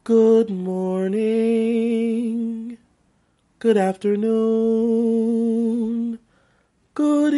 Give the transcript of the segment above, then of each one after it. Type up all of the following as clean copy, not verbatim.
Good morning, good afternoon, good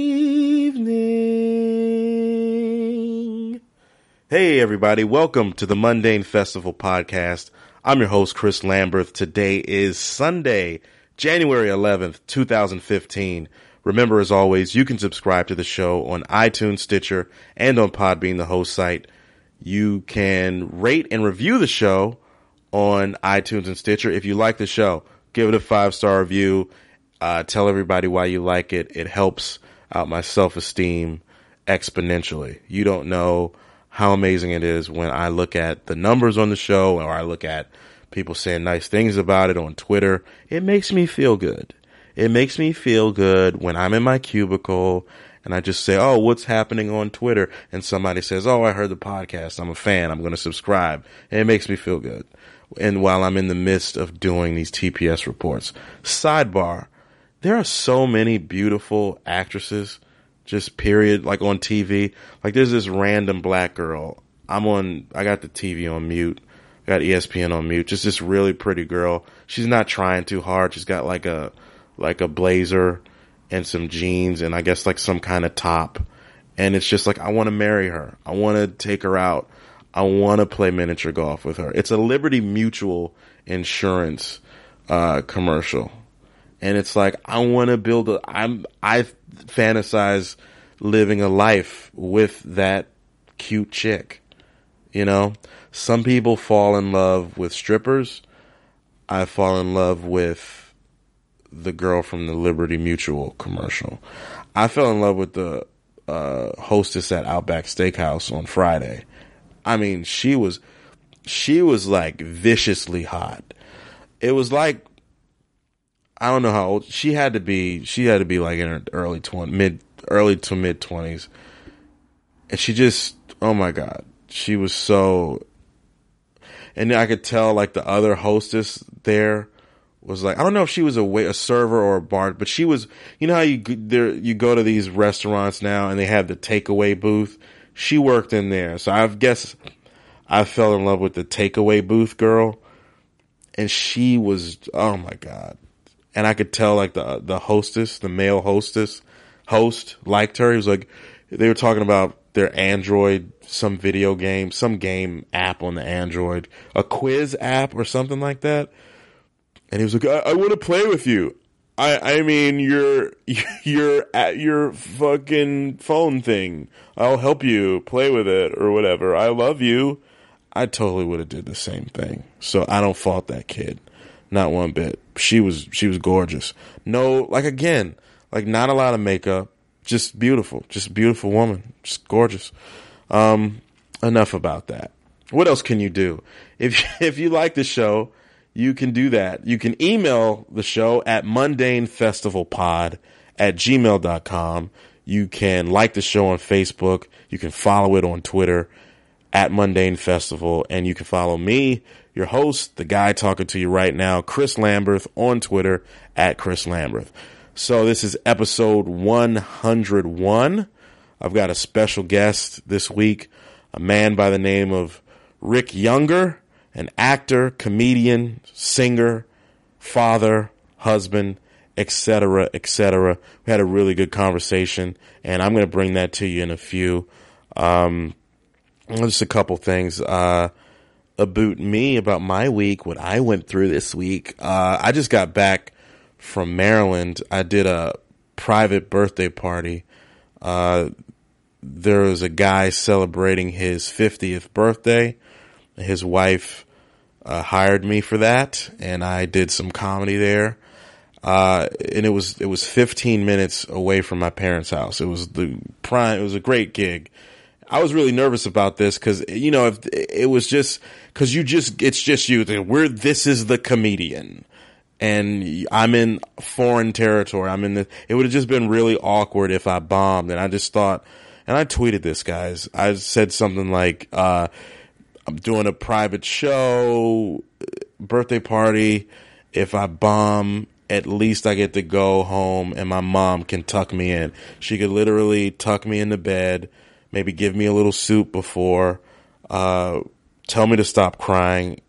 evening. Hey everybody, welcome to the Mundane Festival podcast. I'm your host, Chris Lamberth. Today is Sunday, January 11th, 2015. Remember, as always, you can subscribe to the show on iTunes, Stitcher, and on Podbean, the host site. You can rate and review the show on iTunes and Stitcher. If you like the show, give it a 5-star review. Tell everybody why you like it. It helps out my self-esteem exponentially. You don't know how amazing it is when I look at the numbers on the show or I look at people saying nice things about it on Twitter. It makes me feel good. It makes me feel good when I'm in my cubicle and I just say, oh, what's happening on Twitter? And somebody says, oh, I heard the podcast. I'm a fan. I'm going to subscribe. And it makes me feel good. And while I'm in the midst of doing these TPS reports. Sidebar, there are so many beautiful actresses, just period, like on TV. Like there's this random black girl. I got the TV on mute. I got ESPN on mute. Just this really pretty girl. She's not trying too hard. She's got like a blazer and some jeans and I guess like some kind of top. And it's just like, I want to marry her. I want to take her out. I want to play miniature golf with her. It's a Liberty Mutual insurance commercial. And it's like, I want to I fantasize living a life with that cute chick. You know, some people fall in love with strippers. I fall in love with the girl from the Liberty Mutual commercial. I fell in love with the hostess at Outback Steakhouse on Friday. I mean, she was like viciously hot. It was like, I don't know how old she had to be like in her early to mid 20s. And she just, oh my God, she was so, and I could tell like the other hostess there was like, I don't know if she was a server or a bar, but she was, you know how you go to these restaurants now and they have the takeaway booth. She worked in there. So I guess I fell in love with the takeaway booth girl. And she was, oh my God. And I could tell like the hostess, the male host liked her. He was like, they were talking about their Android, some video game, some game app on the Android, a quiz app or something like that. And he was like, I want to play with you. I mean, you're at your fucking phone thing. I'll help you play with it or whatever. I love you. I totally would have did the same thing. So I don't fault that kid. Not one bit. She was gorgeous. No, like again, like not a lot of makeup. Just beautiful woman. Just gorgeous. Enough about that. What else can you do? If you like the show, you can do that. You can email the show at mundanefestivalpod@gmail.com. You can like the show on Facebook. You can follow it on Twitter at Mundane Festival. And you can follow me, your host, the guy talking to you right now, Chris Lamberth, on Twitter at Chris Lamberth. So this is episode 101. I've got a special guest this week, a man by the name of Rick Younger. An actor, comedian, singer, father, husband, etc., etc. We had a really good conversation, and I'm going to bring that to you in a few. Just a couple things about my week, what I went through this week. I just got back from Maryland. I did a private birthday party. There was a guy celebrating his 50th birthday. His wife hired me for that, and I did some comedy there. And it was 15 minutes away from my parents' house. It was a great gig. I was really nervous about this because, you know, if it was just because it's just you. This is the comedian, and I'm in foreign territory. It would have just been really awkward if I bombed. And I just thought, and I tweeted this, guys. I said something like, I'm doing a private show, birthday party. If I bomb, at least I get to go home and my mom can tuck me in. She could literally tuck me into bed, maybe give me a little soup before, tell me to stop crying,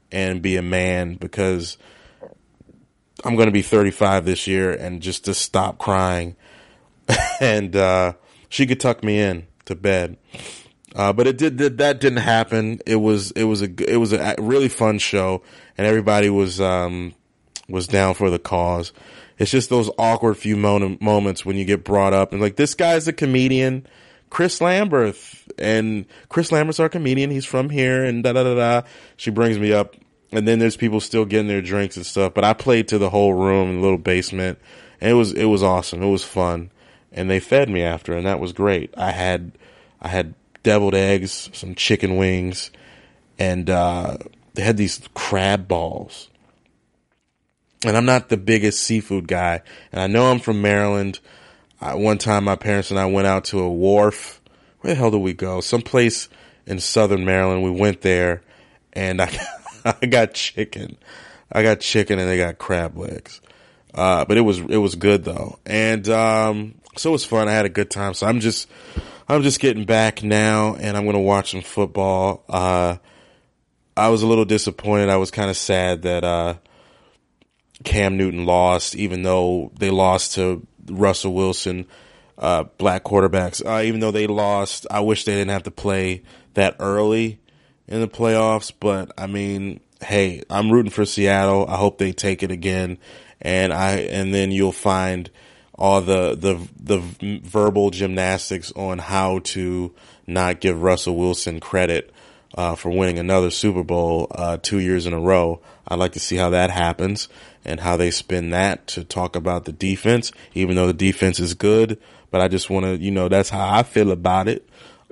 and be a man, because I'm going to be 35 this year, and just to stop crying. And she could tuck me in to bed. But that didn't happen. It was a really fun show, and everybody was down for the cause. It's just those awkward few moments when you get brought up and like, this guy's a comedian, Chris Lambert, and Chris Lambert's our comedian. He's from here, and da da da da. She brings me up, and then there's people still getting their drinks and stuff. But I played to the whole room in the little basement, and it was awesome. It was fun, and they fed me after, and that was great. I had deviled eggs, some chicken wings, and they had these crab balls. And I'm not the biggest seafood guy, and I know I'm from Maryland. One time my parents and I went out to a wharf. Where the hell did we go? Someplace in southern Maryland. We went there, and I got chicken. I got chicken, and they got crab legs. But it was good though. And so it was fun. I had a good time. So I'm just getting back now, and I'm going to watch some football. I was a little disappointed. I was kind of sad that Cam Newton lost, even though they lost to Russell Wilson, black quarterbacks. Even though they lost, I wish they didn't have to play that early in the playoffs. But I mean, hey, I'm rooting for Seattle. I hope they take it again, and then you'll find all the verbal gymnastics on how to not give Russell Wilson credit for winning another Super Bowl 2 years in a row. I'd like to see how that happens and how they spin that to talk about the defense, even though the defense is good. But I just want to, that's how I feel about it.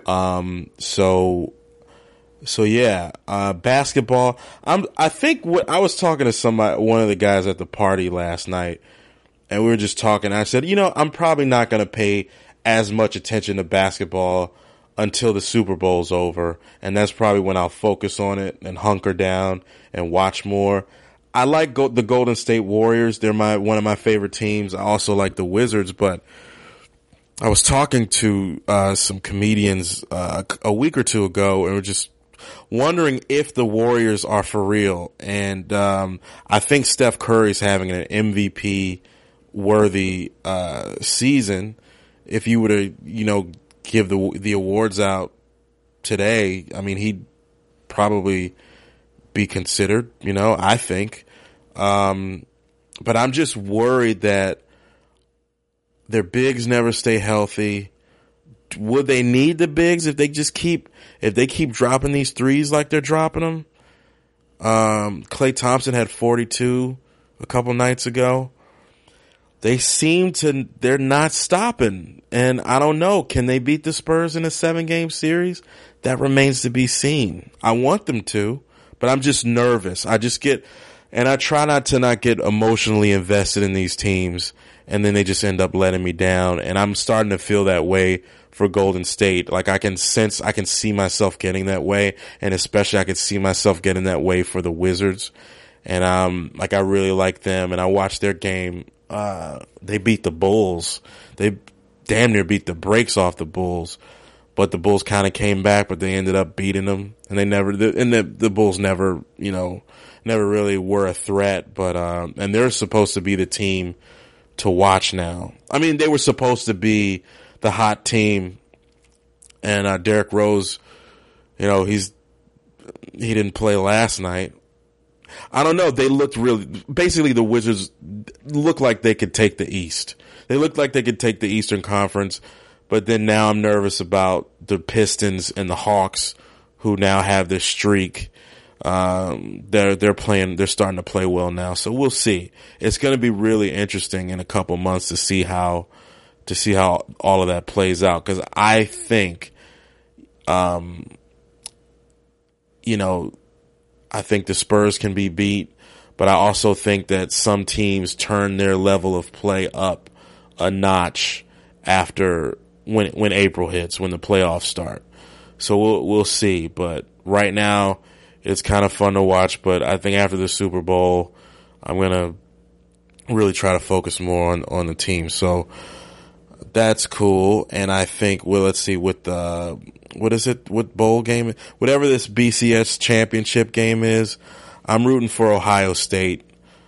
So yeah, basketball. I think I was talking to one of the guys at the party last night, and we were just talking. I said, I'm probably not going to pay as much attention to basketball until the Super Bowl's over, and that's probably when I'll focus on it and hunker down and watch more. I like the Golden State Warriors. They're one of my favorite teams. I also like the Wizards, but I was talking to some comedians a week or two ago, and we're just wondering if the Warriors are for real. And I think Steph Curry's having an MVP worthy season. If you were to give the awards out today, I mean, he'd probably be considered, I think. But I'm just worried that their bigs never stay healthy. Would they need the bigs if they keep dropping these threes like they're dropping them? Klay Thompson had 42 a couple nights ago. They're not stopping. And I don't know, can they beat the Spurs in a 7-game series? That remains to be seen. I want them to, but I'm just nervous. And I try not to get emotionally invested in these teams, and then they just end up letting me down. And I'm starting to feel that way for Golden State. Like I can see myself getting that way, and especially I can see myself getting that way for the Wizards. And I really like them, and I watched their game. They beat the Bulls. They damn near beat the brakes off the Bulls, but the Bulls kind of came back, but they ended up beating them, and the Bulls never really were a threat. But and they're supposed to be the team to watch now. I mean, they were supposed to be the hot team, and Derrick Rose, he didn't play last night. I don't know. They looked basically the Wizards looked like they could take the East. They looked like they could take the Eastern Conference, but then now I'm nervous about the Pistons and the Hawks, who now have this streak. They're starting to play well now. So we'll see. It's going to be really interesting in a couple months to see how all of that plays out. Cause I think, I think the Spurs can be beat, but I also think that some teams turn their level of play up a notch after when April hits, when the playoffs start. So we'll see. But right now, it's kind of fun to watch. But I think after the Super Bowl, I'm gonna really try to focus more on the team. So that's cool. And I think, let's see, with what bowl game, whatever this BCS championship game is, I'm rooting for Ohio State.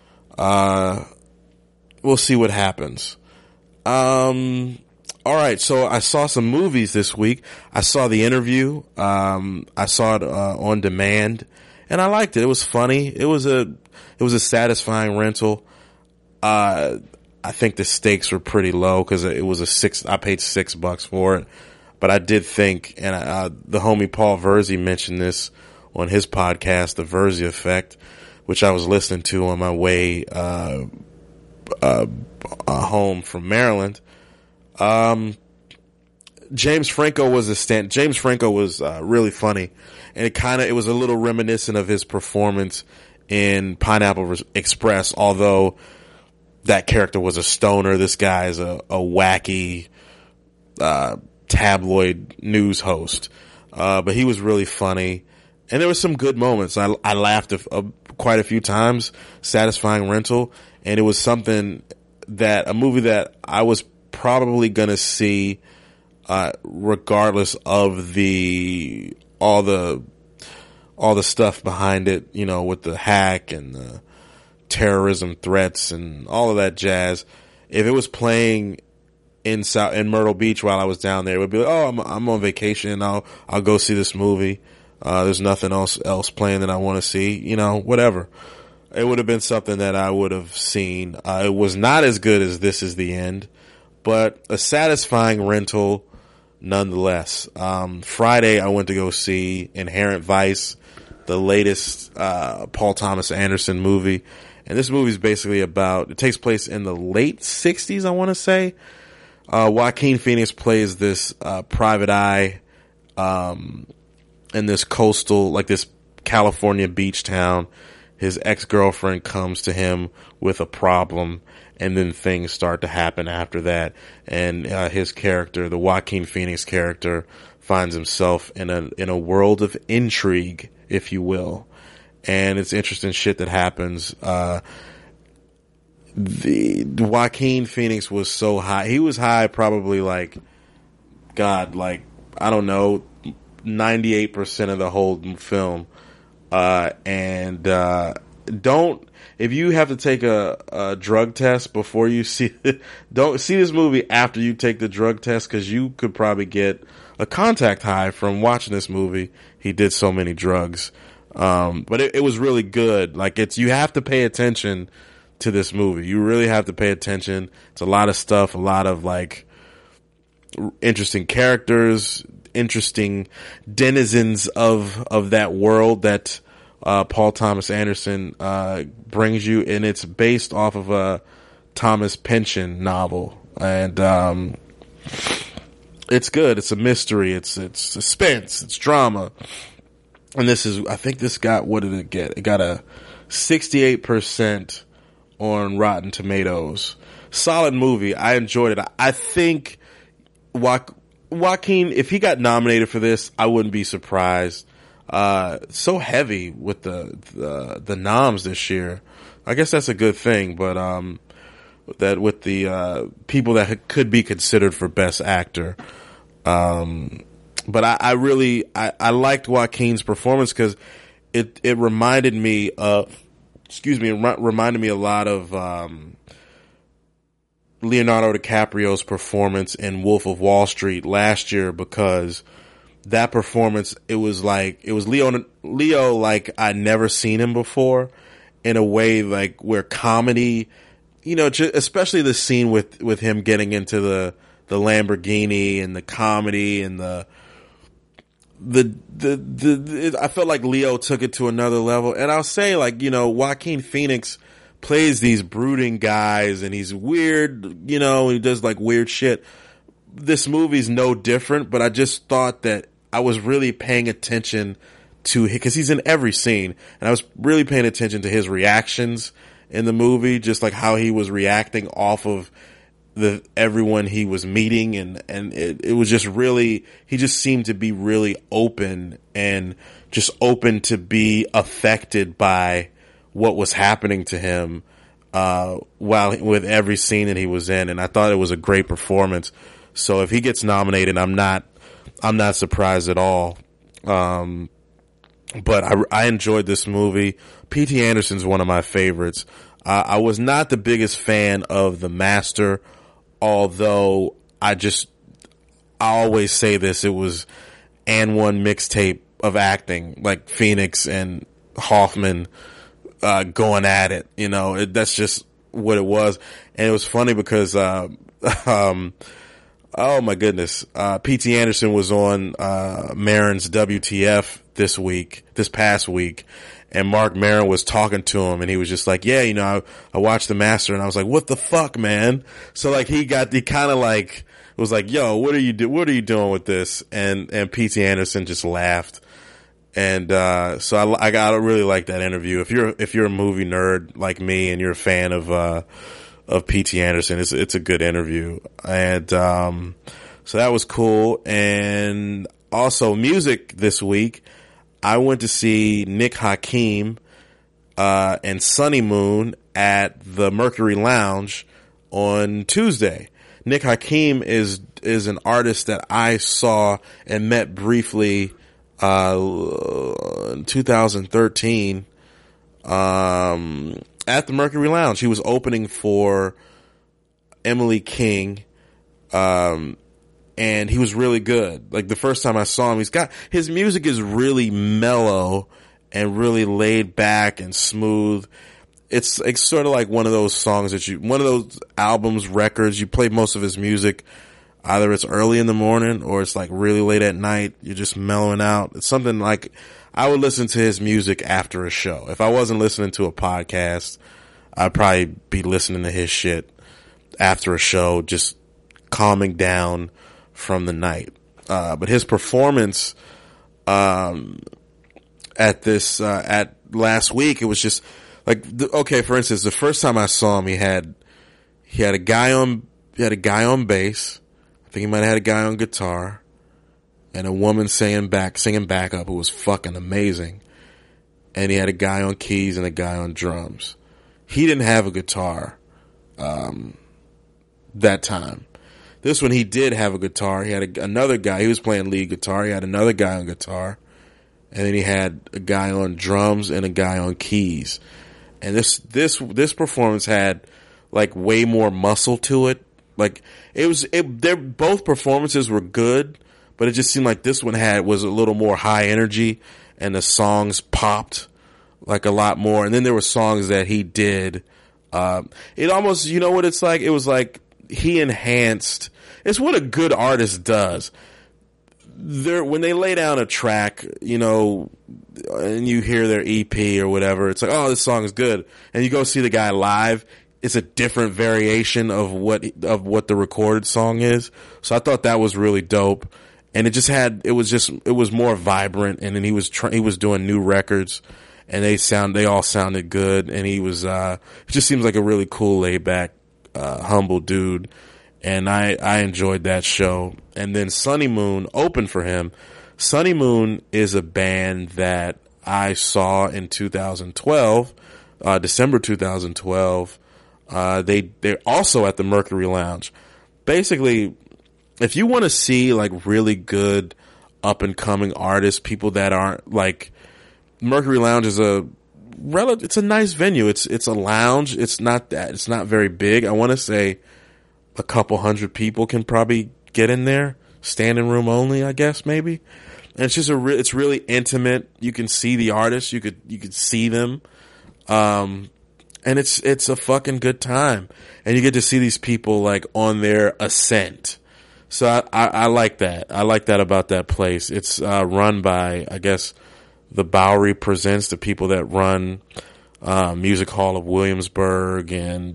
We'll see what happens. All right, so I saw some movies this week. I saw The Interview. I saw it on demand, and I liked it. It was funny. It was a satisfying rental. I think the stakes were pretty low because it was I paid $6 for it. But I did think, and the homie Paul Verzi mentioned this on his podcast, The Verzi Effect, which I was listening to on my way home from Maryland. James Franco was really funny, and it was a little reminiscent of his performance in Pineapple Express, although that character was a stoner. This guy is a wacky tabloid news host, but he was really funny, and there were some good moments. I laughed quite a few times. Satisfying rental, and it was a movie that I was probably gonna see, regardless of all the stuff behind it, you know, with the hack and the terrorism threats and all of that jazz. If it was playing in Myrtle Beach while I was down there, it would be like, oh, I'm on vacation. I'll go see this movie. There's nothing else playing that I want to see, you know, whatever. It would have been something that I would have seen. It was not as good as This Is the End, but a satisfying rental nonetheless. Friday I went to go see Inherent Vice, the latest Paul Thomas Anderson movie. And this movie is basically it takes place in the late 60s, I want to say. Joaquin Phoenix plays this private eye in this this California beach town. His ex-girlfriend comes to him with a problem, and then things start to happen after that. And his character, the Joaquin Phoenix character, finds himself in a world of intrigue, if you will. And it's interesting shit that happens. The Joaquin Phoenix was so high. He was high probably I don't know, 98% of the whole film. If you have to take a drug test before you see it, don't see this movie after you take the drug test, because you could probably get a contact high from watching this movie. He did so many drugs. But it was really good. You have to pay attention to this movie. You really have to pay attention. It's a lot of stuff, a lot of interesting characters, interesting denizens of that world that Paul Thomas Anderson brings you, and it's based off of a Thomas Pynchon novel, and it's good. It's a mystery. It's suspense. It's drama, and I think this got, what did it get? It got a 68% on Rotten Tomatoes. Solid movie. I enjoyed it. I think Joaquin, if he got nominated for this, I wouldn't be surprised. So heavy with the noms this year. I guess that's a good thing, but that with the people that could be considered for Best Actor. But I really liked Joaquin's performance, because it reminded me of, reminded me a lot of Leonardo DiCaprio's performance in Wolf of Wall Street last year, because that performance, it was Leo like I'd never seen him before, in a way where comedy, especially the scene with him getting into the Lamborghini, and the comedy and I felt like Leo took it to another level. And I'll say, Joaquin Phoenix plays these brooding guys, and he's weird, and he does weird shit. This movie's no different, but I just thought that I was really paying attention to, because he's in every scene, and I was really paying attention to his reactions in the movie, just how he was reacting off of everyone he was meeting, and it was just really, he just seemed to be really open, and just open to be affected by what was happening to him with every scene that he was in. And I thought it was a great performance. So if he gets nominated, I'm not surprised at all. but I enjoyed this movie. P.T. Anderson's one of my favorites. I was not the biggest fan of The Master, although I always say this, it was and one mixtape of acting, like Phoenix and Hoffman going at it. You know, that's just what it was. And it was funny because oh my goodness, P.T. Anderson was on Maron's WTF this past week, and Mark Maron was talking to him, and he was just like, yeah, you know, I watched The Master, and I was like, what the fuck, man? So like he kind of like was like, yo, what are you doing with this? And P.T. Anderson just laughed. And so I really like that interview. If you're a movie nerd like me and you're a fan of P.T. Anderson, it's a good interview. And so that was cool. And also music this week, I went to see Nick Hakim and Sonny Moon at the Mercury Lounge on Tuesday. Nick Hakim is an artist that I saw and met briefly in 2013 at the Mercury Lounge. He was opening for Emily King, and he was really good. Like the first time I saw him, his music is really mellow and really laid back and smooth. It's sort of like one of those songs one of those albums, records, you play most of his music. Either it's early in the morning or it's like really late at night. You're just mellowing out. It's something like I would listen to his music after a show. If I wasn't listening to a podcast, I'd probably be listening to his shit after a show, just calming down from the night. But his performance, at last week, it was just like, okay, for instance, the first time I saw him, he had a guy on bass. I think he might have had a guy on guitar and a woman singing backup who was fucking amazing. And he had a guy on keys and a guy on drums. He didn't have a guitar, that time. This one, he did have a guitar. He had another guy. He was playing lead guitar. He had another guy on guitar. And then he had a guy on drums and a guy on keys. And this performance had like way more muscle to it. Like both performances were good, but it just seemed like this one was a little more high energy and the songs popped like a lot more. And then there were songs that he did. It almost, you know what it's like? It was like he enhanced. It's what a good artist does. When they lay down a track, you know, and you hear their EP or whatever, it's like, oh, this song is good. And you go see the guy live, it's a different variation of what the recorded song is. So I thought that was really dope. And it was more vibrant. And then he was doing new records and they all sounded good. And he was, it just seems like a really cool, laid back, humble dude. And I enjoyed that show. And then Sonny Moon opened for him. Sonny Moon is a band that I saw in 2012, December 2012. They're also at the Mercury Lounge. Basically, if you want to see like really good up and coming artists, people that aren't like, Mercury Lounge is it's a nice venue. It's a lounge. It's not very big. I want to say a couple hundred people can probably get in there. Standing room only, I guess, maybe. And it's just it's really intimate. You can see the artists. You could see them. And it's a fucking good time. And you get to see these people like on their ascent. So I like that. I like that about that place. It's run by, I guess, the Bowery Presents, the people that run Music Hall of Williamsburg and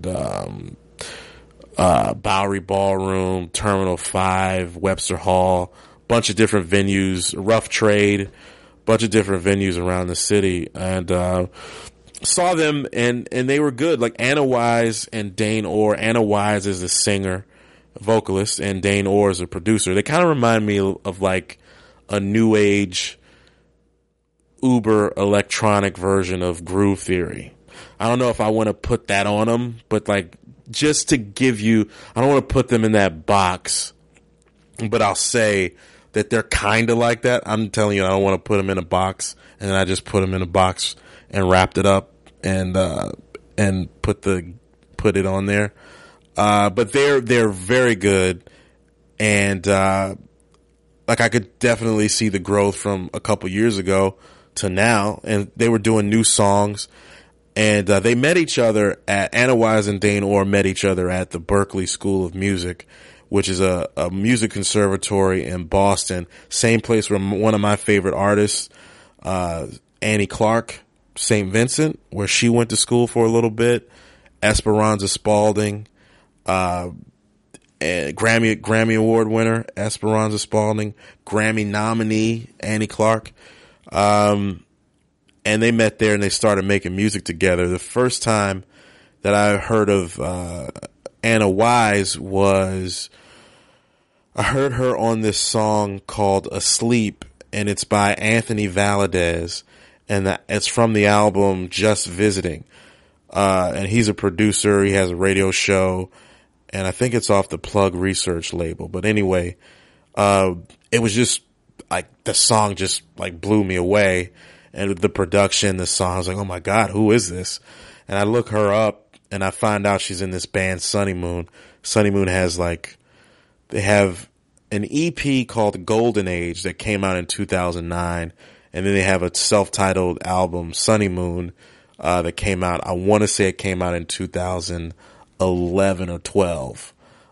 Bowery Ballroom, Terminal 5, Webster Hall, bunch of different venues, Rough Trade, bunch of different venues around the city. And saw them and they were good. Like Anna Wise and Dane Orr. Anna Wise is a singer, vocalist, and Dane Orr is a producer. They kind of remind me of like a new age uber electronic version of Groove Theory. I don't know if I want to put that on them, but like just to give you, I don't want to put them in that box, but I'll say that they're kind of like that. I'm telling you, I don't want to put them in a box, and then I just put them in a box and wrapped it up and put it on there. But they're very good, and like I could definitely see the growth from a couple years ago to now, and they were doing new songs. And they met each other at Anna Wise and Dane Orr met each other at the Berklee School of Music, which is a music conservatory in Boston. Same place where one of my favorite artists, Annie Clark, St. Vincent, where she went to school for a little bit. Esperanza Spalding, and Grammy Award winner Esperanza Spalding, Grammy nominee Annie Clark. And they met there and they started making music together. The first time that I heard of Anna Wise was I heard her on this song called Asleep, and it's by Anthony Valadez, and it's from the album Just Visiting. And he's a producer. He has a radio show, and I think it's off the Plug Research label. But anyway, it was just like the song just like blew me away. And the production, the song, I was like, oh my God, who is this? And I look her up and I find out she's in this band, Sunny Moon. Sunny Moon they have an EP called Golden Age that came out in 2009. And then they have a self-titled album, Sunny Moon, that came out. I want to say it came out in 2011 or 12.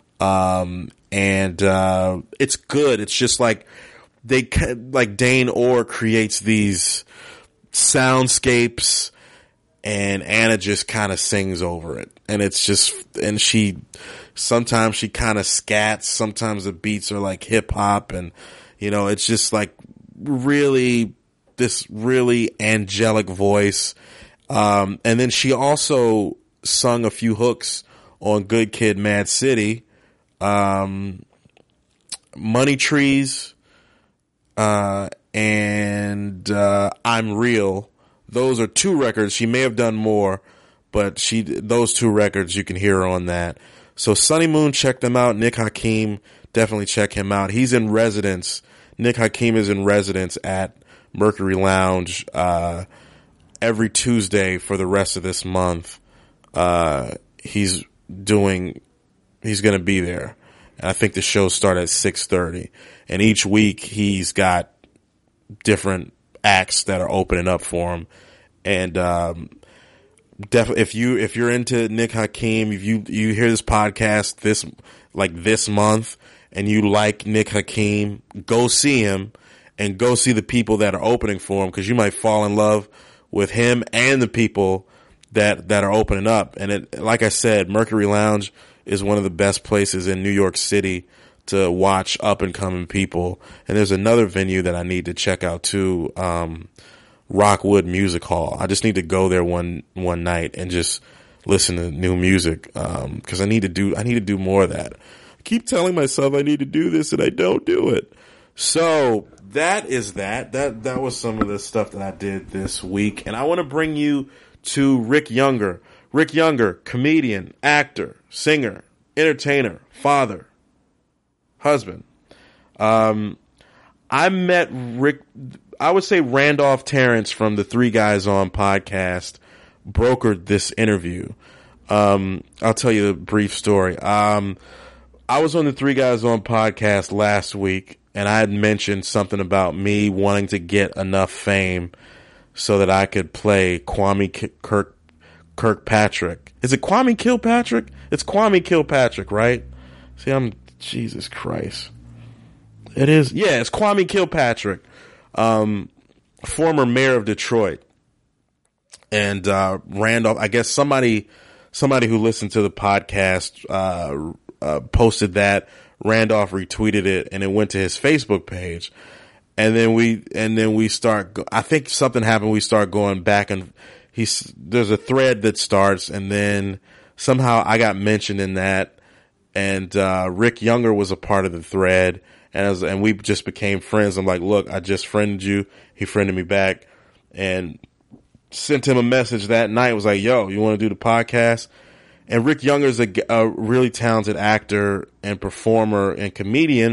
It's good. It's just like, Dane Orr creates these soundscapes and Anna just kind of sings over it. And it's just, and sometimes she kind of scats. Sometimes the beats are like hip hop, and, it's just like this really angelic voice. And then she also sung a few hooks on Good Kid, Mad City, Money Trees, and I'm Real. Those are two records. She may have done more, but those two records, you can hear her on that. So Sunny Moon, check them out. Nick Hakim, definitely check him out. He's in residence. Nick Hakim is in residence at Mercury Lounge every Tuesday for the rest of this month. He's going to be there. And I think the shows start at 6:30. And each week he's got different acts that are opening up for him. And definitely, if you're into Nick Hakim, if you hear this podcast this month and you like Nick Hakim, go see him and go see the people that are opening for him, because you might fall in love with him and the people that are opening up. And like I said, Mercury Lounge is one of the best places in New York City to watch up and coming people. And there's another venue that I need to check out too, Rockwood Music Hall. I just need to go there one night and just listen to new music, cause I need to do more of that. I keep telling myself I need to do this and I don't do it. So that is that was some of the stuff that I did this week. And I want to bring you to Rick Younger. Rick Younger, comedian, actor, singer, entertainer, father, husband. I met Rick, I would say Randolph Terrence from the Three Guys On podcast brokered this interview. I'll tell you a brief story. I was on the Three Guys On podcast last week, and I had mentioned something about me wanting to get enough fame so that I could play Kwame Kirkpatrick. Is it Kwame Kilpatrick? It's Kwame Kilpatrick, right? See, Jesus Christ. It is. Yeah, it's Kwame Kilpatrick, former mayor of Detroit. And Randolph, I guess somebody who listened to the podcast posted that. Randolph retweeted it, and it went to his Facebook page. And then we start. I think something happened. We start going back, and there's a thread that starts, and then somehow I got mentioned in that, and Rick Younger was a part of the thread, and we just became friends. I'm like, look, I just friended you. He friended me back, and sent him a message that night. Was like, yo, you want to do the podcast? And Rick Younger is a really talented actor and performer and comedian.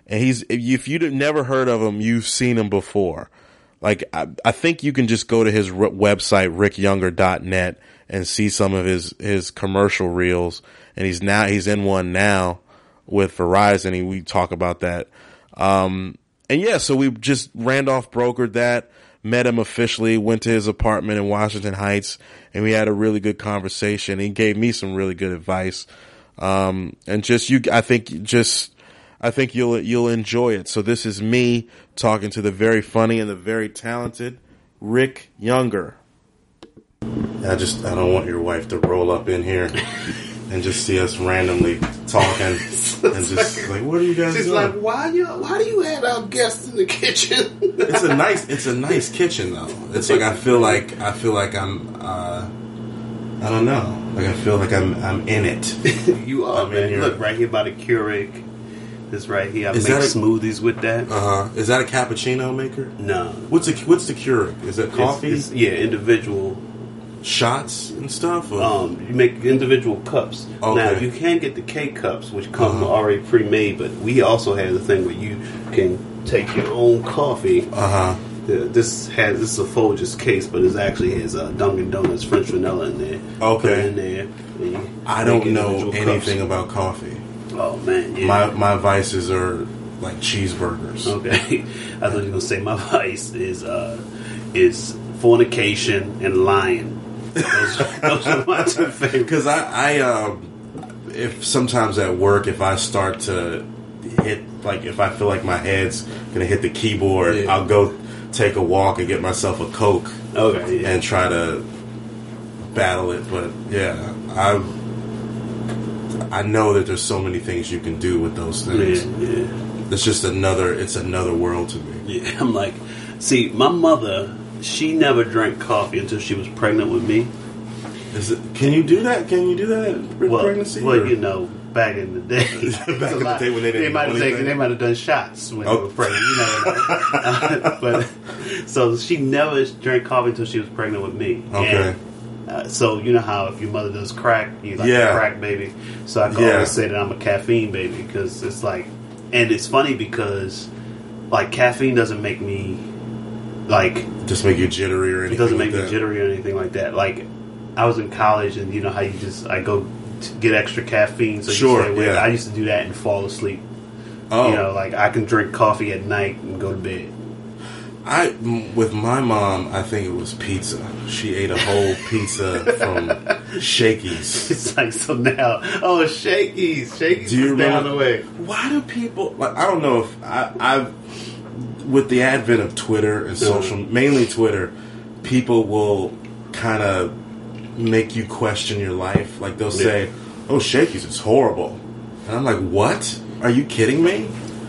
and if you've never heard of him, you've seen him before. Like, I think you can just go to his website, rickyounger.net, and see some of his commercial reels. And he's in one now with Verizon, and we talk about that. And yeah, so we just Randolph brokered that, met him officially, went to his apartment in Washington Heights, and we had a really good conversation. He gave me some really good advice. And I think you'll enjoy it. So this is me talking to the very funny and the very talented Rick Younger. I don't want your wife to roll up in here and just see us randomly talking and just like, what are you guys doing? She's like, why do you have our guests in the kitchen? It's a nice kitchen though. It's like I feel like I'm I don't know. Like I feel like I'm in it. You are, man. Look right here by the Keurig. This right here, I make smoothies with that. Is that a cappuccino maker? No. What's the Keurig? Is it coffee? It's individual shots and stuff. Or? You make individual cups. Okay. Now you can get the K cups, which come already pre-made, but we also have the thing where you can take your own coffee. This is a Folgers case, but it actually has Dunkin' Donuts French vanilla in there. Okay. Put it in there. I don't know anything about coffee. Oh man, yeah. My vices are like cheeseburgers. Okay, I thought you were gonna say my vice is fornication and lying. Those are my two favorites. Because if sometimes at work, if I start to hit, like if I feel like my head's gonna hit the keyboard, I'll go take a walk and get myself a Coke. Okay, yeah. And try to battle it. But yeah, I know that there's so many things you can do with those things. Yeah. It's just another world to me. Yeah, I'm like, see, my mother, she never drank coffee until she was pregnant with me. Can you do that? Can you do that at pregnancy? Well, you know, back in the day, when they might have done shots when they were pregnant. You know, but so she never drank coffee until she was pregnant with me. Okay. So you know how if your mother does crack, you like a crack baby. So I can always say that I'm a caffeine baby because it's like, and it's funny because like caffeine doesn't make me like just make you jittery or anything. It doesn't make me jittery or anything like that. Like I was in college and you know how I go to get extra caffeine. So I used to do that and fall asleep. Oh, you know, like I can drink coffee at night and go to bed. With my mom, I think it was pizza. She ate a whole pizza from Shakey's. It's like, so now, Shakey's. Shakey's do you remember, down the way. Why do people, like, I don't know if I've with the advent of Twitter and social, mainly Twitter, people will kind of make you question your life. Like, they'll say, Shakey's is horrible. And I'm like, what? Are you kidding me?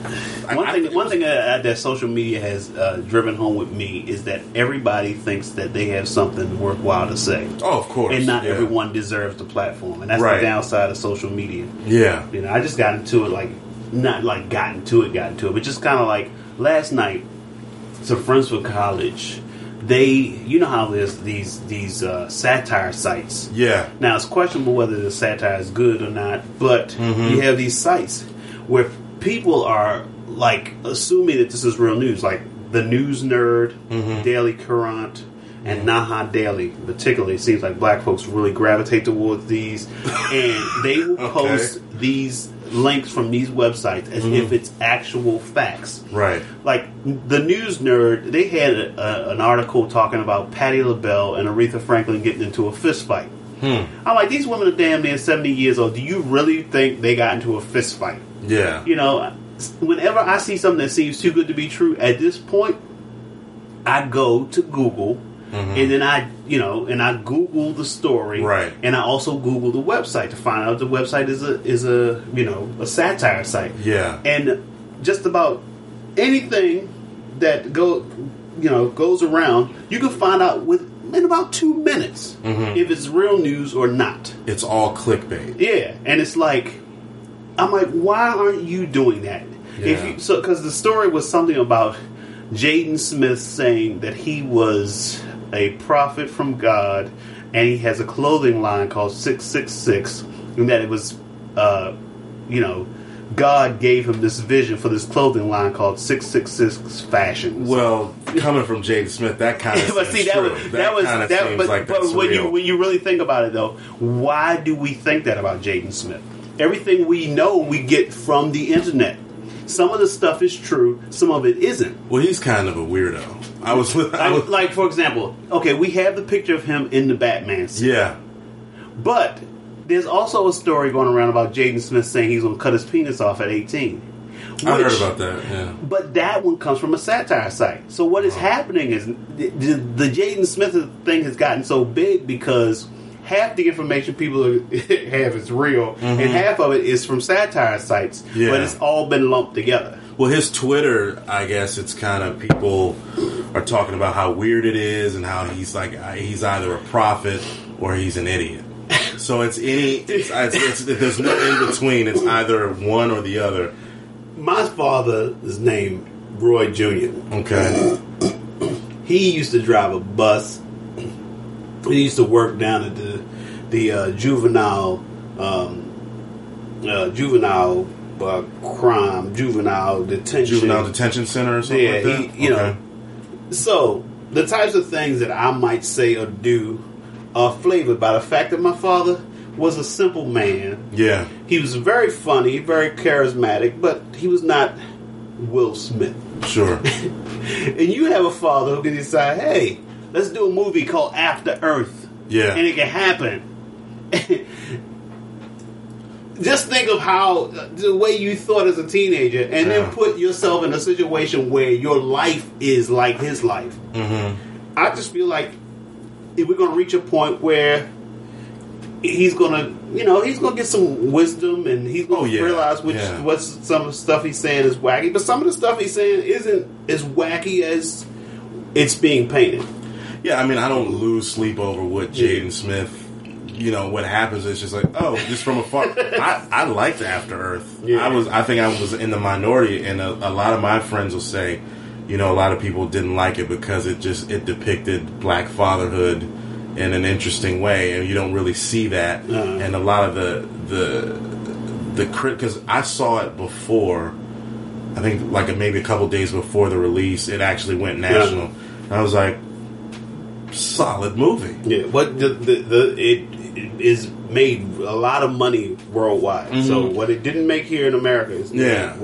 One thing that social media has driven home with me is that everybody thinks that they have something worthwhile to say. Oh, of course. And not everyone deserves the platform. And that's the downside of social media. Yeah. You know, I just got into it, not like got into it, but just kind of like last night, some friends from college, you know how there's these satire sites. Yeah. Now, it's questionable whether the satire is good or not, but you have these sites where people are like assuming that this is real news, like the News Nerd, Daily Current, and Naha Daily. Particularly, it seems like black folks really gravitate towards these, and they will post these links from these websites as if it's actual facts. Right. Like the News Nerd, they had an article talking about Patti LaBelle and Aretha Franklin getting into a fist fight. I'm like, these women are damn near 70 years old. Do you really think they got into a fist fight? Yeah. You know, whenever I see something that seems too good to be true, at this point, I go to Google and then I Google the story, right? And I also Google the website to find out if the website is a satire site, yeah. And just about anything that goes around, you can find out in about 2 minutes if it's real news or not. It's all clickbait. Yeah, and it's like, I'm like, why aren't you doing that? Yeah. Because the story was something about Jaden Smith saying that he was a prophet from God, and he has a clothing line called 666, and that it was, God gave him this vision for this clothing line called 666 Fashions. Well, coming from Jaden Smith, that kind of but seems see, true. but when you really think about it, though, why do we think that about Jaden Smith? Everything we know, we get from the internet. Some of the stuff is true, some of it isn't. Well, he's kind of a weirdo. Like, for example, okay, we have the picture of him in the Batman suit. Yeah. But there's also a story going around about Jaden Smith saying he's going to cut his penis off at 18. I heard about that, yeah. But that one comes from a satire site. So what is happening is the Jaden Smith thing has gotten so big because half the information people have is real, and half of it is from satire sites. Yeah. But it's all been lumped together. Well, his Twitter, I guess it's kind of people are talking about how weird it is and how he's either a prophet or he's an idiot. So there's no in between. It's either one or the other. My father is named Roy Jr. Okay. He used to drive a bus. He used to work down at the juvenile detention center or something like that? You know. So, the types of things that I might say or do are flavored by the fact that my father was a simple man. Yeah. He was very funny, very charismatic, but he was not Will Smith. Sure. And you have a father who can decide, hey, let's do a movie called After Earth. Yeah. And it can happen. Just think of how the way you thought as a teenager, and then put yourself in a situation where your life is like his life. Mm-hmm. I just feel like if we're going to reach a point where he's going to get some wisdom, and he's going to realize what's some of the stuff he's saying is wacky, but some of the stuff he's saying isn't as wacky as it's being painted. Yeah, I mean, I don't lose sleep over what Jaden Smith. What happens is just like, just from afar. I liked After Earth. Yeah. I think I was in the minority, and a lot of my friends will say, a lot of people didn't like it because it depicted black fatherhood in an interesting way, and you don't really see that. And a lot of the because I saw it before, I think like maybe a couple days before the release, it actually went national. And I was like, solid movie. Yeah, but it is made a lot of money worldwide. Mm-hmm. So what it didn't make here in America is and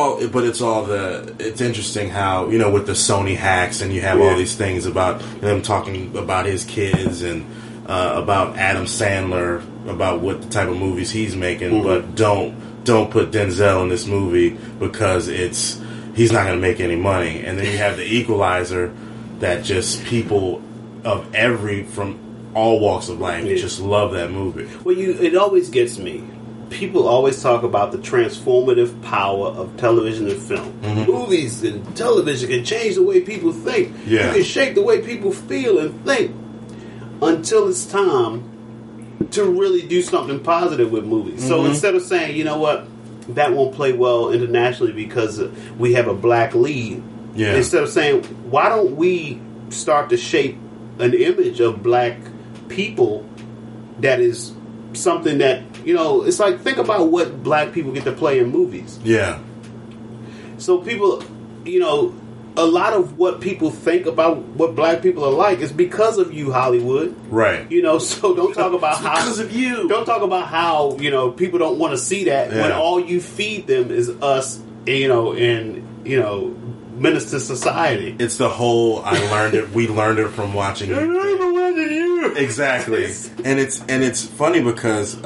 it's interesting how with the Sony hacks, and you have all these things about them talking about his kids and about Adam Sandler, about what the type of movies he's making, but don't put Denzel in this movie because he's not going to make any money. And then you have the Equalizer that just people from all walks of life just love that movie. Well, it always gets me. People always talk about the transformative power of television and film. Mm-hmm. Movies and television can change the way people think. Yeah. You can shape the way people feel and think until it's time to really do something positive with movies. Mm-hmm. So instead of saying, you know what, that won't play well internationally because we have a black lead, instead of saying, why don't we start to shape an image of black people that is something that, it's like, think about what black people get to play in movies. Yeah. So people, a lot of what people think about what black people are like is because of you, Hollywood. Right. So don't talk about how because of you. Don't talk about how, people don't want to see that when all you feed them is us, and menace to society. It's the whole we learned it from watching you. Exactly. And it's funny because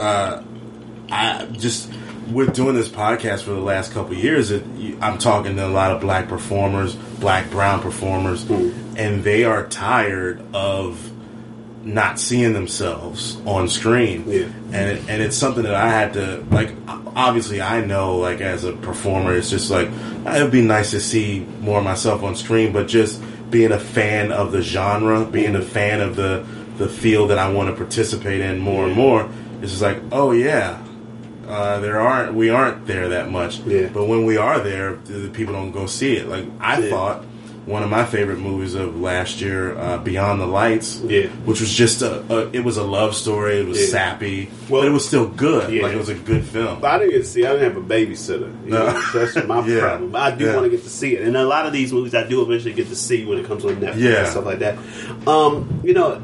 we're doing this podcast for the last couple of years. I'm talking to a lot of black performers, black, brown performers, and they are tired of not seeing themselves on screen. Yeah. And it's something that I had to, like, obviously I know, like, as a performer, it's just like, it would be nice to see more of myself on screen, but just being a fan of the genre, being a fan of the field that I want to participate in more and more, it's just like, we aren't there that much. Yeah. But when we are there, the people don't go see it. Like, I thought one of my favorite movies of last year, Beyond the Lights, which was just it was a love story. It was sappy, but it was still good. Like, it was a good film. But I didn't get to see it. I didn't have a babysitter. You know? That's my problem. But I do want to get to see it. And a lot of these movies I do eventually get to see when it comes on Netflix and stuff like that. You know,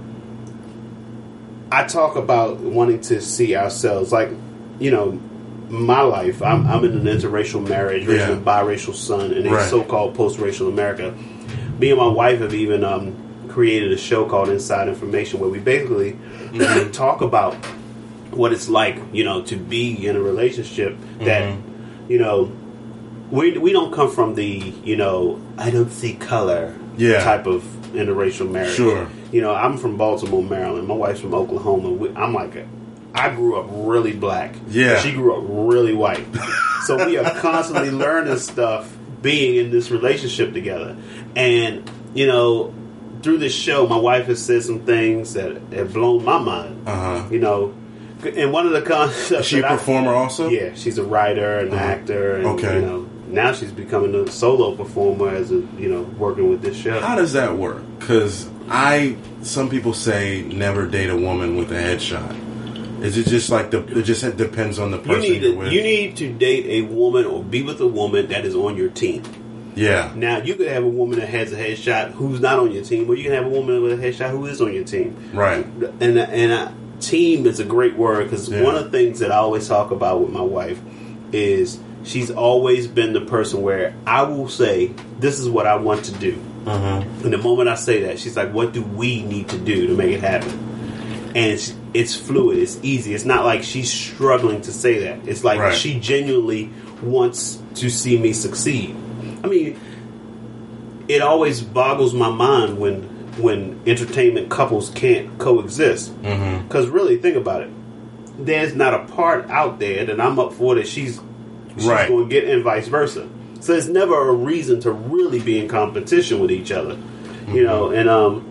I talk about wanting to see ourselves, like, you know, my life. I'm in an interracial marriage, raising a biracial son in a so-called post-racial America. Me and my wife have even created a show called Inside Information, where we basically talk about what it's like, you know, to be in a relationship that, you know, we don't come from the, you know, I don't see color type of interracial marriage. Sure. You know, I'm from Baltimore, Maryland. My wife's from Oklahoma. I grew up really black. Yeah. She grew up really white. So we are constantly learning stuff being in this relationship together. And, you know, through this show, my wife has said some things that have blown my mind. You know, and one of the concepts. Is she a performer also? Yeah, she's a writer and actor. And, you know, now she's becoming a solo performer as a, you know, working with this show. How does that work? Because some people say never date a woman with a headshot. Is it just like it just depends on the person you're with? You need to date a woman or be with a woman that is on your team. Yeah. Now, you could have a woman that has a headshot who's not on your team, or you can have a woman with a headshot who is on your team. Right. And team is a great word, because one of the things that I always talk about with my wife is she's always been the person where I will say, this is what I want to do. And the moment I say that, she's like, what do we need to do to make it happen? And it's fluid. It's easy. It's not like she's struggling to say that. It's like she genuinely wants to see me succeed. I mean, it always boggles my mind when entertainment couples can't coexist. Because really, think about it. There's not a part out there that I'm up for that she's going to get, and vice versa. So there's never a reason to really be in competition with each other. You know, and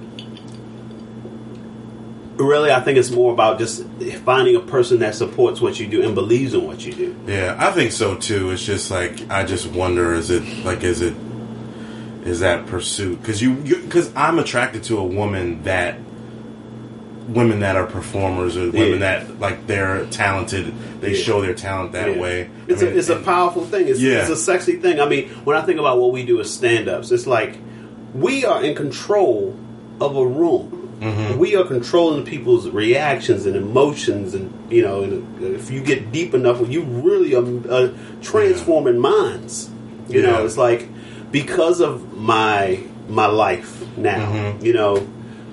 really, I think it's more about just finding a person that supports what you do and believes in what you do. Yeah, I think so too. It's just like, I just wonder, is that pursuit? Because I'm attracted to women that are performers, or women that, like, they're talented. They show their talent that way. It's a powerful thing. It's a sexy thing. I mean, when I think about what we do as stand-ups, it's like we are in control of a room. We are controlling people's reactions and emotions, and, you know, and if you get deep enough, you really are transforming minds. You know, it's like, because of my life now, you know,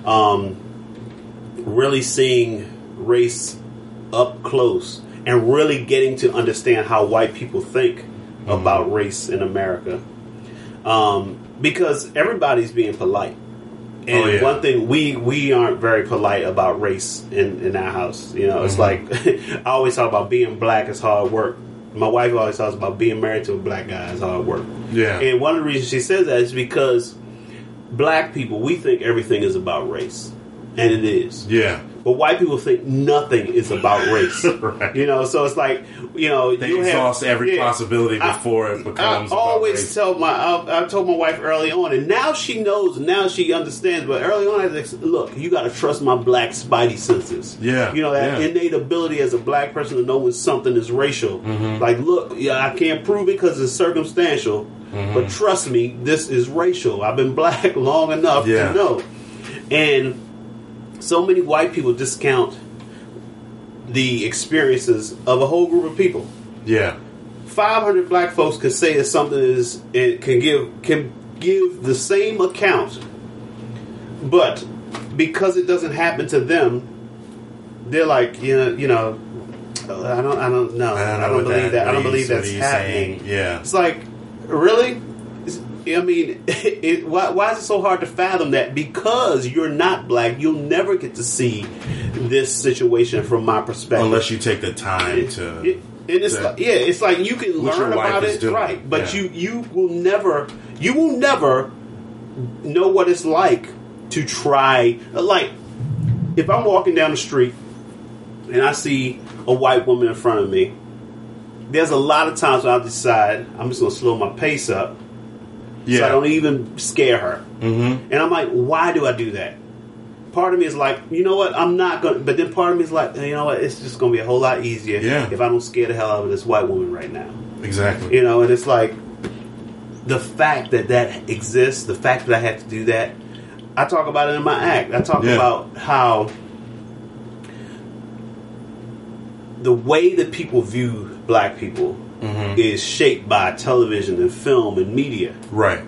really seeing race up close and really getting to understand how white people think about race in America, because everybody's being polite. And one thing, we aren't very polite about race in our house. You know, it's like, I always talk about being black is hard work. My wife always talks about being married to a black guy is hard work. Yeah. And one of the reasons she says that is because black people, we think everything is about race. And it is. Yeah. But white people think nothing is about race. Right. You know, so it's like, you know, they exhaust every possibility before it becomes. I always tell I told my wife early on, and now she knows, now she understands. But early on, I said, look, you got to trust my black spidey senses. Yeah, you know, that innate ability as a black person to know when something is racial. Like, look, I can't prove it because it's circumstantial, but trust me, this is racial. I've been black long enough to know. And so many white people discount the experiences of a whole group of people. Yeah, 500 black folks could say that something is, it can give the same account, but because it doesn't happen to them, they're like, you know, I don't know. I don't believe that. I don't believe that's happening. Yeah, it's like, really. I mean, why is it so hard to fathom that? Because you're not black, you'll never get to see this situation from my perspective, unless you take the time to. It's like you can learn about it, right? But you will never know what it's like to try. Like, if I'm walking down the street and I see a white woman in front of me, there's a lot of times when I decide I'm just going to slow my pace up. so I don't even scare her. And I'm like, why do I do that? Part of me is like, you know what, I'm not going to, but then part of me is like, you know what, it's just going to be a whole lot easier if I don't scare the hell out of this white woman right now. Exactly. You know, and it's like, the fact that exists, the fact that I had to do that, I talk about it in my act. I talk about how the way that people view black people is shaped by television and film and media. Right.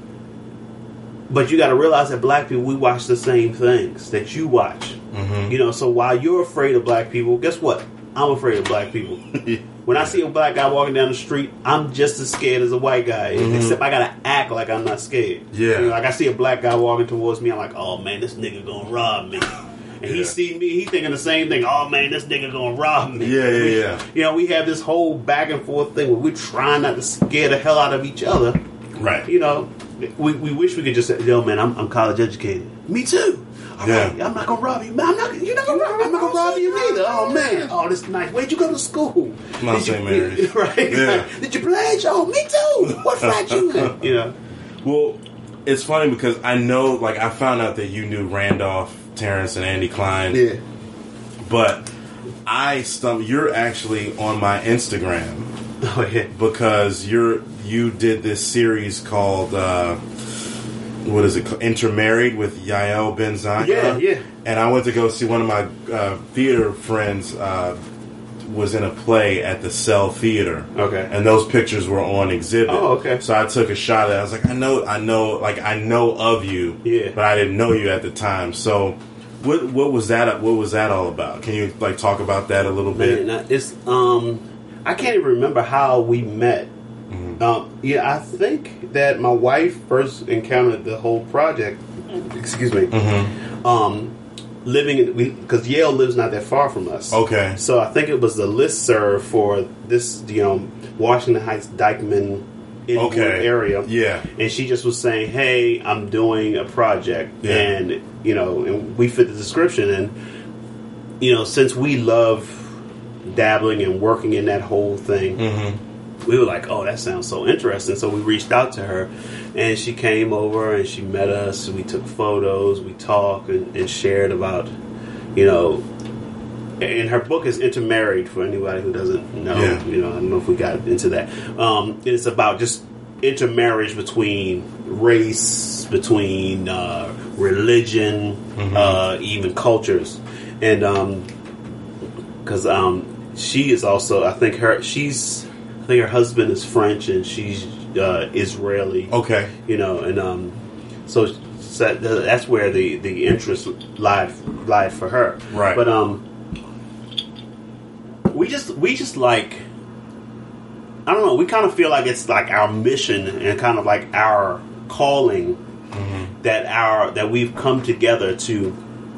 But you got to realize that black people, we watch the same things that you watch. You know, so while you're afraid of black people, guess what? I'm afraid of black people. When I see a black guy walking down the street, I'm just as scared as a white guy. Except I gotta act like I'm not scared. Yeah. You know, like I see a black guy walking towards me, I'm like, oh man, this nigga gonna rob me. And he see me, he thinking the same thing. Oh man, this nigga gonna rob me. Yeah. You know, we have this whole back and forth thing where we're trying not to scare the hell out of each other. Right. You know, we wish we could just say, yo man, I'm college educated. Me too. All right, I'm not gonna rob you, man. You're not gonna rob me. I'm not gonna rob you neither. Oh man, oh this is nice. Where'd you go to school? Mount St. Mary's. Right? Yeah. Did you pledge? Oh, me too. What frat you in? You know. Well, it's funny because I know, like, I found out that you knew Randolph, Terrence, and Andy Klein. Yeah. But you're actually on my Instagram. Oh yeah. Because you did this series called. What is it called? Intermarried with Yael Ben-Zanya. Yeah. And I went to go see one of my theater friends was in a play at the Cell Theater. Okay. And those pictures were on exhibit. Oh, okay. So I took a shot at it. I was like, I know of you. Yeah. But I didn't know you at the time. So what was that all about? Can you like talk about that a little bit? Man, it's I can't even remember how we met. I think that my wife first encountered the whole project. Excuse me. Living in, because Yale lives not that far from us. Okay. So I think it was the listserv for this, Washington Heights, Dykeman area. Yeah. And she just was saying, "Hey, I'm doing a project," and and we fit the description. And since we love dabbling and working in that whole thing. We were like, oh, that sounds so interesting. So we reached out to her, and she came over and she met us. We took photos, we talked, and shared about, and her book is Intermarried for anybody who doesn't know. Yeah. I don't know if we got into that. It's about just intermarriage between race, between religion, even cultures, and because she is also, I think her husband is French and she's Israeli. Okay. And so that's where the interest lied for her. Right. But we just like, I don't know, we kind of feel like it's like our mission and kind of like our calling that we've come together to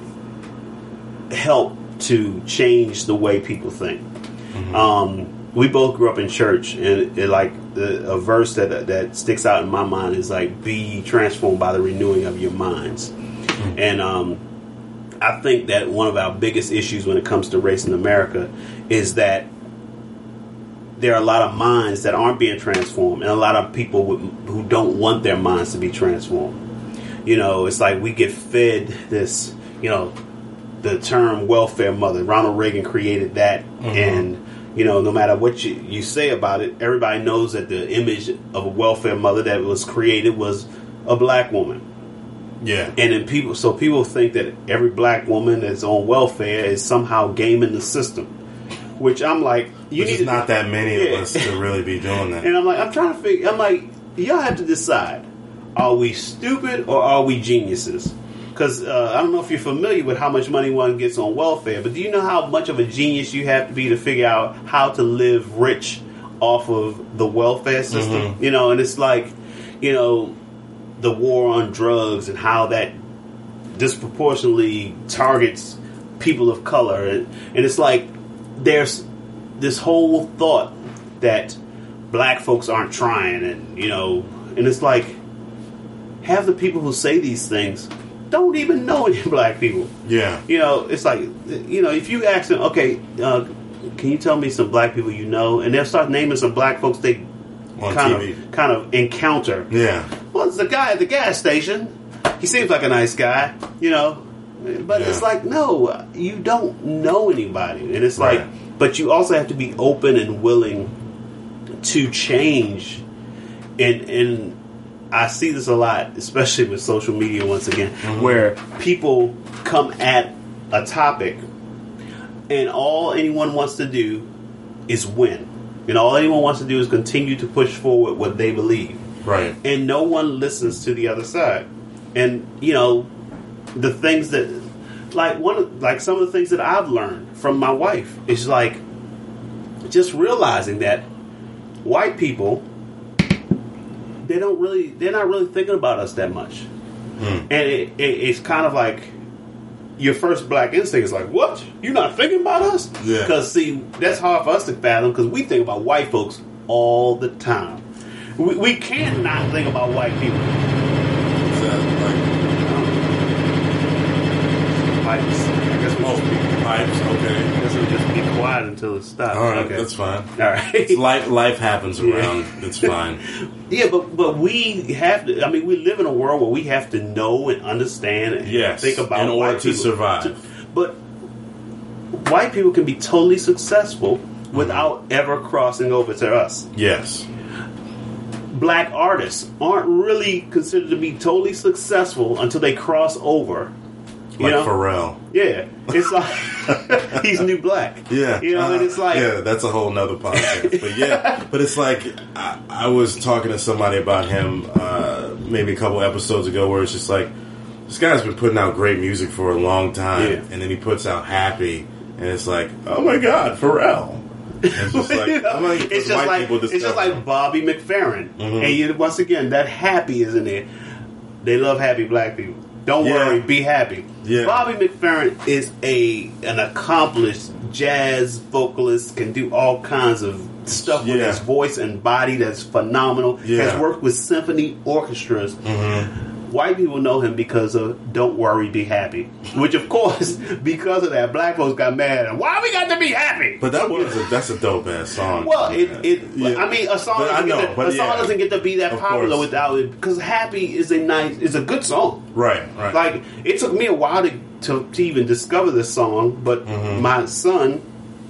help to change the way people think. We both grew up in church, and a verse that sticks out in my mind is like, be transformed by the renewing of your minds. And I think that one of our biggest issues when it comes to race in America is that there are a lot of minds that aren't being transformed, and a lot of people who don't want their minds to be transformed. It's like we get fed this, the term welfare mother. Ronald Reagan created that, and no matter what you say about it, everybody knows that the image of a welfare mother that was created was a black woman. Yeah. And then people think that every black woman that's on welfare is somehow gaming the system. Which I'm like, there's not that many of us to really be doing that. And I'm like, y'all have to decide. Are we stupid or are we geniuses? Because I don't know if you're familiar with how much money one gets on welfare, but do you know how much of a genius you have to be to figure out how to live rich off of the welfare system? And it's like, the war on drugs and how that disproportionately targets people of color. And it's like there's this whole thought that black folks aren't trying, and it's like half the people who say these things don't even know any black people. Yeah. It's like, if you ask them, okay, can you tell me some black people you know? And they'll start naming some black folks they kind of encounter. Yeah. well, it's the guy at the gas station. He seems like a nice guy, you know. But it's like, no, you don't know anybody. And it's like, but you also have to be open and willing to change. And I see this a lot, especially with social media once again, where people come at a topic and all anyone wants to do is win. And all anyone wants to do is continue to push forward what they believe. Right. And no one listens to the other side. And, you know, the things that, like some of the things that I've learned from my wife is like just realizing that white people, they're not really thinking about us that much. And it's kind of like your first black instinct is like, what? You're not thinking about us? Yeah. Because, see, that's hard for us to fathom because we think about white folks all the time. We can't not think about white people. Pipes. I guess we pipes. Okay. I guess we'll just be quiet until it stops. All right, okay. that's fine. All right. Life happens around. It's fine. Yeah, but we have to. I mean, we live in a world where we have to know and understand and think about in order white to people. survive. But white people can be totally successful without ever crossing over to us. Yes. Black artists aren't really considered to be totally successful until they cross over. Like Pharrell. Yeah. It's like, he's new black. Yeah. You know, and it's like... Yeah, that's a whole nother podcast. But yeah, but it's like, I was talking to somebody about him maybe a couple episodes ago where it's just like, this guy's been putting out great music for a long time, and then he puts out Happy, and it's like, oh my God, Pharrell. It's just like, you know, it's just like Bobby McFerrin. And once again, that Happy is in there. They love happy black people. Don't worry, be happy. Yeah. Bobby McFerrin is an accomplished jazz vocalist, can do all kinds of stuff with his voice and body that's phenomenal. Has worked with symphony orchestras. White people know him because of Don't Worry, Be Happy. Which, of course, because of that, black folks got mad. And why we got to be happy? But that's a dope-ass song. Well, I mean, a song doesn't get to be that popular without it. Because Happy is a good song. Right. Like, it took me a while to even discover this song. But my son...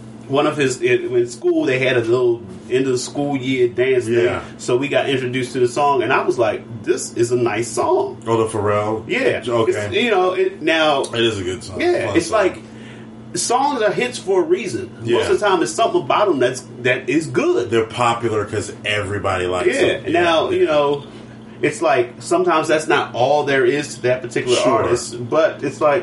in school, they had a little end of the school year dance thing. So we got introduced to the song, and I was like, this is a nice song. Oh, the Pharrell? Yeah. Okay. Now... It is a good song. Yeah, it's like, songs are hits for a reason. Most of the time, it's something about them that is good. They're popular because everybody likes them. Yeah. Now, you know, it's like, sometimes that's not all there is to that particular artist, but it's like,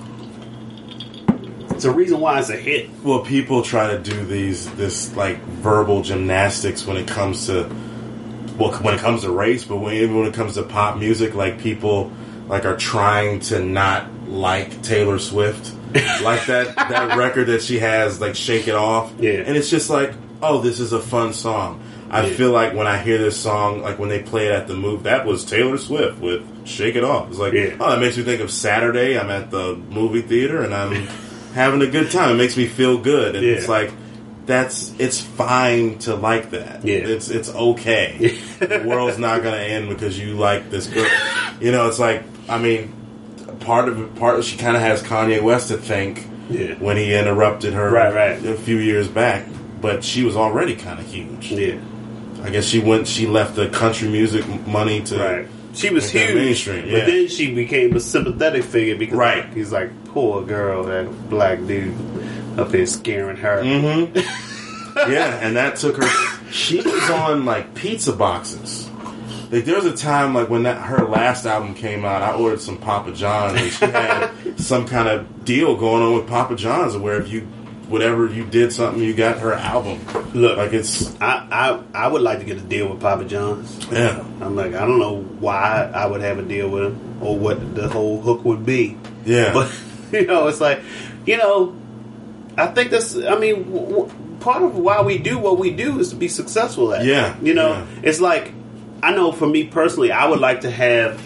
it's a reason why it's a hit. Well, people try to do this like verbal gymnastics when it comes to race, but when it comes to pop music, like people like are trying to not like Taylor Swift, like that record that she has, like Shake It Off, and it's just like, oh, this is a fun song. I feel like when I hear this song, like when they play it at the movie, that was Taylor Swift with Shake It Off. It's like, oh, that makes me think of Saturday. I'm at the movie theater and I'm having a good time. It makes me feel good. And it's like, it's fine to like that. Yeah. It's okay. The world's not going to end because you like this girl. You know, it's like, I mean, part of she kind of has Kanye West to thank when he interrupted her a few years back. But she was already kind of huge. Yeah. I guess she left the country music money to... She was huge, mainstream, but then she became a sympathetic figure because he's like, poor girl, that black dude up there scaring her. Yeah, and that took her... She was on, like, pizza boxes. Like, there was a time, like, when her last album came out, I ordered some Papa John's, and she had some kind of deal going on with Papa John's where if you... Whatever you did something, you got her album. Look, like it's. I would like to get a deal with Papa John's. Yeah, I'm like, I don't know why I would have a deal with him or what the whole hook would be. Yeah, but you know, it's like, you know, I think that's. I mean, part of why we do what we do is to be successful at. Yeah, you know, it's like, I know for me personally, I would like to have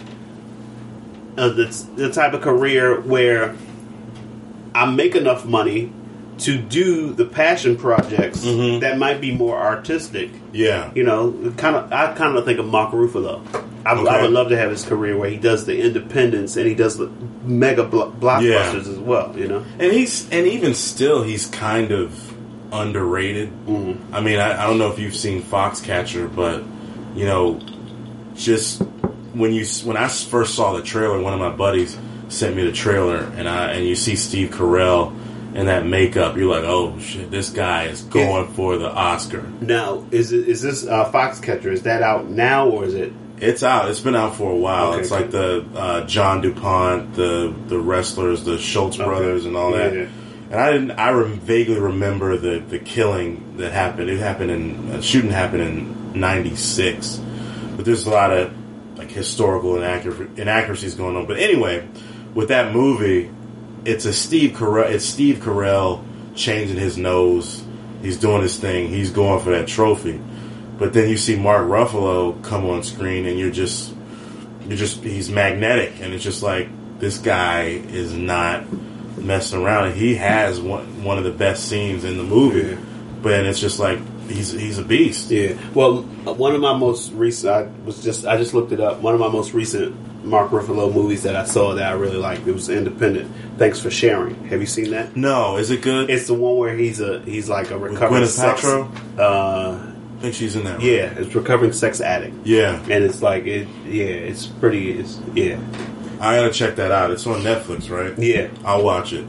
the type of career where I make enough money to do the passion projects that might be more artistic. Yeah. You know, I kind of think of Mark Ruffalo. I would love to have his career where he does the independents and he does the mega blockbusters as well. You know, and even still he's kind of underrated. I mean, I don't know if you've seen Foxcatcher, but you know, just when I first saw the trailer, one of my buddies sent me the trailer, and you see Steve Carell in that makeup, you're like, oh shit, this guy is going for the Oscar. Now, is this Foxcatcher? Is that out now or is it? It's out. It's been out for a while. Okay, it's like the John DuPont, the wrestlers, the Schultz brothers, and all that. Yeah. And I vaguely remember the killing that happened. It happened shooting happened in '96, but there's a lot of like historical inaccuracies going on. But anyway, with that movie, it's Steve Carell changing his nose. He's doing his thing. He's going for that trophy. But then you see Mark Ruffalo come on screen, and he's magnetic, and it's just like this guy is not messing around. And he has one of the best scenes in the movie, but it's just like he's a beast. Yeah. Well, one of my most recent, I just looked it up. One of my most recent Mark Ruffalo movies that I saw that I really liked. It was Independent. Thanks for Sharing. Have you seen that? No. Is it good? It's the one where he's like a recovering sex. I think she's in that. Right? Yeah, it's recovering sex addict. Yeah, and it's like it's pretty. I gotta check that out. It's on Netflix, right? Yeah, I'll watch it.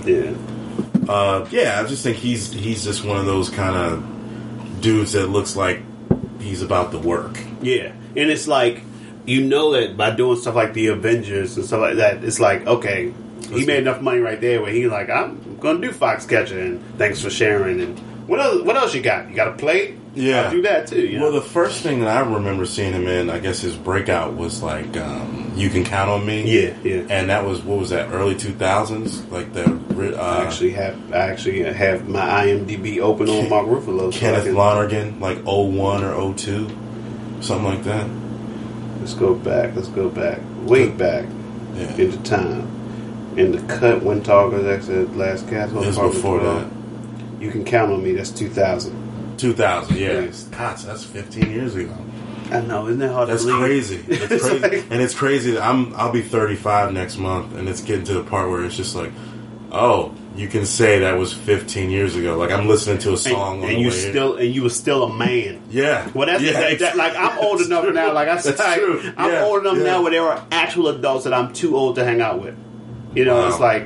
Yeah, I just think he's just one of those kind of dudes that looks like he's about the work. Yeah, and it's like that by doing stuff like the Avengers and stuff like that, it's like okay, he made enough money right there where he's like, I'm gonna do Foxcatcher and Thanks for Sharing and what else you got? You got a plate? Yeah, I'll do that too. You know? Well, the first thing that I remember seeing him in, I guess his breakout was like You Can Count on Me. Yeah. And that was what was that? Early 2000s, like the. I actually have my IMDb open on Mark Ruffalo. Kenneth Lonergan, like 01 or 02, something like that. Let's go back. Way back into time. In the cut when Talkers exited Last Castle. It was before that. You Can Count on Me. That's 2000. 2000, yeah. God, so that's 15 years ago. I know, isn't that hard to believe? Crazy. It's crazy. And it's crazy that I'll be 35 next month, and it's getting to the part where it's just like, oh, you can say that was 15 years ago. Like I'm listening to a song and you were still a man. Yeah. Well, that's like I'm old enough now. Like I said, I'm old enough now where there are actual adults that I'm too old to hang out with. You know, It's like,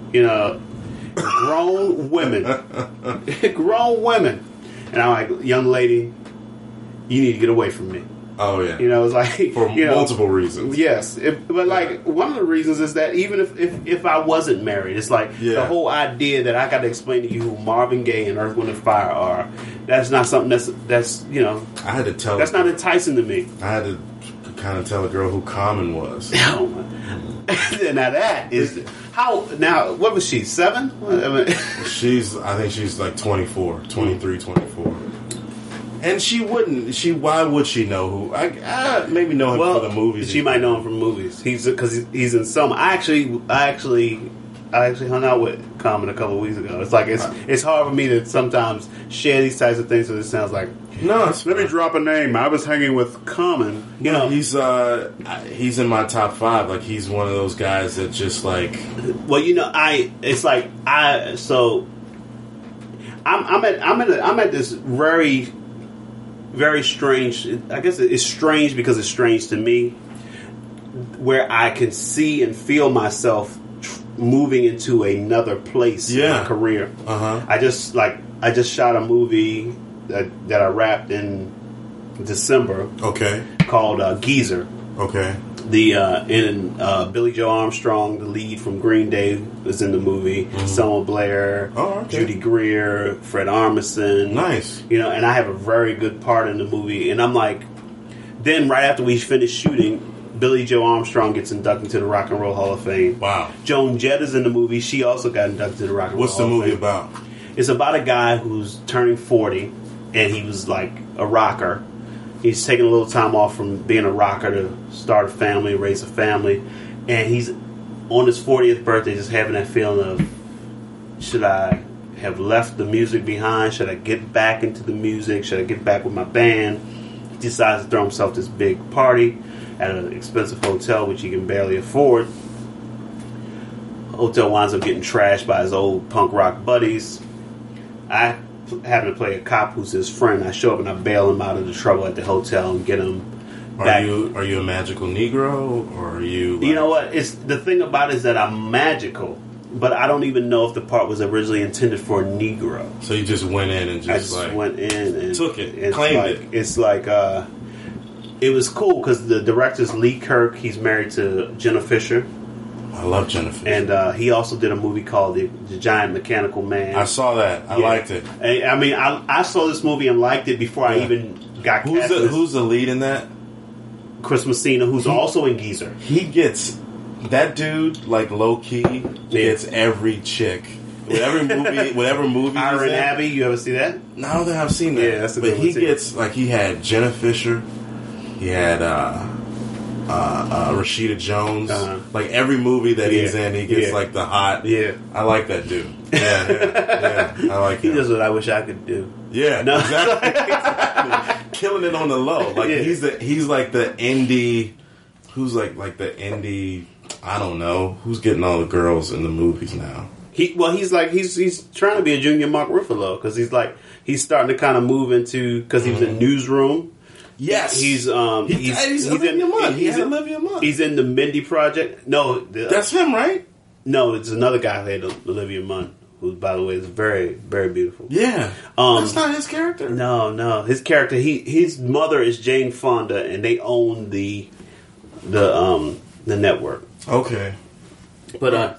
grown women. And I'm like, young lady, you need to get away from me. Oh, yeah. It's like... For multiple reasons. Yes. But, one of the reasons is that even if I wasn't married, it's like the whole idea that I got to explain to you who Marvin Gaye and Earth, Wind & Fire are, that's not something that's I had to tell... That's not enticing to me. I had to kind of tell a girl who Common was. Oh, my... Now, that is... Now, what was she, 7? I think she's like 23, 24. And why would she know who? I maybe know him for the movies. She might know him from movies. Because he's in some. I actually hung out with Common a couple of weeks ago. It's like, it's hard for me to sometimes share these types of things, so it sounds like, no, let me drop a name. I was hanging with Common. He's in my top 5. Like he's one of those guys that just like. Well, I'm at this very, very strange. I guess it's strange because it's strange to me, where I can see and feel myself moving into another place in my career. I just shot a movie that I wrapped in December. Okay. Called Geezer. Okay. Billy Joe Armstrong, the lead from Green Day, was in the movie. Selma Blair, Judy Greer, Fred Armisen. Nice. And I have a very good part in the movie. And I'm like, then right after we finished shooting, Billy Joe Armstrong gets inducted to the Rock and Roll Hall of Fame. Wow. Joan Jett is in the movie. She also got inducted to the Rock and Roll Hall of Fame. What's the movie about? It's about a guy who's turning 40, and he was like a rocker. He's taking a little time off from being a rocker to start a family, raise a family, and he's on his 40th birthday just having that feeling of, should I have left the music behind? Should I get back into the music? Should I get back with my band? decides to throw himself this big party at an expensive hotel, which he can barely afford. Hotel winds up getting trashed by his old punk rock buddies. I happen to play a cop who's his friend. I show up and I bail him out of the trouble at the hotel and get him back. Are you a magical Negro, or are you? You know what? It's the thing about it is that I'm magical, but I don't even know if the part was originally intended for a Negro. So you just went in and went in and took it, claimed it. It's like it was cool because the director's Lee Kirk. He's married to Jenna Fisher. I love Jenna Fisher. And he also did a movie called The Giant Mechanical Man. I saw that. I liked it. I mean, I saw this movie and liked it before I even got cast. Who's the lead in that? Chris Messina, who's also in Geezer. He gets... That dude, like, low-key, gets every chick. Whatever movie Iron Abbey, you ever see that? No, I don't think I've seen that. Yeah, that's a good one. But he gets... Like, he had Jenna Fisher. He had... Rashida Jones. Like every movie that he's in, he gets like the hot. Yeah, I like that dude. Yeah. I like him. He does what I wish I could do. Yeah, no. Exactly. Killing it on the low. Like he's like the indie. Who's like the indie? I don't know. Who's getting all the girls in the movies now? He's trying to be a junior Mark Ruffalo because he's starting to kind of move into because he was in Newsroom. Yes, he's Olivia Munn. He's in the Mindy Project. No, that's him, right? No, it's another guy who had Olivia Munn, who, by the way, is very, very beautiful. Yeah, that's not his character. No, his character. His mother is Jane Fonda, and they own the network. Okay, so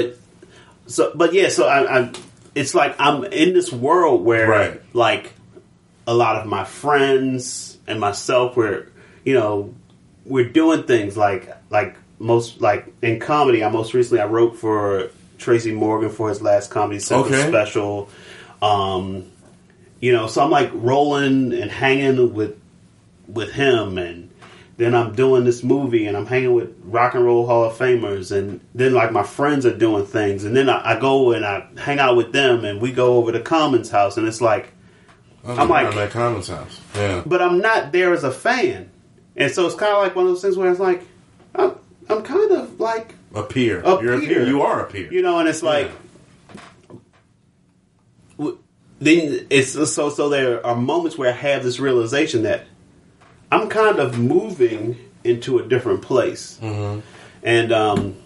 I it's like I'm in this world where like a lot of my friends and myself, we're doing things like in comedy. I wrote for Tracy Morgan for his last Comedy Central special. So I'm like rolling and hanging with him, and then I'm doing this movie, and I'm hanging with Rock and Roll Hall of Famers, and then like my friends are doing things, and then I go and I hang out with them, and we go over to Common's house, and it's like. I'm at Common's house. Yeah. But I'm not there as a fan. And so it's kind of like one of those things where it's like, I'm kind of like... A peer. You're a peer. You are a peer. And it's like... Then it's so there are moments where I have this realization that I'm kind of moving into a different place. Mm-hmm. And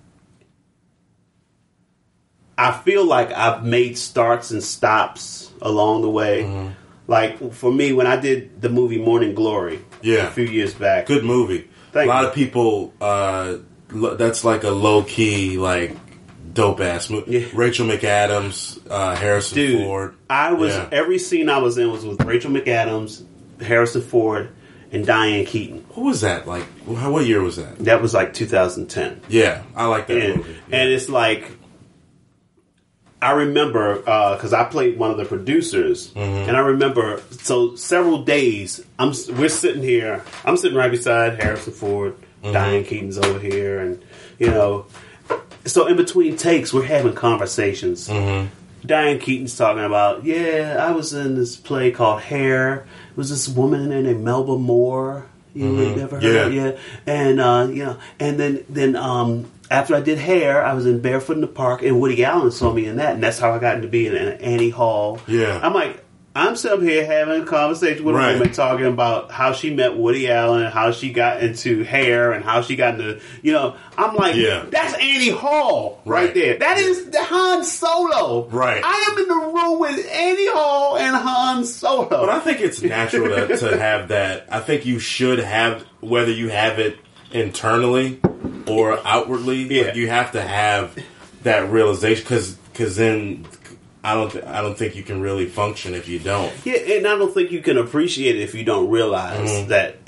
I feel like I've made starts and stops along the way. Mm-hmm. Like for me, when I did the movie Morning Glory a few years back. Good movie. A lot of people, that's like a low-key, like, dope-ass movie. Yeah. Rachel McAdams, Harrison Ford. Every scene I was in was with Rachel McAdams, Harrison Ford, and Diane Keaton. What was that? Like, what year was that? That was like 2010. Yeah, I like that movie. Yeah. And it's like... I remember, because I played one of the producers, and I remember, so several days, we're sitting here, I'm sitting right beside Harrison Ford, Diane Keaton's over here, and, so in between takes, we're having conversations. Diane Keaton's talking about, I was in this play called Hair. It was this woman in there named Melba Moore. You never heard of it? And, and then after I did Hair, I was in Barefoot in the Park, and Woody Allen saw me in that, and that's how I got into being in Annie Hall. Yeah. I'm like, I'm sitting up here having a conversation with a woman talking about how she met Woody Allen, how she got into Hair, and how she got into, I'm like, that's Annie Hall right there. That is Han Solo. Right. I am in the room with Annie Hall and Han Solo. But I think it's natural to have that. I think you should have, whether you have it internally or outwardly, you have to have that realization because then I don't think you can really function if you don't. Yeah, and I don't think you can appreciate it if you don't realize that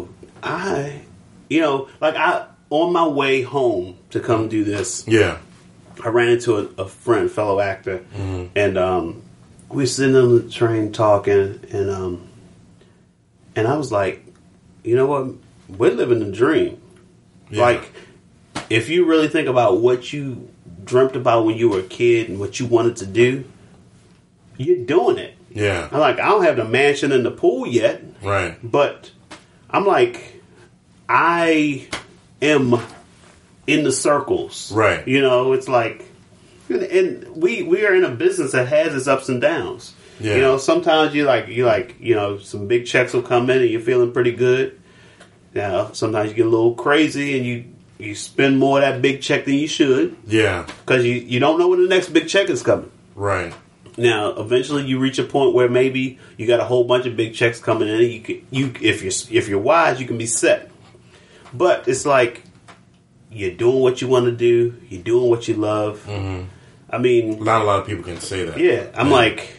on my way home to come do this, I ran into a friend, fellow actor, and we were sitting on the train talking, and I was like, you know what, we're living the dream. Yeah. Like, if you really think about what you dreamt about when you were a kid and what you wanted to do, you're doing it. Yeah. I'm like, I don't have the mansion and the pool yet. Right. But I'm like, I am in the circles. Right. You know, it's like, and we are in a business that has its ups and downs. Yeah. You know, sometimes you know, some big checks will come in and you're feeling pretty good. Now, sometimes you get a little crazy and you spend more of that big check than you should. Yeah. Because you don't know when the next big check is coming. Right. Now, eventually, you reach a point where maybe you got a whole bunch of big checks coming in. And if you're wise, you can be set. But it's like you're doing what you want to do. You're doing what you love. Mm-hmm. I mean, not a lot of people can say that. Yeah, I'm like,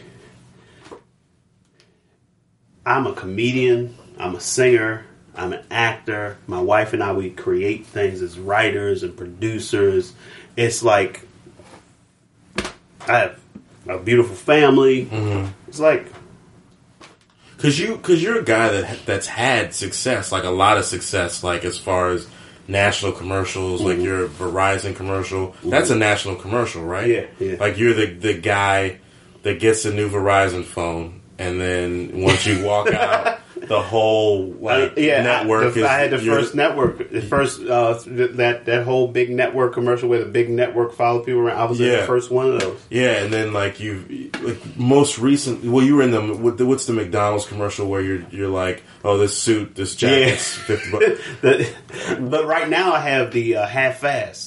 I'm a comedian. I'm a singer. I'm an actor. My wife and I, we create things as writers and producers. It's like I have a beautiful family. Mm-hmm. It's like, cause you're a guy that's had success, like a lot of success, like as far as national commercials, mm-hmm. like your Verizon commercial. Mm-hmm. That's a national commercial, right? Yeah, yeah. Like you're the guy that gets a new Verizon phone, and then once you walk out, the whole network. I had the first network, the first that whole big network commercial where the big network followed people around. I was in the first one of those. Yeah, and then like most recent. Well, you were in what's the McDonald's commercial where you're like, oh, this suit, this jacket's $50. But right now I have the half-ass.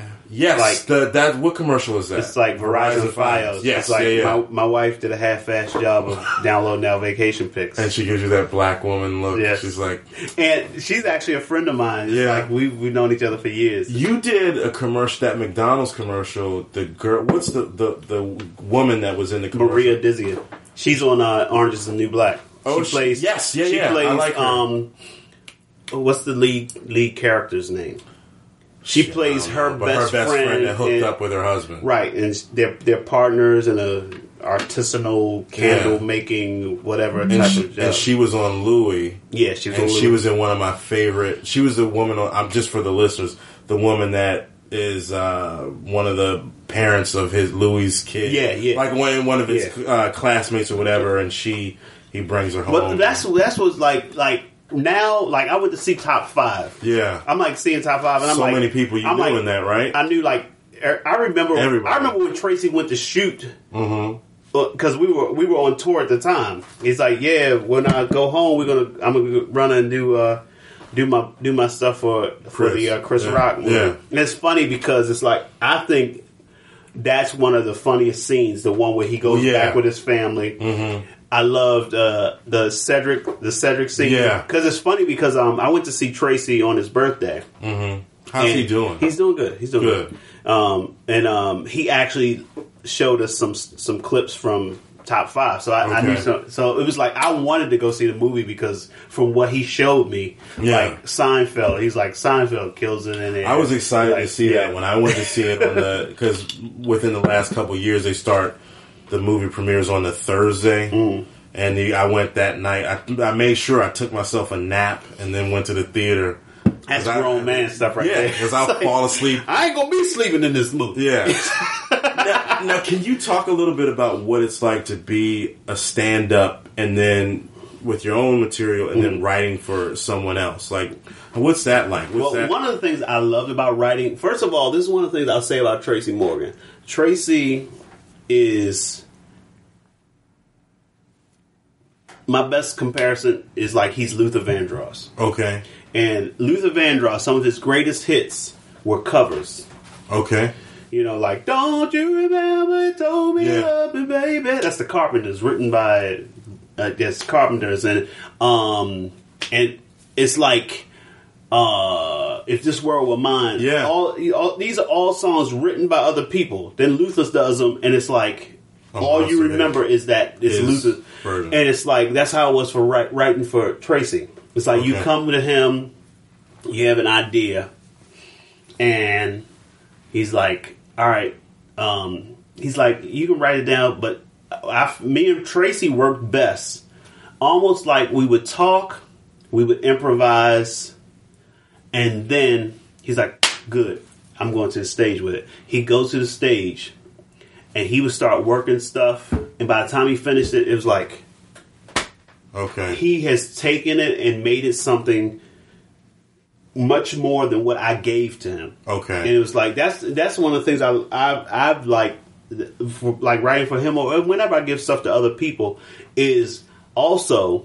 Yes, like, what commercial is that? It's like Verizon Fios. Yes, it's like my wife did a half-ass job of downloading our vacation pics, and she gives you that black woman look. Yes. She's like, and she's actually a friend of mine. It's like we've known each other for years. You did a commercial, that McDonald's commercial. The girl, what's the woman that was in the commercial? Maria Dizia. She's on Orange Is the New Black. Oh, she plays. Yes, yeah, she plays, I like her. What's the lead character's name? She plays her best friend that hooked up with her husband. Right, and they're partners in a artisanal candle making whatever type of job. And she was on Louie. Yeah, she was on Louie. She was in one of my favorite. She was the woman I'm just for the listeners, the woman that is one of the parents of his Louie's kid. Yeah. Like one of his classmates or whatever, and he brings her home. But that's what's like. Now, like, I went to see Top 5. Yeah. I'm, like, seeing Top 5, and I'm so like... So many people you knew in that, right? I knew, like... I remember when Tracy went to shoot. Mm-hmm. Because we were on tour at the time. He's like, yeah, when I go home, I'm gonna run and do my stuff for the Chris Rock movie. Yeah. And it's funny because it's like, I think that's one of the funniest scenes, the one where he goes back with his family. Mm-hmm. I loved the Cedric scene. Yeah, because it's funny because I went to see Tracy on his birthday. Mm-hmm. How's he doing? He's doing good. He's doing good. And he actually showed us some clips from Top 5. So I knew so it was like I wanted to go see the movie because from what he showed me, like Seinfeld, he's like Seinfeld kills it in there. I was excited to see that when I went to see it because within the last couple of years they start. The movie premieres on the Thursday, and I went that night. I made sure I took myself a nap and then went to the theater. That's grown man stuff right there. Because I'll fall asleep. I ain't gonna be sleeping in this movie. Yeah. now, can you talk a little bit about what it's like to be a stand-up and then with your own material and then writing for someone else? Like, what's that like? One of the things I loved about writing, first of all, this is one of the things I'll say about Tracy Morgan. Tracy is my best comparison is like he's Luther Vandross. Okay. And Luther Vandross, some of his greatest hits were covers. Okay. You know, like "Don't You Remember You Told Me You Loved Me, Baby." That's the Carpenters, written by Carpenters, and it's like "If This World Were Mine." Yeah. All these are all songs written by other people. Then Luther does them, and it's like all you remember is that it's Luther's version. And it's like that's how it was for writing for Tracy. It's like you come to him, you have an idea, and he's like, "All right." He's like, "You can write it down," but me and Tracy worked best. Almost like we would talk, we would improvise, and then he's like, "Good, I'm going to the stage with it." He'd go to the stage, and he would start working stuff, And by the time he finished it, it was like, okay, he has taken it and made it something much more than what I gave to him. Okay. And it was like, that's one of the things I've like writing for him, or whenever I give stuff to other people, is also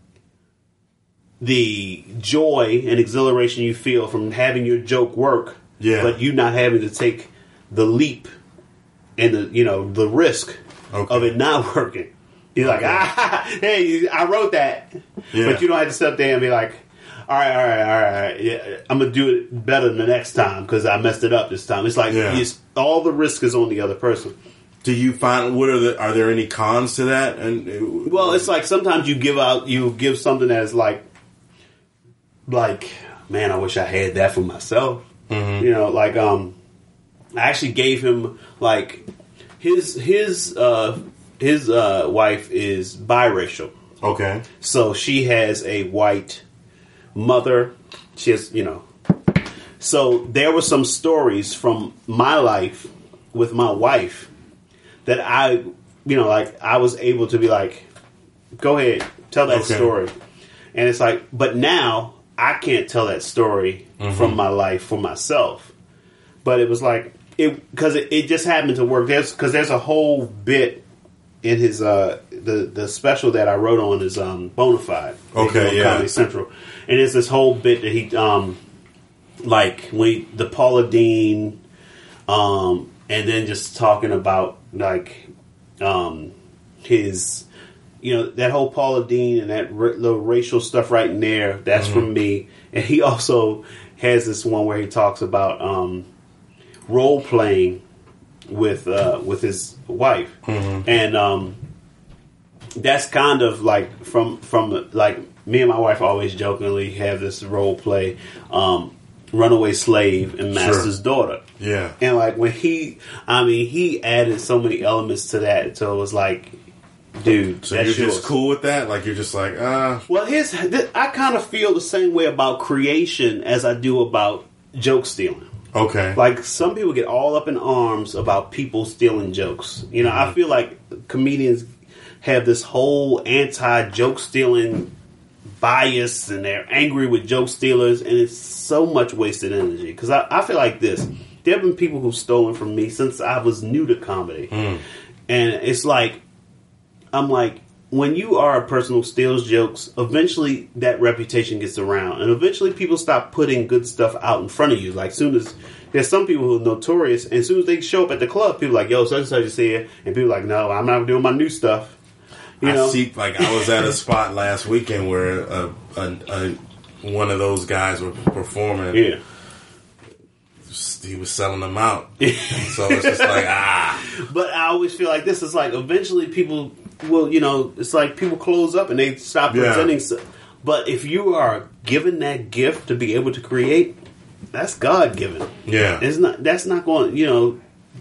the joy and exhilaration you feel from having your joke work, but you not having to take the leap and the risk of it not working. You're like, hey, I wrote that, but you don't have to sit there and be like, all right, yeah, I'm gonna do it better the next time because I messed it up this time. It's like all the risk is on the other person. Do you find are there any cons to that? And well, it's like sometimes you give something that's like, man, I wish I had that for myself. Mm-hmm. Like I actually gave him like his wife is biracial. Okay, so she has a white mother. She has, so there were some stories from my life with my wife that I was able to be like, go ahead, tell that story. And it's like, but now I can't tell that story from my life for myself. But it was like, because it just happened to work. There's a whole bit in his the special that I wrote on is Bonafide. Comedy Central, and it's this whole bit that he like the Paula Deen, and then just talking about like his that whole Paula Deen and that little racial stuff right in there. That's from me, and he also has this one where he talks about role playing with his wife, and that's kind of like from like me and my wife always jokingly have this role play, runaway slave and master's daughter. Yeah, and like when he added so many elements to that, so it was like, dude, so you're just cool with that? Like you're just like, Well, I kind of feel the same way about creation as I do about joke stealing. Okay. Like, some people get all up in arms about people stealing jokes. I feel like comedians have this whole anti-joke stealing bias, and they're angry with joke stealers, and it's so much wasted energy. Because I feel like this. There have been people who've stolen from me since I was new to comedy. And it's like, I'm like, when you are a person who steals jokes, eventually that reputation gets around. And eventually people stop putting good stuff out in front of you. Like, soon as there's some people who are notorious, and as soon as they show up at the club, people are like, yo, such and such is here. And people are like, no, I'm not doing my new stuff. I see, like, I was at a spot last weekend where one of those guys were performing. Yeah. He was selling them out. So it's just like, But I always feel like this is like, eventually people will, it's like people close up and they stop presenting stuff. But if you are given that gift to be able to create, that's God given. Yeah. That's not going, you're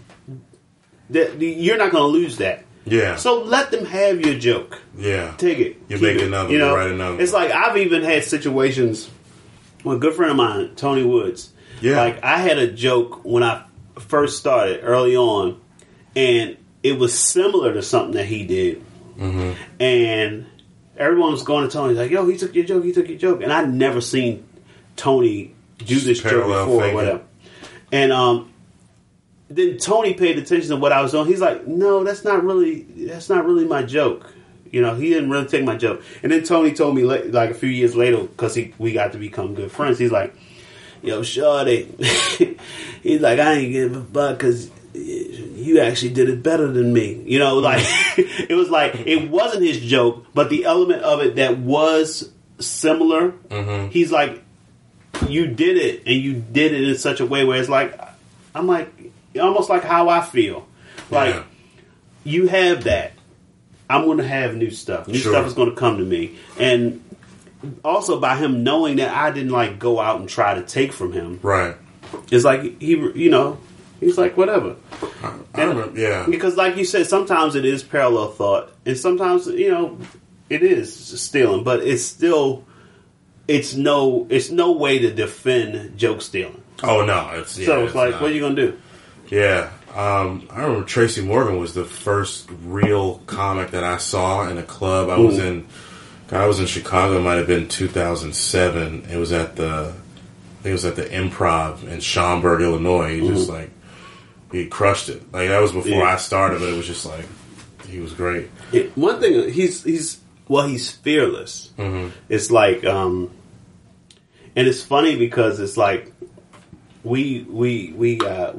not going to lose that. Yeah. So let them have your joke. Yeah. Take it. You make another, write another. It's like, I've even had situations with a good friend of mine, Tony Woods. Yeah. Like, I had a joke when I first started early on, and it was similar to something that he did. Mm-hmm. And everyone was going to Tony, like, yo, he took your joke. And I'd never seen Tony do this joke before or whatever. And then Tony paid attention to what I was doing. He's like, no, that's not really my joke. He didn't really take my joke. And then Tony told me, like, a few years later, because we got to become good friends, he's like, yo, shorty, he's like, I ain't give a fuck because you actually did it better than me. Like, it was like, it wasn't his joke, but the element of it that was similar, he's like, you did it, and you did it in such a way where it's like, I'm like, almost like how I feel. Like, you have that. I'm going to have new stuff. New stuff is going to come to me. And also by him knowing that I didn't like go out and try to take from him. Right. It's like he's like, whatever. Because like you said, sometimes it is parallel thought, and sometimes it is stealing, but it's still it's no way to defend joke stealing. Oh no, it's like, what are you gonna do? Yeah. I remember Tracy Morgan was the first real comic that I saw in a club. I was in Chicago. It might have been 2007. It was at the Improv in Schaumburg, Illinois. He crushed it. Like, that was before I started, but it was just like, he was great. One thing, he's fearless. Mm-hmm. It's like, and it's funny because it's like we got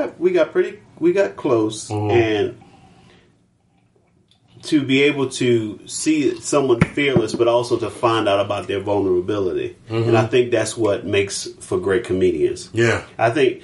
close, mm-hmm. and to be able to see someone fearless, but also to find out about their vulnerability, mm-hmm. and I think that's what makes for great comedians. Yeah, I think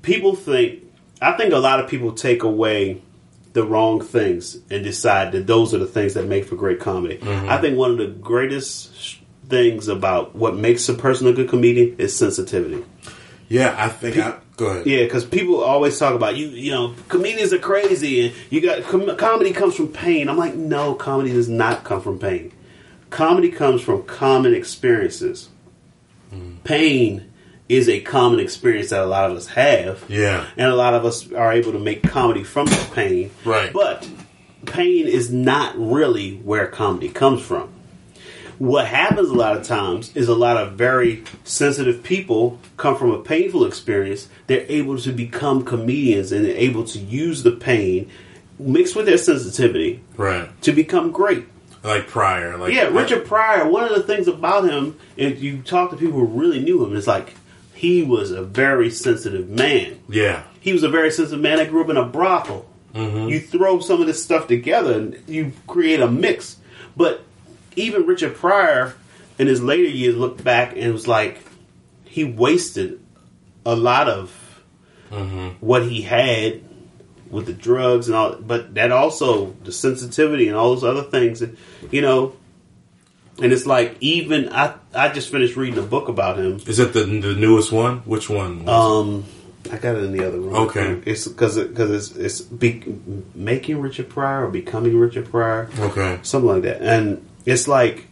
a lot of people take away the wrong things and decide that those are the things that make for great comedy. Mm-hmm. I think one of the greatest things about what makes a person a good comedian is sensitivity. Yeah, I think. Go ahead. Yeah, because people always talk about you know, comedians are crazy and you got comedy comes from pain. I'm like, no, comedy does not come from pain. Comedy comes from common experiences. Pain is a common experience that a lot of us have. Yeah. And a lot of us are able to make comedy from that pain. Right. But pain is not really where comedy comes from. What happens a lot of times is a lot of very sensitive people come from a painful experience. They're able to become comedians and they're able to use the pain mixed with their sensitivity, right, to become great. Like Pryor. Richard Pryor, one of the things about him, if you talk to people who really knew him, it's like he was a very sensitive man. Yeah. He was a very sensitive man that grew up in a brothel. Mm-hmm. You throw some of this stuff together and you create a mix. But even Richard Pryor, in his later years, looked back and was like, he wasted a lot of what he had with the drugs and all. But that also, the sensitivity and all those other things, you know. And it's like, even I just finished reading a book about him. Is it the newest one? Which one? I got it in the other room. Okay. It's because it's making Richard Pryor or becoming Richard Pryor. Okay. Something like that. And it's like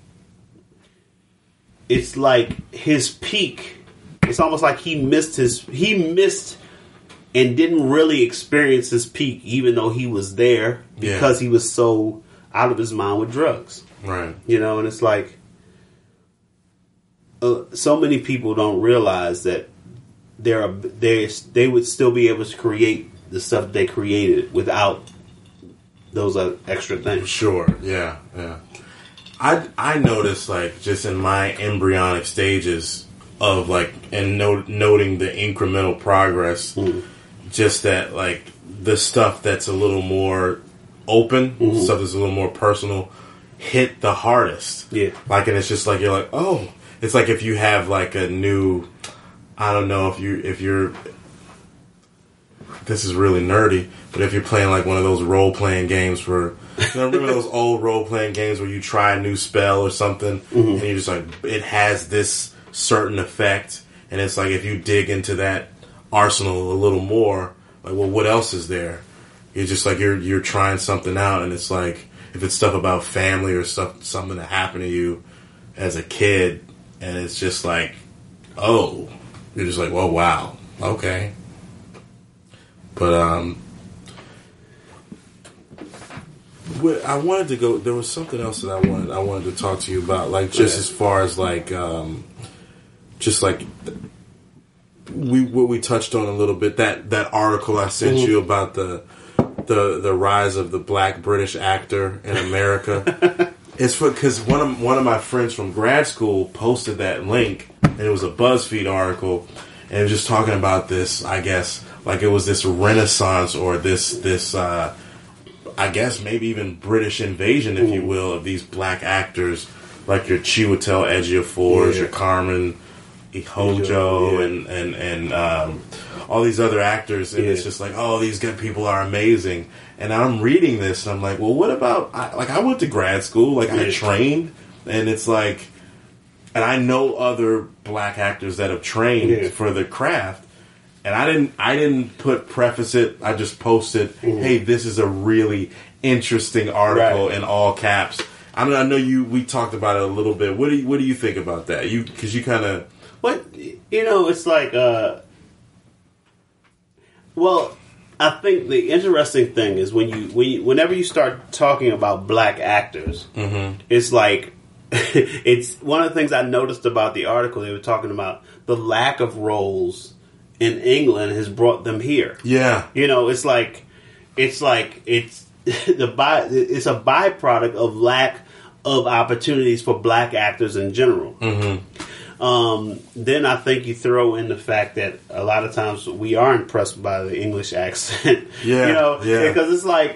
his peak. It's almost like he missed and didn't really experience his peak, even though he was there because he was so out of his mind with drugs. Right. You know, and it's like so many people don't realize that they would still be able to create the stuff they created without those extra things. Sure. Yeah. Yeah. I noticed, like, just in my embryonic stages of, like, and noting the incremental progress, just that, like, the stuff that's a little more open, stuff that's a little more personal, hit the hardest. Yeah. Like, and it's just like, you're like, oh, it's like if you have, like, a new, I don't know, if you're, this is really nerdy, but if you're playing, like, one of those role-playing games where, you know, remember those old role-playing games where you try a new spell or something, and you're just like, it has this certain effect, and it's like, if you dig into that arsenal a little more, like, well, what else is there? You're just like, you're trying something out, and it's like, if it's stuff about family or something that happened to you as a kid, and it's just like, oh, you're just like, well, wow, okay. But, I wanted to go. There was something else that I wanted to talk to you about, like, just as far as, like, just like what we touched on a little bit. That article I sent you about the rise of the black British actor in America. It's because one of my friends from grad school posted that link, and it was a BuzzFeed article, and it was just talking about this. I guess, like, it was this renaissance or this. I guess maybe even British invasion, if you will, of these black actors like your Chiwetel Ejiofor, your Carmen Ejogo, and all these other actors, and it's just like, oh, these good people are amazing. And I'm reading this, and I'm like, well, what about, I went to grad school, like, I trained, and it's like, and I know other black actors that have trained for the craft. And I didn't preface it. I just posted, hey, this is a really interesting article in all caps. I mean, I know we talked about it a little bit. What do you think about that? Because you kind of, what, you know, it's like, well, I think the interesting thing is whenever you start talking about black actors, it's like it's one of the things I noticed about the article. They were talking about the lack of roles in England has brought them here. Yeah, it's it's a byproduct of lack of opportunities for black actors in general. Then I think you throw in the fact that a lot of times we are impressed by the English accent. Because it's like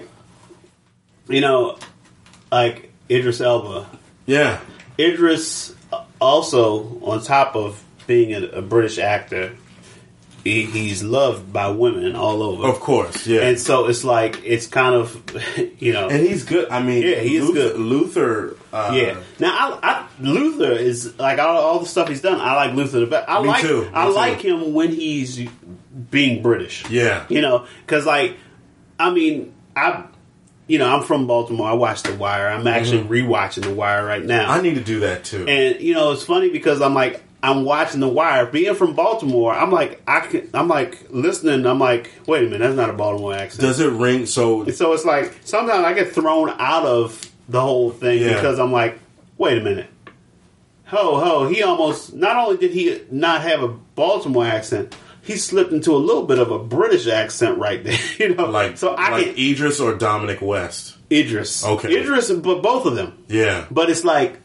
Idris Elba. Yeah, Idris also, on top of being a British actor, he's loved by women all over. Of course, yeah. And so it's like, it's kind of, And he's good. I mean, yeah, he is good. Luther. Yeah. Now, Luther is, like, all the stuff he's done, I like Luther the best. Me too. I like him when he's being British. Yeah. Because, like, I mean, I'm from Baltimore. I watched The Wire. I'm actually rewatching The Wire right now. I need to do that, too. And, it's funny because I'm watching The Wire. Being from Baltimore, I'm like listening. I'm like, wait a minute, that's not a Baltimore accent. Does it ring? So it's like sometimes I get thrown out of the whole thing because I'm like, wait a minute, ho, he almost, not only did he not have a Baltimore accent, he slipped into a little bit of a British accent right there. Like Idris or Dominic West. Idris, okay, Idris, but both of them, yeah. But it's like,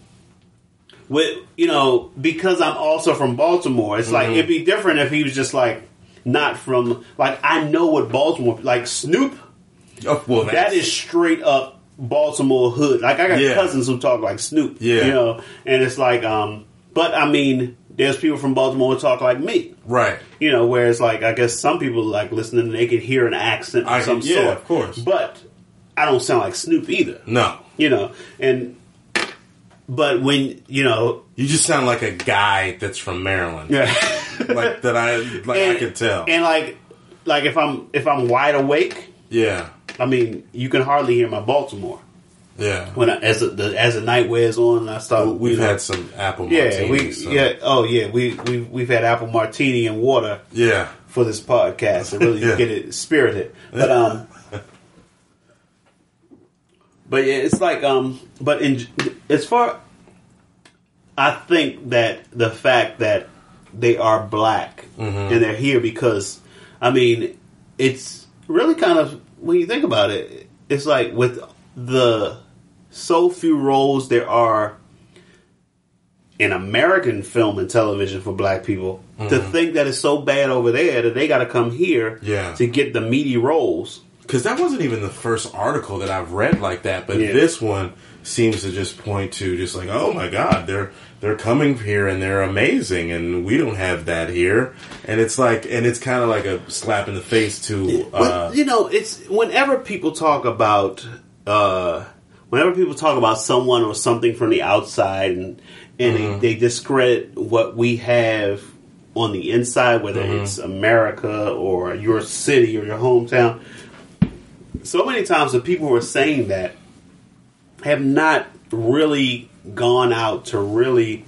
because I'm also from Baltimore, it's like, it'd be different if he was just like, not from, like, I know what Baltimore, like Snoop, that is straight up Baltimore hood. Like, I got cousins who talk like Snoop, and it's like, but I mean, there's people from Baltimore who talk like me. Right. Whereas, like, I guess some people like listening and they can hear an accent of some sort. Yeah, of course. But I don't sound like Snoop either. No. But when, you just sound like a guy that's from Maryland. Yeah. I can tell. And like if I'm wide awake, yeah. I mean, you can hardly hear my Baltimore. Yeah. When as the night wears on, and I start. We've had some apple martini. We've had apple martini and water. Yeah. For this podcast to really get it spirited, but But yeah, it's like but as far, I think that the fact that they are black and they're here because, I mean, it's really kind of, when you think about it, it's like with the so few roles there are in American film and television for black people, to think that it's so bad over there that they got to come here to get the meaty roles. Because that wasn't even the first article that I've read like that, but this one seems to just point to just like, oh my God, they're coming here and they're amazing, and we don't have that here, and it's like, and it's kind of like a slap in the face to. It's whenever people talk about someone or something from the outside, and they discredit what we have on the inside, whether it's America or your city or your hometown. So many times the people who are saying that have not really gone out to really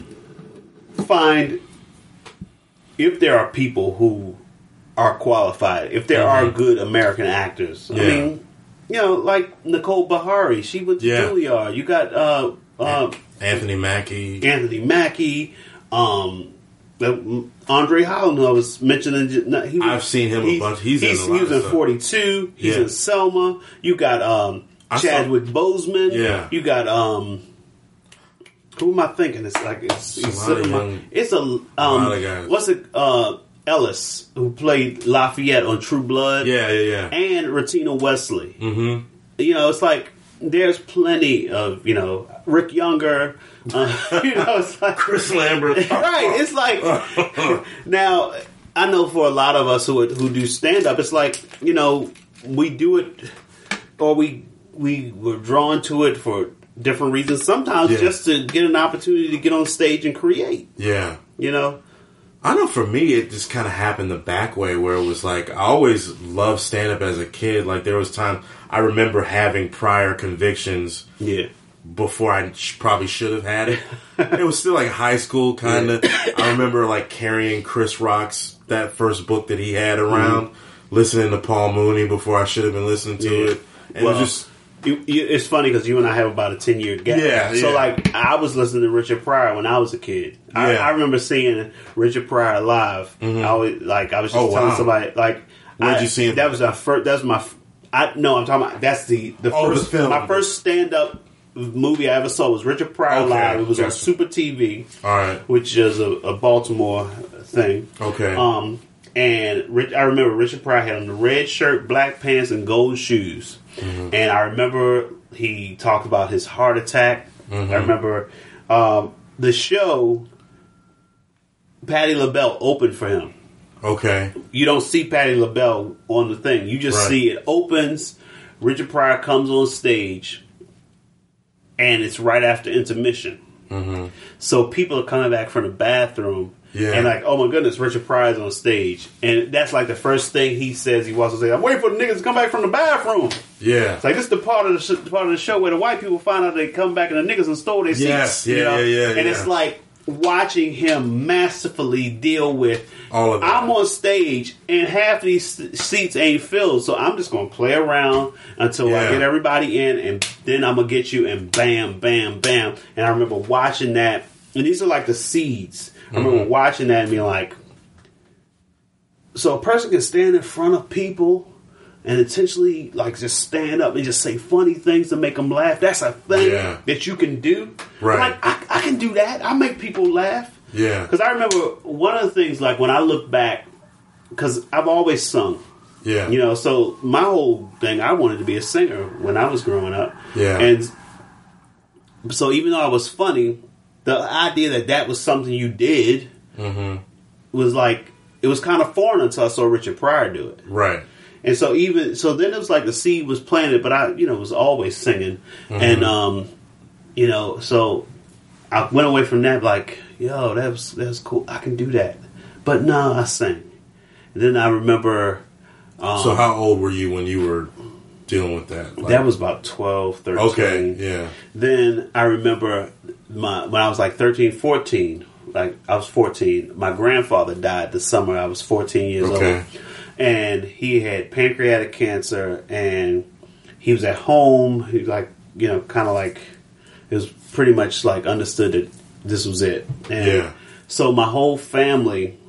find if there are people who are qualified, if there are good American actors. I mean, like Nicole Beharie, she went to Juilliard. You got Anthony Mackie. Andre Holland, I was mentioning. I've seen him a bunch. He was in 42. He's in Selma. You got Chadwick Boseman. Yeah. You got who am I thinking? It's like what's it? Ellis, who played Lafayette on True Blood. Yeah. And Ratina Wesley. Mm-hmm. It's like there's plenty of Rick Younger. It's like Chris Lambert. Right. It's like now I know for a lot of us who do stand up, it's like we do it, or we were drawn to it for different reasons. Sometimes just to get an opportunity to get on stage and create. Yeah. I know for me, it just kind of happened the back way, where it was like, I always loved stand-up as a kid. Like, there was time, I remember having prior convictions before I probably should have had it. It was still like high school, kind of. I remember like carrying Chris Rock's, that first book that he had around. listening to Paul Mooney before I should have been listening to it. And well, it just... it's funny because you and I have about a 10-year gap. Yeah, so, yeah. like, I was listening to Richard Pryor when I was a kid. Yeah. I remember seeing Richard Pryor live. Mm-hmm. I was just telling somebody, like... Where'd you see him? That was my first... That was my... I'm talking about... That's the first... The film. My first stand-up movie I ever saw was Richard Pryor live. It was on Super TV. All right. Which is a Baltimore thing. Okay. And I remember Richard Pryor had on the red shirt, black pants, and gold shoes. Mm-hmm. And I remember he talked about his heart attack. Mm-hmm. I remember the show, Patti LaBelle opened for him. Okay. You don't see Patti LaBelle on the thing. You just see it opens, Richard Pryor comes on stage, and it's right after intermission. Mm-hmm. So people are coming back from the bathroom. Yeah. And like, oh my goodness, Richard Pryor's on stage. And that's like the first thing he says. He wants to say, I'm waiting for the niggas to come back from the bathroom. Yeah. It's like, this is the part of the show where the white people find out they come back and the niggas and stole their seats. Yeah. And it's like watching him masterfully deal with all of that. I'm on stage and half these seats ain't filled, so I'm just going to play around until I get everybody in, and then I'm going to get you, and bam, bam, bam. And I remember watching that, and these are like the seeds. I remember watching that and being like, so a person can stand in front of people and intentionally like just stand up and just say funny things to make them laugh. That's a thing that you can do. Right. Like, I can do that. I make people laugh. Yeah. Because I remember one of the things, like when I look back, because I've always sung. Yeah. You know, so my whole thing, I wanted to be a singer when I was growing up. Yeah. And so even though I was funny, the idea that was something you did was like, it was kind of foreign until I saw Richard Pryor do it. Right. And so then it was like the seed was planted, but I, was always singing. And, so I went away from that like, yo, that was cool. I can do that. But no, I sang. And then I remember... so how old were you when you were dealing with that? That was about 12, 13. Okay, yeah. Then I remember when I was like 13, 14, like I was 14, my grandfather died the summer I was 14 years old. And he had pancreatic cancer, and he was at home. He was like, kind of like, it was pretty much like understood that this was it. And so my whole family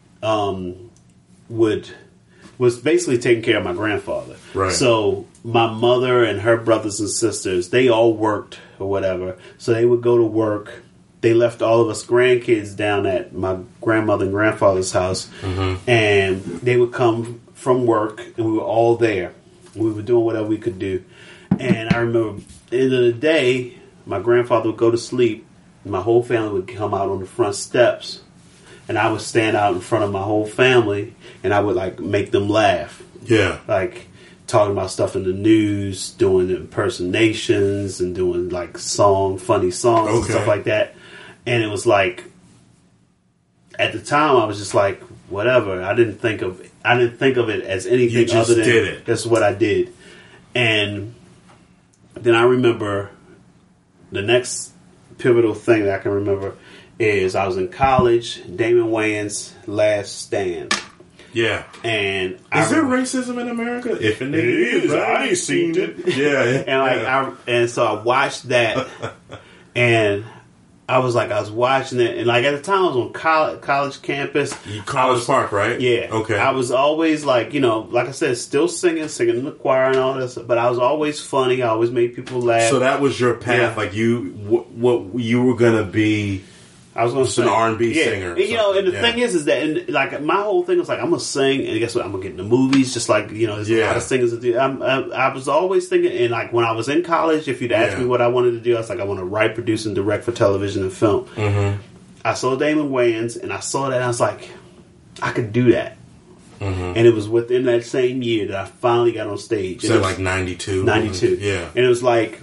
was basically taking care of my grandfather. Right. So my mother and her brothers and sisters, they all worked or whatever. So they would go to work. They left all of us grandkids down at my grandmother and grandfather's house. And they would come from work, and we were all there. We were doing whatever we could do. And I remember at the end of the day, my grandfather would go to sleep. And my whole family would come out on the front steps. And I would stand out in front of my whole family, and I would like make them laugh. Yeah. Like talking about stuff in the news, doing impersonations, and doing like funny songs and stuff like that. And it was like, at the time, I was just like, whatever. I didn't think of it as anything other than did it. That's what I did. And then I remember the next pivotal thing that I can remember is I was in college, Damon Wayans' Last Stand. Yeah. And is there racism in America? If it is, I ain't seen it. Yeah. And so I watched that, and I was watching it, and like at the time I was on college campus. College Park, right? Yeah. Okay. I was always like, like I said, still singing in the choir and all this, but I was always funny. I always made people laugh. So that was your path. Yeah. Like what you were gonna be. I was going to sing. An R&B singer. And, and the thing is that, and like my whole thing was like, I'm going to sing, and guess what? I'm going to get in the movies, just like, there's a lot of singers that do. I was always thinking, and like when I was in college, if you'd asked me what I wanted to do, I was like, I want to write, produce, and direct for television and film. I saw Damon Wayans, and I saw that, and I was like, I could do that. And it was within that same year that I finally got on stage. So like 92? 92. Yeah. And it was like,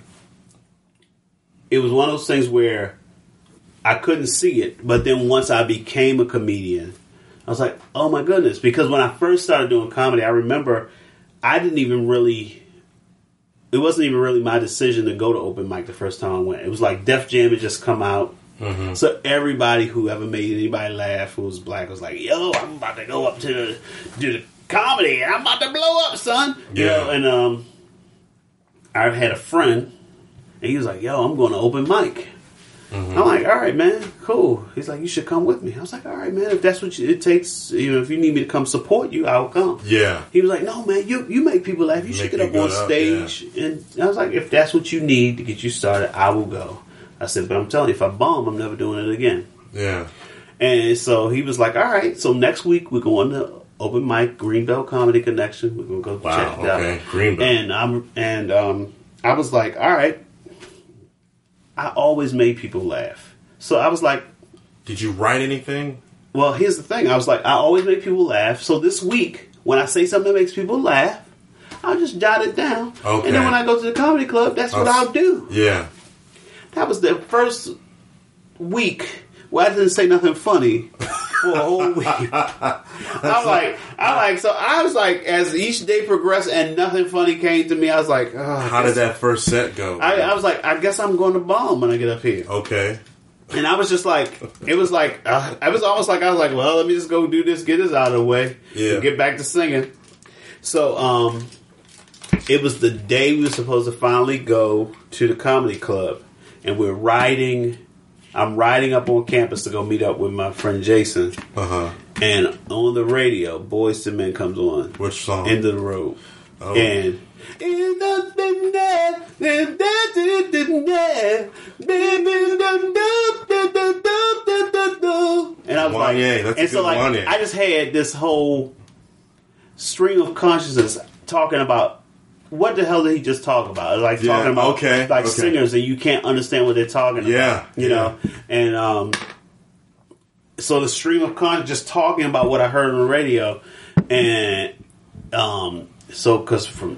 it was one of those things where I couldn't see it, but then once I became a comedian, I was like, oh my goodness. Because when I first started doing comedy, I remember it wasn't even really my decision to go to open mic the first time I went. It was like Def Jam had just come out. So everybody who ever made anybody laugh who was black was like, yo, I'm about to go up to do the comedy. I'm about to blow up, son. You know, and I had a friend, and he was like, yo, I'm going to open mic. Mm-hmm. I'm like, all right, man, cool. He's like, you should come with me. I was like, all right, man, if that's what it takes, you know, if you need me to come support you, I'll come. Yeah. He was like, no, man, you make people laugh. You should get up on stage. Yeah. And I was like, if that's what you need to get you started, I will go. I said, but I'm telling you, if I bomb, I'm never doing it again. Yeah. And so he was like, all right, so next week we're going to open mic, Greenbelt Comedy Connection. We're going to go check it out. Greenbelt. And I was like, all right. I always made people laugh. So I was like... Did you write anything? Well, here's the thing. I was like, I always make people laugh. So this week, when I say something that makes people laugh, I'll just jot it down. Okay. And then when I go to the comedy club, that's what I'll do. Yeah. That was the first week where I didn't say nothing funny for a whole week. So I was like, as each day progressed and nothing funny came to me, I was like, oh, how did that first set go? I was like, I guess I'm going to bomb when I get up here. Okay. And I was just like, it was almost like I was like, well, let me just go do this, get this out of the way, and get back to singing. So, it was the day we were supposed to finally go to the comedy club, and I'm riding up on campus to go meet up with my friend Jason. Uh-huh. And on the radio, Boyz II Men comes on. Which song? End of the Road. Oh. And and I was like, and so like, I just had this whole stream of consciousness talking about what the hell did he just talk about? Like talking about singers and you can't understand what they're talking about. Yeah, you know, and so the stream of consciousness just talking about what I heard on the radio, and so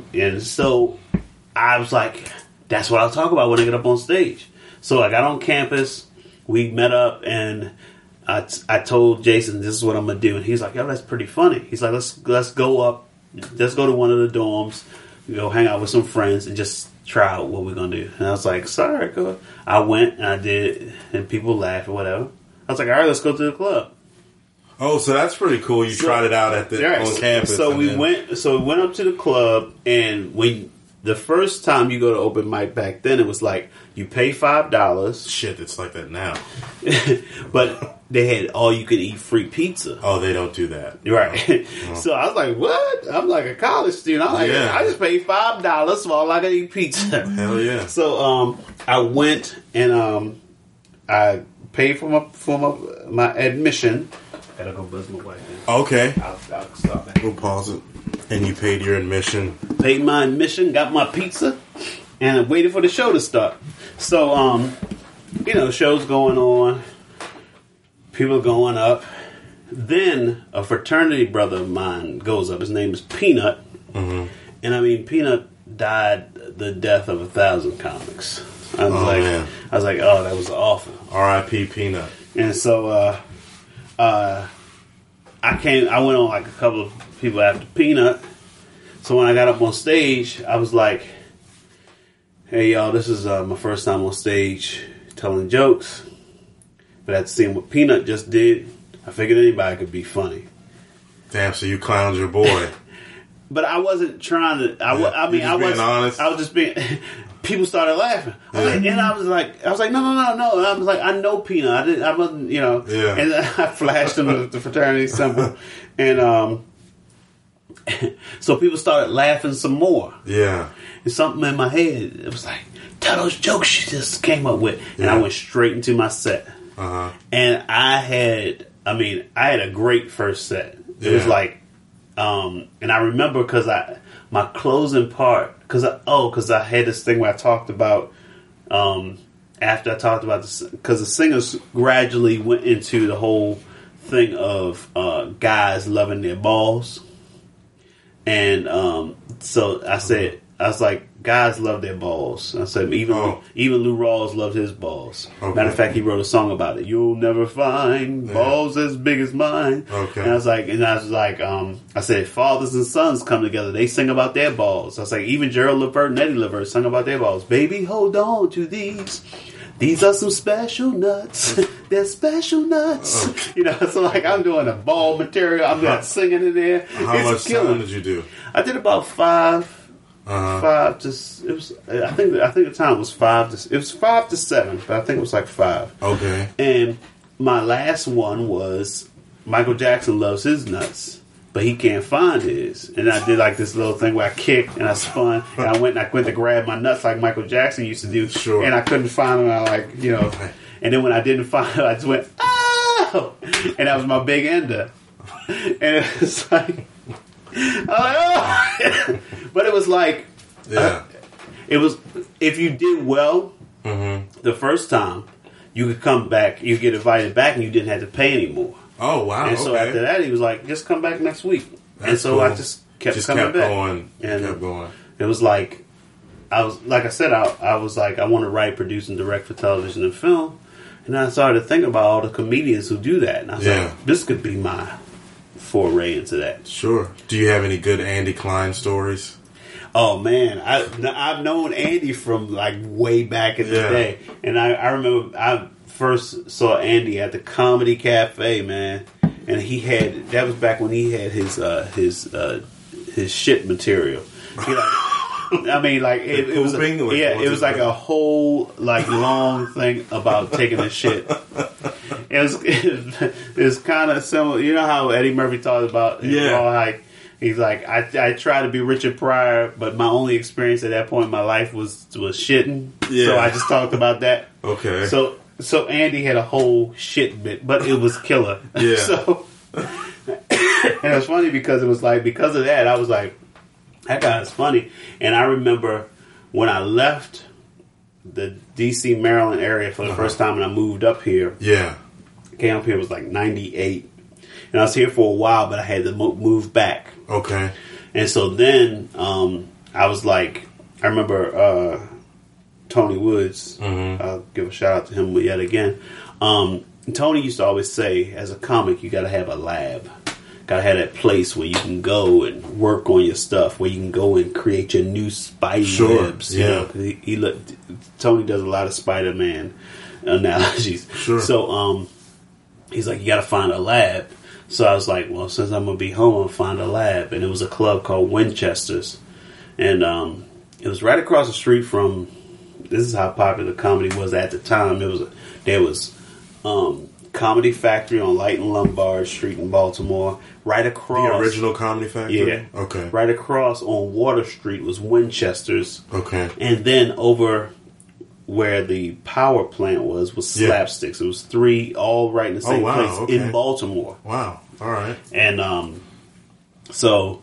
I was like, that's what I'll talk about when I get up on stage. So I got on campus, we met up, and I told Jason, this is what I'm gonna do, and he's like, yo, that's pretty funny. He's like, let's go to one of the dorms, go hang out with some friends, and just try out what we're gonna do. And I was like, sorry, go. I went and I did it, and people laughed or whatever. I was like, all right, let's go to the club. Oh, so that's pretty cool. You tried it out on campus. So we went up to the club, and the first time you go to open mic back then, it was like you pay $5. Shit, it's like that now. But they had all you could eat free pizza. Oh, they don't do that, right? Oh. So I was like, what? I'm like a college student. I'm like, I just paid $5 for all I could eat pizza. Hell yeah! So I went and I paid for my admission. Gotta go buzz my wife in. Okay. I'll stop that. We'll pause it. And you paid your admission. Paid my admission, got my pizza, and I waited for the show to start. So, the show's going on. People are going up. Then a fraternity brother of mine goes up. His name is Peanut. Mm-hmm. And I mean, Peanut died the death of 1,000 comics. I was like, oh, that was awful. R.I.P. Peanut. And so, I went on like a couple of people after Peanut. So when I got up on stage, I was like, hey y'all, this is my first time on stage telling jokes. But after seeing what Peanut just did, I figured anybody could be funny. Damn, so you clowned your boy. But I wasn't trying to, I was honest. I was just being... People started laughing. And I was like, no. And I was like, I know Peanut. I wasn't, Yeah. And then I flashed him the fraternity symbol. And so people started laughing some more. Yeah. And something in my head, it was like, tell those jokes you just came up with. And I went straight into my set. Uh-huh. And I had a great first set. It was like, and I remember because my closing part, because I had this thing where I talked about, after I talked about this, because the singers gradually went into the whole thing of guys loving their balls. And so I said, I was like, guys love their balls. I said, even Lou Rawls loved his balls. Okay. Matter of fact, he wrote a song about it. You'll never find balls as big as mine. Okay. And I was like, I said, fathers and sons come together. They sing about their balls. I was like, even Gerald Levert and Eddie Levert sung about their balls. Baby, hold on to these. These are some special nuts. They're special nuts. Okay. You know, so like I'm doing a ball material. I'm not singing in there. How much time did you do? I did about 5. Uh-huh. 5 to it was. I think the time was 5 to. It was 5 to 7, but I think it was like 5. Okay. And my last one was Michael Jackson loves his nuts, but he can't find his. And I did like this little thing where I kicked and I spun and I went to grab my nuts like Michael Jackson used to do. Sure. And I couldn't find them. I and then when I didn't find them, I just went oh, and that was my big ender. And it was like. Oh. But it was like, it was if you did well the first time, you could come back, you get invited back, and you didn't have to pay anymore. Oh wow! And so after that, he was like, just come back next week. And so cool. I just kept coming back. Kept going. It was like I was like I want to write, produce, and direct for television and film. And I started thinking about all the comedians who do that, and I was like, this could be my foray into that. Sure. Do you have any good Andy Klein stories? Oh man, I've known Andy from like way back in the day, and I remember I first saw Andy at the Comedy Cafe, man, and that was back when he had his shit material. I mean, like it was like a whole like long thing about taking a shit. It was kind of similar. You know how Eddie Murphy talks about he's like I tried to be Richard Pryor, but my only experience at that point in my life was shitting. Yeah. So I just talked about that. Okay. So Andy had a whole shit bit, but it was killer. Yeah. So and it was funny because it was like because of that I was like that guy is funny. And I remember when I left the D.C. Maryland area for the first time and I moved up here. Yeah. Came up here was like 98. And I was here for a while, but I had to move back. Okay. And so then I was like, I remember Tony Woods. I'll give a shout out to him yet again. Tony used to always say, as a comic, you got to have a lab. Got to have that place where you can go and work on your stuff, where you can go and create your new Spidey webs. Yeah. You know, Tony does a lot of Spider-Man analogies. Sure. So he's like, you got to find a lab. So I was like, well, since I'm going to be home, I'll find a lab. And it was a club called Winchester's. And it was right across the street from, this is how popular comedy was at the time. There was Comedy Factory on Light and Lombard Street in Baltimore. Right across. The original Comedy Factory? Yeah. Okay. Right across on Water Street was Winchester's. Okay. And then over where the power plant was Slapsticks. It was 3 all right in the same place in Baltimore. Wow. All right. And so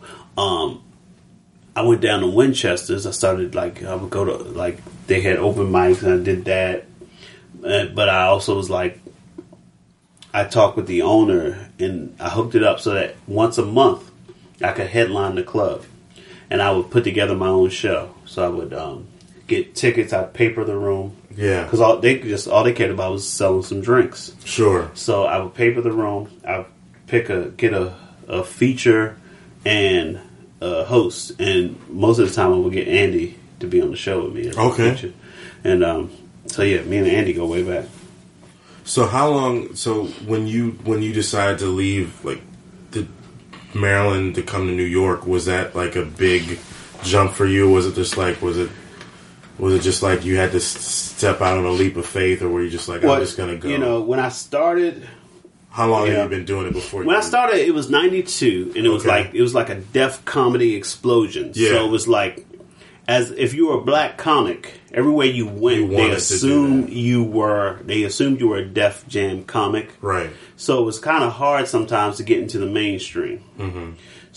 I went down to Winchester's. I started I would go to they had open mics and I did that. But I also was like, I talked with the owner and I hooked it up so that once a month I could headline the club, and I would put together my own show. So I would get tickets, I'd paper the room, because all they cared about was selling some drinks. Sure. So I would paper the room. I would get a feature and a host, and most of the time I would get Andy to be on the show with me. Okay. And so yeah, me and Andy go way back. So how long? So when you decided to leave, the Maryland to come to New York, was that like a big jump for you? Was it just was it just like you had to step out on a leap of faith, or were you just like, I'm just gonna go? You know, when I started, how long have you been doing it before? When I started, it was 92, and it was like a deaf comedy explosion. Yeah. So it was like, as if you were a black comic, everywhere you went, they assumed you were a Def Jam comic. Right. So it was kind of hard sometimes to get into the mainstream. Mm-hmm.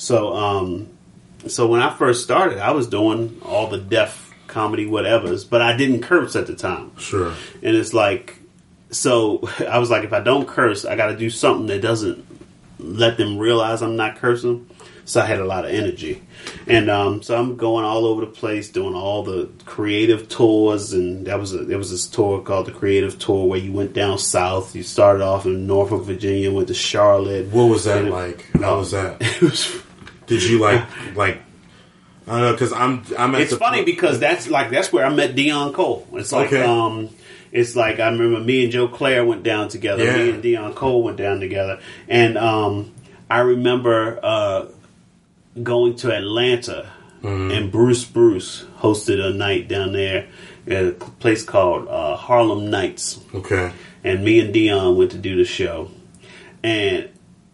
So when I first started, I was doing all the deaf comedy whatevers, but I didn't curse at the time. Sure. And it's like, so I was like, if I don't curse, I got to do something that doesn't let them realize I'm not cursing. So I had a lot of energy. And so I'm going all over the place doing all the creative tours. And there was this tour called the Creative Tour where you went down south. You started off in Norfolk, Virginia, went to Charlotte. What was that like? How was that? Did you like? I don't know, because I'm. It's funny because that's where I met Deon Cole. It's like it's like I remember me and Joe Claire went down together. Yeah. Me and Deon Cole went down together, and I remember going to Atlanta, and Bruce hosted a night down there at a place called Harlem Nights. Okay, and me and Deon went to do the show, and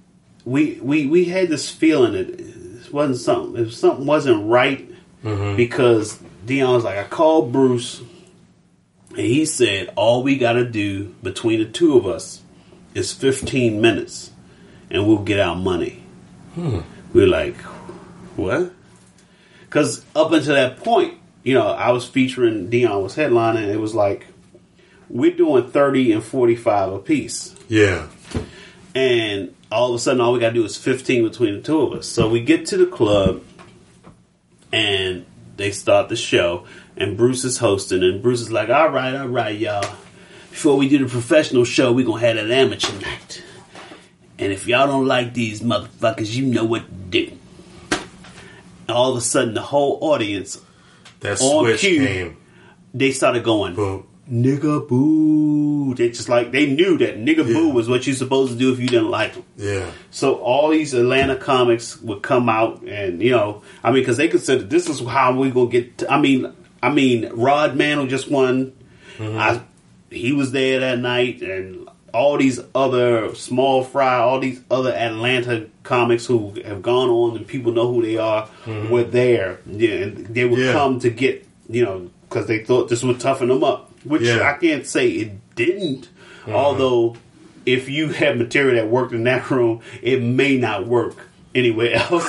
we had this feeling that. Something wasn't right, because Deon was like, I called Bruce and he said, all we got to do between the two of us is 15 minutes and we'll get our money. We were like, what? Because up until that point, I was featuring, Deon was headlining, and it was like, we're doing 30 and 45 a piece. Yeah. And all of a sudden, all we got to do is 15 between the two of us. So we get to the club, and they start the show, and Bruce is hosting, and Bruce is like, all right, y'all. Before we do the professional show, we're going to have an amateur night. And if y'all don't like these motherfuckers, you know what to do. And all of a sudden, the whole audience, that on switch cue, came. They started going, boom. Nigga boo. They knew that nigga boo was what you're supposed to do if you didn't like them. Yeah. So all these Atlanta comics would come out and, because they considered this is how we going to get, Rod Mantle just won. He was there that night, and all these other Small Fry, all these other Atlanta comics who have gone on and people know who they are were there. Yeah, and they would come to get, because they thought this would toughen them up. Which I can't say it didn't. Although, if you have material that worked in that room, it may not work anywhere else.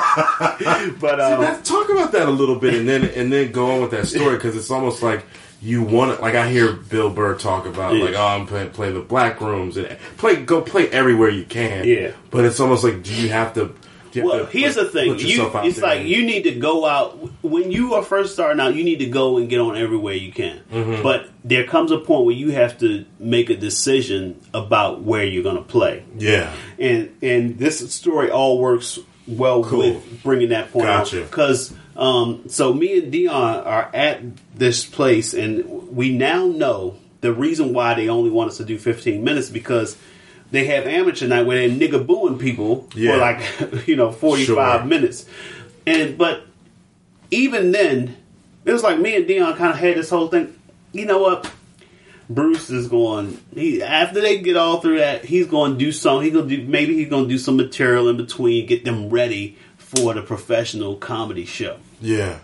But talk about that a little bit, and then go on with that story, because it's almost like you want it. Like I hear Bill Burr talk about, I'm play the black rooms and go play everywhere you can. Yeah, but it's almost like, do you have to? Here's the thing. It's like you need to go out when you are first starting out. You need to go and get on everywhere you can. But there comes a point where you have to make a decision about where you're going to play. Yeah, and this story all works well with bringing that point out, because so me and Deon are at this place, and we now know the reason why they only want us to do 15 minutes, because they have amateur night where they're nigga booing people for like 45 minutes, but even then it was like me and Deon kind of had this whole thing. You know what? Bruce is going. After they get all through that, he's going to do something. Maybe he's going to do some material in between, get them ready for the professional comedy show. Yeah.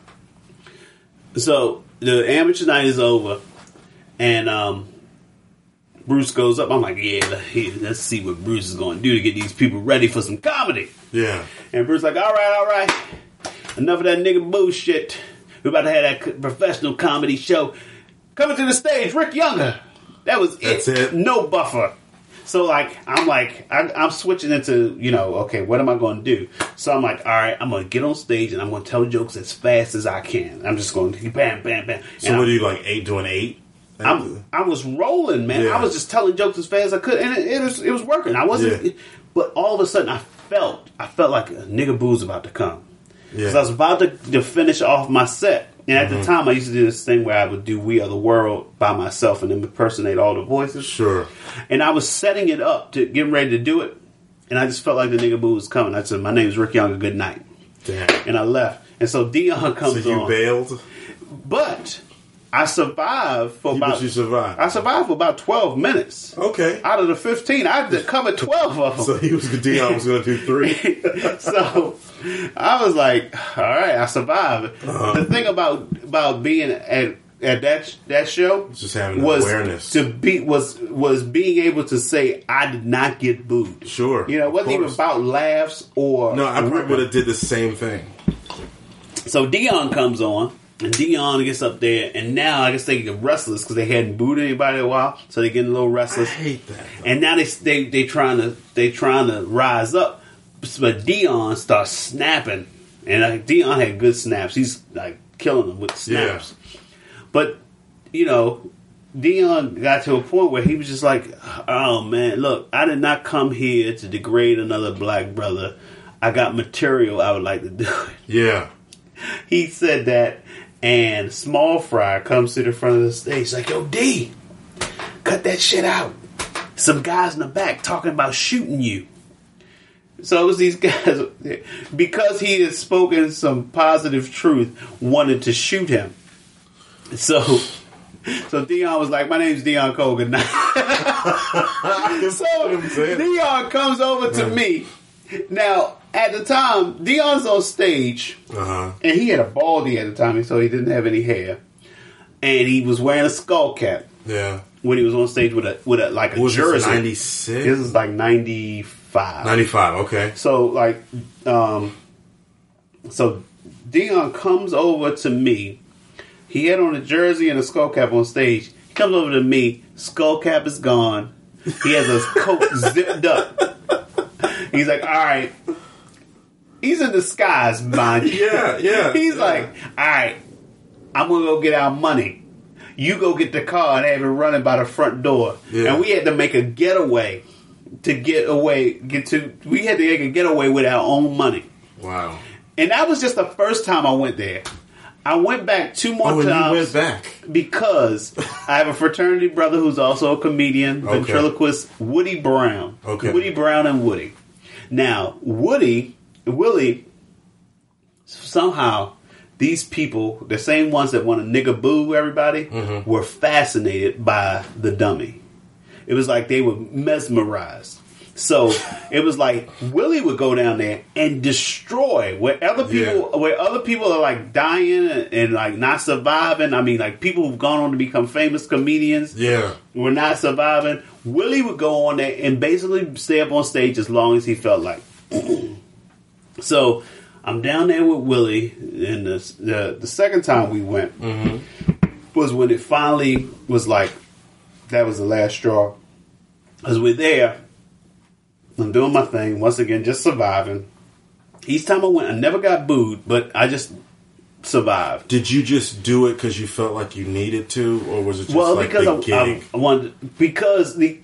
So the amateur night is over, and Bruce goes up. I'm like, let's see what Bruce is going to do to get these people ready for some comedy. Yeah. And Bruce like, all right. Enough of that nigga bullshit. We're about to have that professional comedy show. Coming to the stage, Rick Younger. That's it. No buffer. So I'm switching into, okay, what am I going to do? So I'm like, all right, I'm going to get on stage and I'm going to tell jokes as fast as I can. I'm just going to bam, bam, bam. So what do you like, 8 doing 8? I was rolling, man. Yeah. I was just telling jokes as fast as I could, and it was working. I wasn't, but all of a sudden I felt like a nigga boo's about to come, because I was about to finish off my set. And at the time, I used to do this thing where I would do "We Are the World" by myself and impersonate all the voices. Sure. And I was setting it up to get ready to do it, and I just felt like the nigga boo was coming. I said, "My name is Rick Younger. Good night." Damn. And I left. And so Deon comes on. So you bailed? But I survived for about 12 minutes. Okay. Out of the 15, I had to cover 12 of them. So Deon was going to do 3. So I was like, all right, I survived. The thing about being at that show just having awareness was being able to say I did not get booed. Sure. It wasn't even about laughs or no. I probably would have did the same thing. So Deon comes on. And Deon gets up there, and now I guess they get restless because they hadn't booed anybody in a while, so they're getting a little restless. I hate that. And now they trying to rise up. But Dion starts snapping, and like Dion had good snaps. He's like killing them with snaps. Yeah. But Dion got to a point where he was just like, "Oh man, look, I did not come here to degrade another black brother. I got material I would like to do it." Yeah, he said that, and Small Fry comes to the front of the stage, he's like, "Yo, D, cut that shit out. Some guys in the back talking about shooting you." So it was these guys, because he had spoken some positive truth, wanted to shoot him. So Dion was like, "My name's Dion Cole, good night." So Dion comes over to me. Now, at the time, Dion's on stage, and he had a baldy at the time, so he didn't have any hair. And he was wearing a skull cap. Yeah. When he was on stage with a like a was jersey. This 96? This is like 95. 95, okay. So like, so Dion comes over to me. He had on a jersey and a skull cap on stage. He comes over to me. Skull cap is gone. He has his coat zipped up. He's like, "All right." He's in disguise, mind you. Yeah. He's like, "All right, I'm going to go get our money. You go get the car and have it running by the front door." Yeah. And we had to make a getaway we had to make a getaway with our own money. Wow. And that was just the first time I went there. I went back 2 more times. You went back? Because I have a fraternity brother who's also a comedian, ventriloquist, Woody Brown. Okay. Woody Brown and Woody. Now, Willie, somehow, these people, the same ones that want to nigga boo everybody, were fascinated by the dummy. It was like they were mesmerized. So it was like Willie would go down there and destroy where other people are like dying and like not surviving. I mean, like people who've gone on to become famous comedians, were not surviving. Willie would go on there and basically stay up on stage as long as he felt like. So I'm down there with Willie, and the second time we went was when it finally was like that was the last straw. Because we're there. I'm doing my thing. Once again, just surviving. Each time I went, I never got booed, but I just survived. Did you just do it because you felt like you needed to, or was it just like because the gig? I wanted, because it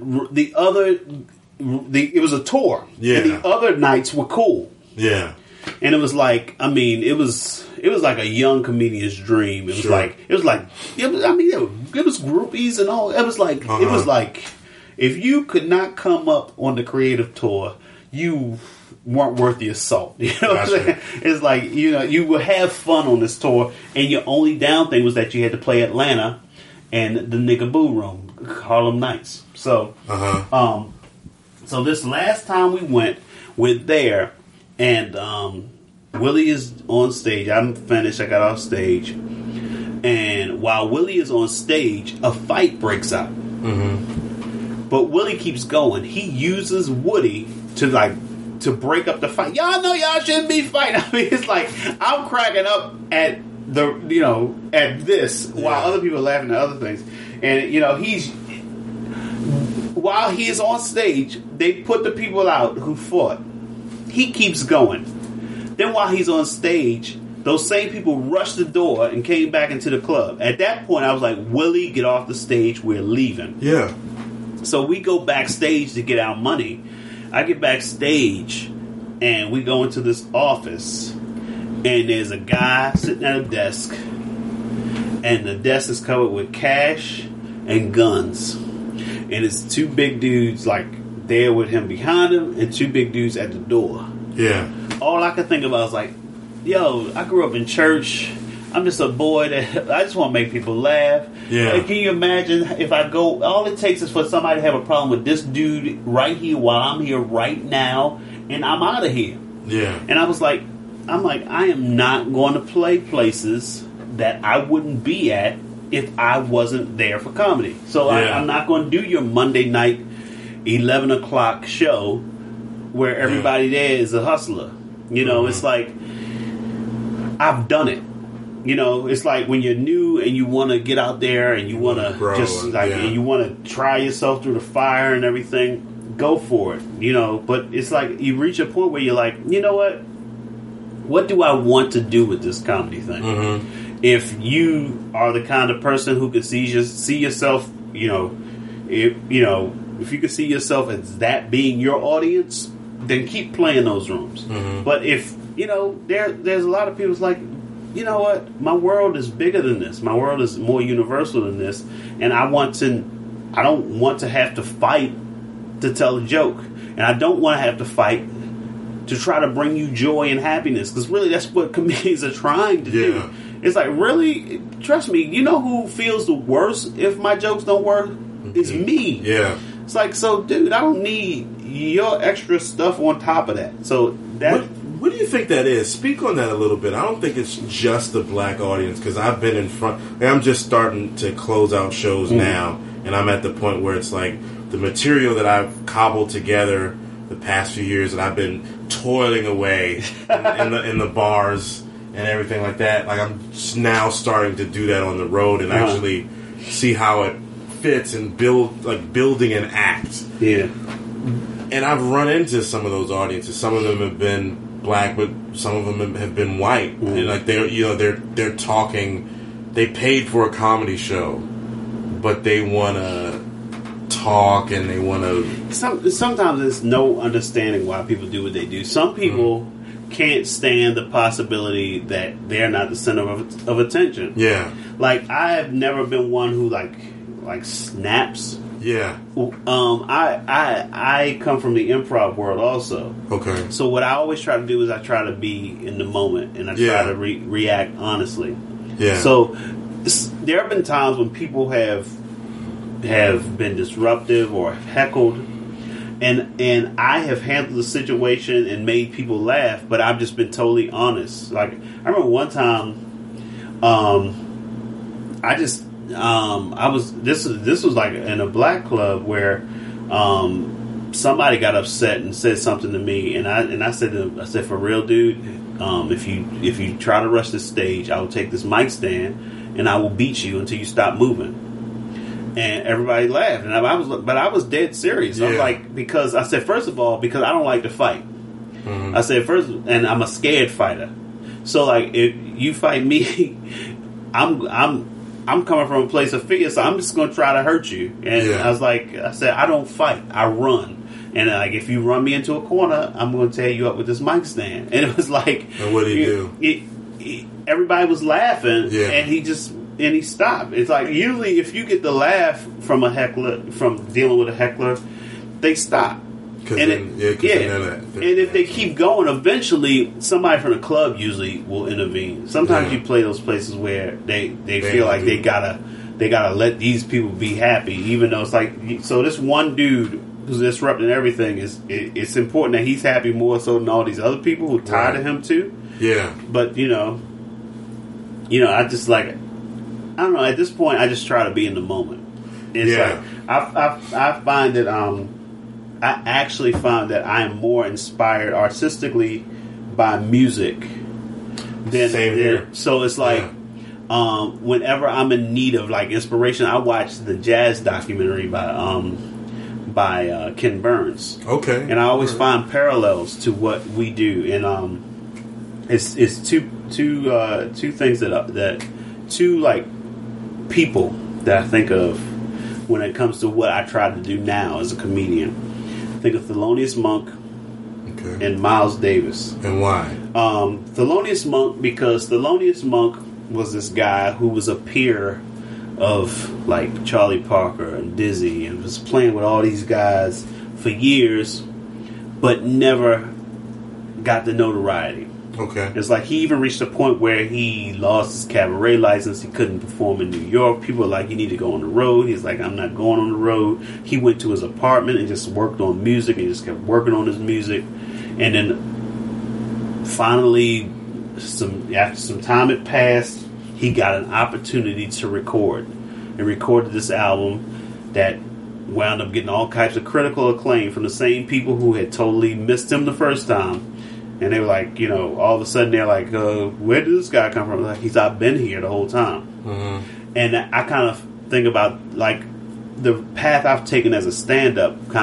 was a tour. Yeah. And the other nights were cool. Yeah. And it was like, I mean, it was like a young comedian's dream. It was it was groupies and all. It was like, if you could not come up on the creative tour, you weren't worth the assault. You know what I'm saying? It's like, you would have fun on this tour, and your only down thing was that you had to play Atlanta and the Nigga Boo Room, Harlem Nights. So, so this last time we went, we're there, and Willie is on stage. I'm finished. I got off stage. And while Willie is on stage, a fight breaks out. But Willie keeps going. He uses Woody to break up the fight. Y'all know y'all shouldn't be fighting. I mean, it's like I'm cracking up at at this while other people are laughing at other things. And while he is on stage, they put the people out who fought. He keeps going. Then while he's on stage, those same people rushed the door and came back into the club. At that point, I was like, "Willie, get off the stage. We're leaving." Yeah. So we go backstage to get our money. I get backstage, and we go into this office, and there's a guy sitting at a desk, and the desk is covered with cash and guns. And it's two big dudes, like, there with him behind him, and two big dudes at the door. Yeah. All I could think about was like, yo, I grew up in church. I'm just a boy that I just want to make people laugh. Yeah. Like, can you imagine if I go? All it takes is for somebody to have a problem with this dude right here while I'm here right now, and I'm out of here. Yeah. And I was like, I am not going to play places that I wouldn't be at if I wasn't there for comedy. So I'm not going to do your Monday night 11 o'clock show where everybody there is a hustler. It's like I've done it. It's like when you're new and you want to get out there and you want to and you want to try yourself through the fire and everything. go for it, you know. But it's like you reach a point where you're like, you know what do I want to do with this comedy thing? Mm-hmm. If you are the kind of person who can see yourself, you know, if you can see yourself as that being your audience, then keep playing those rooms. Mm-hmm. But if you know, there's a lot of people like, you know what, my world is bigger than this. My world is more universal than this, and I don't want to have to fight to tell a joke, and I don't want to have to fight to try to bring you joy and happiness, because really that's what comedians are trying to do. It's like, really, trust me, you know who feels the worst if my jokes don't work? It's me. Yeah. It's like, so dude, I don't need your extra stuff on top of that. So that... What do you think that is? Speak on that a little bit. I don't think it's just the black audience, because I've been in front. I'm just starting to close out shows now, and I'm at the point where it's like the material that I've cobbled together the past few years that I've been toiling away in the bars and everything like that. Like, I'm now starting to do that on the road and actually see how it fits and building an act. Yeah. And I've run into some of those audiences. Some of them have been black, but some of them have been white, and like they're talking. They paid for a comedy show, but they want to talk and they want to. Sometimes there's no understanding why people do what they do. Some people can't stand the possibility that they're not the center of attention. Yeah, like I have never been one who like snaps. Yeah. I come from the improv world also. Okay. So what I always try to do is I try to be in the moment and I try to react honestly. Yeah. So there have been times when people have been disruptive or heckled, and I have handled the situation and made people laugh, but I've just been totally honest. Like I remember one time, this was like in a black club where somebody got upset and said something to me, and I said for real, dude, if you try to rush this stage, I will take this mic stand and I will beat you until you stop moving. And everybody laughed, and I was dead serious. Yeah. I'm like, because I said, first of all, because I don't like to fight. Mm-hmm. I said first, and I'm a scared fighter. So like, if you fight me, I'm coming from a place of fear, so I'm just going to try to hurt you. And I said, I don't fight, I run. And like, if you run me into a corner, I'm going to tear you up with this mic stand. And it was like, and what did he do? Everybody was laughing, and he stopped. It's like, usually if you get the laugh from a heckler, from dealing with a heckler, they stop. And if they keep going, eventually somebody from the club usually will intervene. Sometimes you play those places where they feel like they gotta let these people be happy, even though it's like, so this one dude who's disrupting everything it's important that he's happy more so than all these other people who are tired of him too. Yeah. But you know, I just like, I don't know. At this point, I just try to be in the moment. It's like I find that I actually find that I am more inspired artistically by music than here. So it's like whenever I'm in need of like inspiration, I watch the jazz documentary by Ken Burns. Okay, and I always find parallels to what we do, and it's two things that two like people that I think of when it comes to what I try to do now as a comedian. Think of Thelonious Monk and Miles Davis. And why? Thelonious Monk, because Thelonious Monk was this guy who was a peer of like Charlie Parker and Dizzy, and was playing with all these guys for years, but never got the notoriety. Okay. It's like he even reached a point where he lost his cabaret license. He couldn't perform in New York. People were like, you need to go on the road. He's like, I'm not going on the road. He went to his apartment and just worked on music and just kept working on his music. And then finally, after some time had passed, he got an opportunity to record. And recorded this album that wound up getting all kinds of critical acclaim from the same people who had totally missed him the first time. And they were like, all of a sudden they're like, where did this guy come from? Like, I've been here the whole time. Mm-hmm. And I kind of think about, like, the path I've taken as a stand-up kind of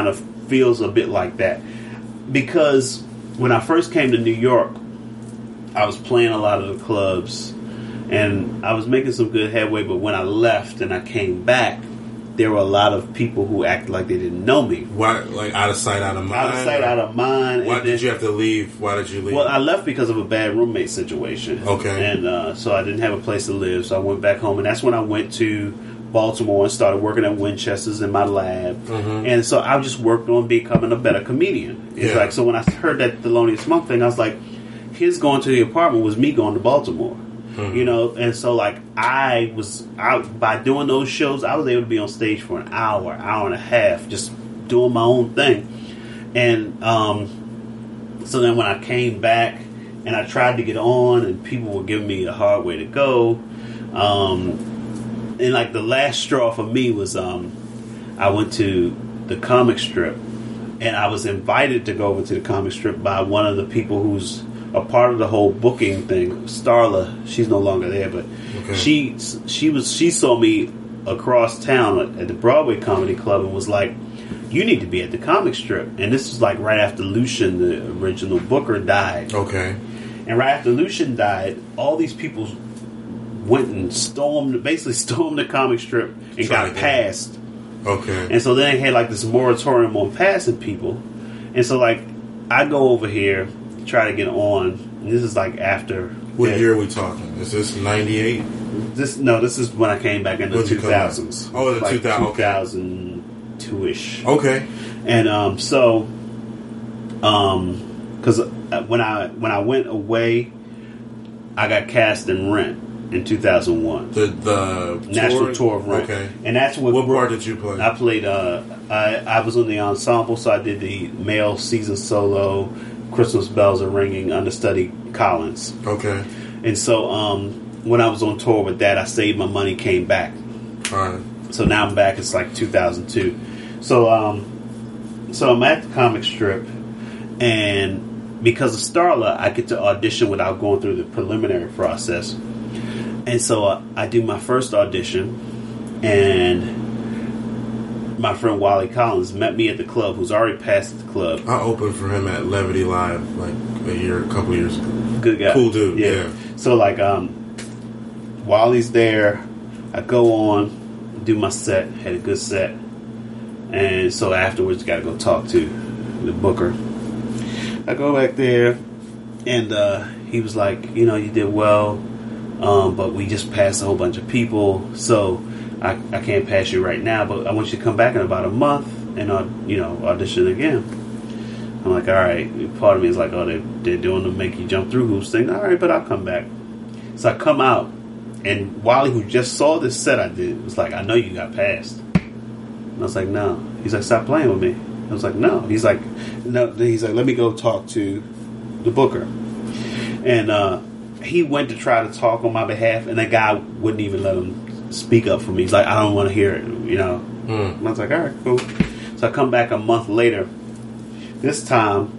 feels a bit like that. Because when I first came to New York, I was playing a lot of the clubs, and I was making some good headway, but when I left and I came back, there were a lot of people who acted like they didn't know me. Why, like out of sight, out of mind? Out of sight, out of mind. Why did you have to leave? Why did you leave? Well, I left because of a bad roommate situation. Okay. And so I didn't have a place to live, so I went back home, and that's when I went to Baltimore and started working at Winchester's in my lab. Mm-hmm. And so I just worked on becoming a better comedian. It's like, so when I heard that Thelonious Monk thing, I was like, his going to the apartment was me going to Baltimore. You know, and so like I was out by doing those shows, I was able to be on stage for an hour and a half, just doing my own thing. And so then when I came back and I tried to get on, and people were giving me a hard way to go, and like the last straw for me was I went to the comic strip, and I was invited to go over to the comic strip by one of the people who's a part of the whole booking thing. Starla, she's no longer there, but she saw me across town at the Broadway Comedy Club and was like, "You need to be at the comic strip." And this was like right after Lucien, the original booker, died. Okay. And right after Lucien died, all these people went and stormed the comic strip and got passed. Okay. And so then they had like this moratorium on passing people. And so like I go over here, try to get on, and this is like after. What year are we talking? Is this 98? This is when I came back in the 2000s. Oh, the like 2000, 2002-ish. Okay. And because when I went away, I got cast in Rent in 2001. The National Tour of Rent. Okay. And that's what part did you play? I played. I was on the ensemble, so I did the male season solo. Christmas Bells Are Ringing, understudy Collins. Okay. And so when I was on tour with that, I saved my money, came back. All right. So now I'm back. It's like 2002. So I'm at the comic strip, and because of Starla, I get to audition without going through the preliminary process. And so I do my first audition, and my friend Wally Collins met me at the club, who's already passed at the club. I opened for him at Levity Live like a couple years ago. Good guy. Cool dude, yeah. So like Wally's there, I go on, do my set, had a good set. And so afterwards, got to go talk to the booker. I go back there, and he was like, you did well, but we just passed a whole bunch of people, so I can't pass you right now, but I want you to come back in about a month and audition again. I'm like, all right. Part of me is like, oh, they're doing the make you jump through hoops thing. All right, but I'll come back. So I come out, and Wally, who just saw this set I did, was like, I know you got passed. And I was like, no. He's like, stop playing with me. I was like, no. He's like, no. He's like, let me go talk to the booker. And he went to try to talk on my behalf, and that guy wouldn't even let him speak up for me. He's like, I don't want to hear it, And I was like, all right, cool. So I come back a month later. This time,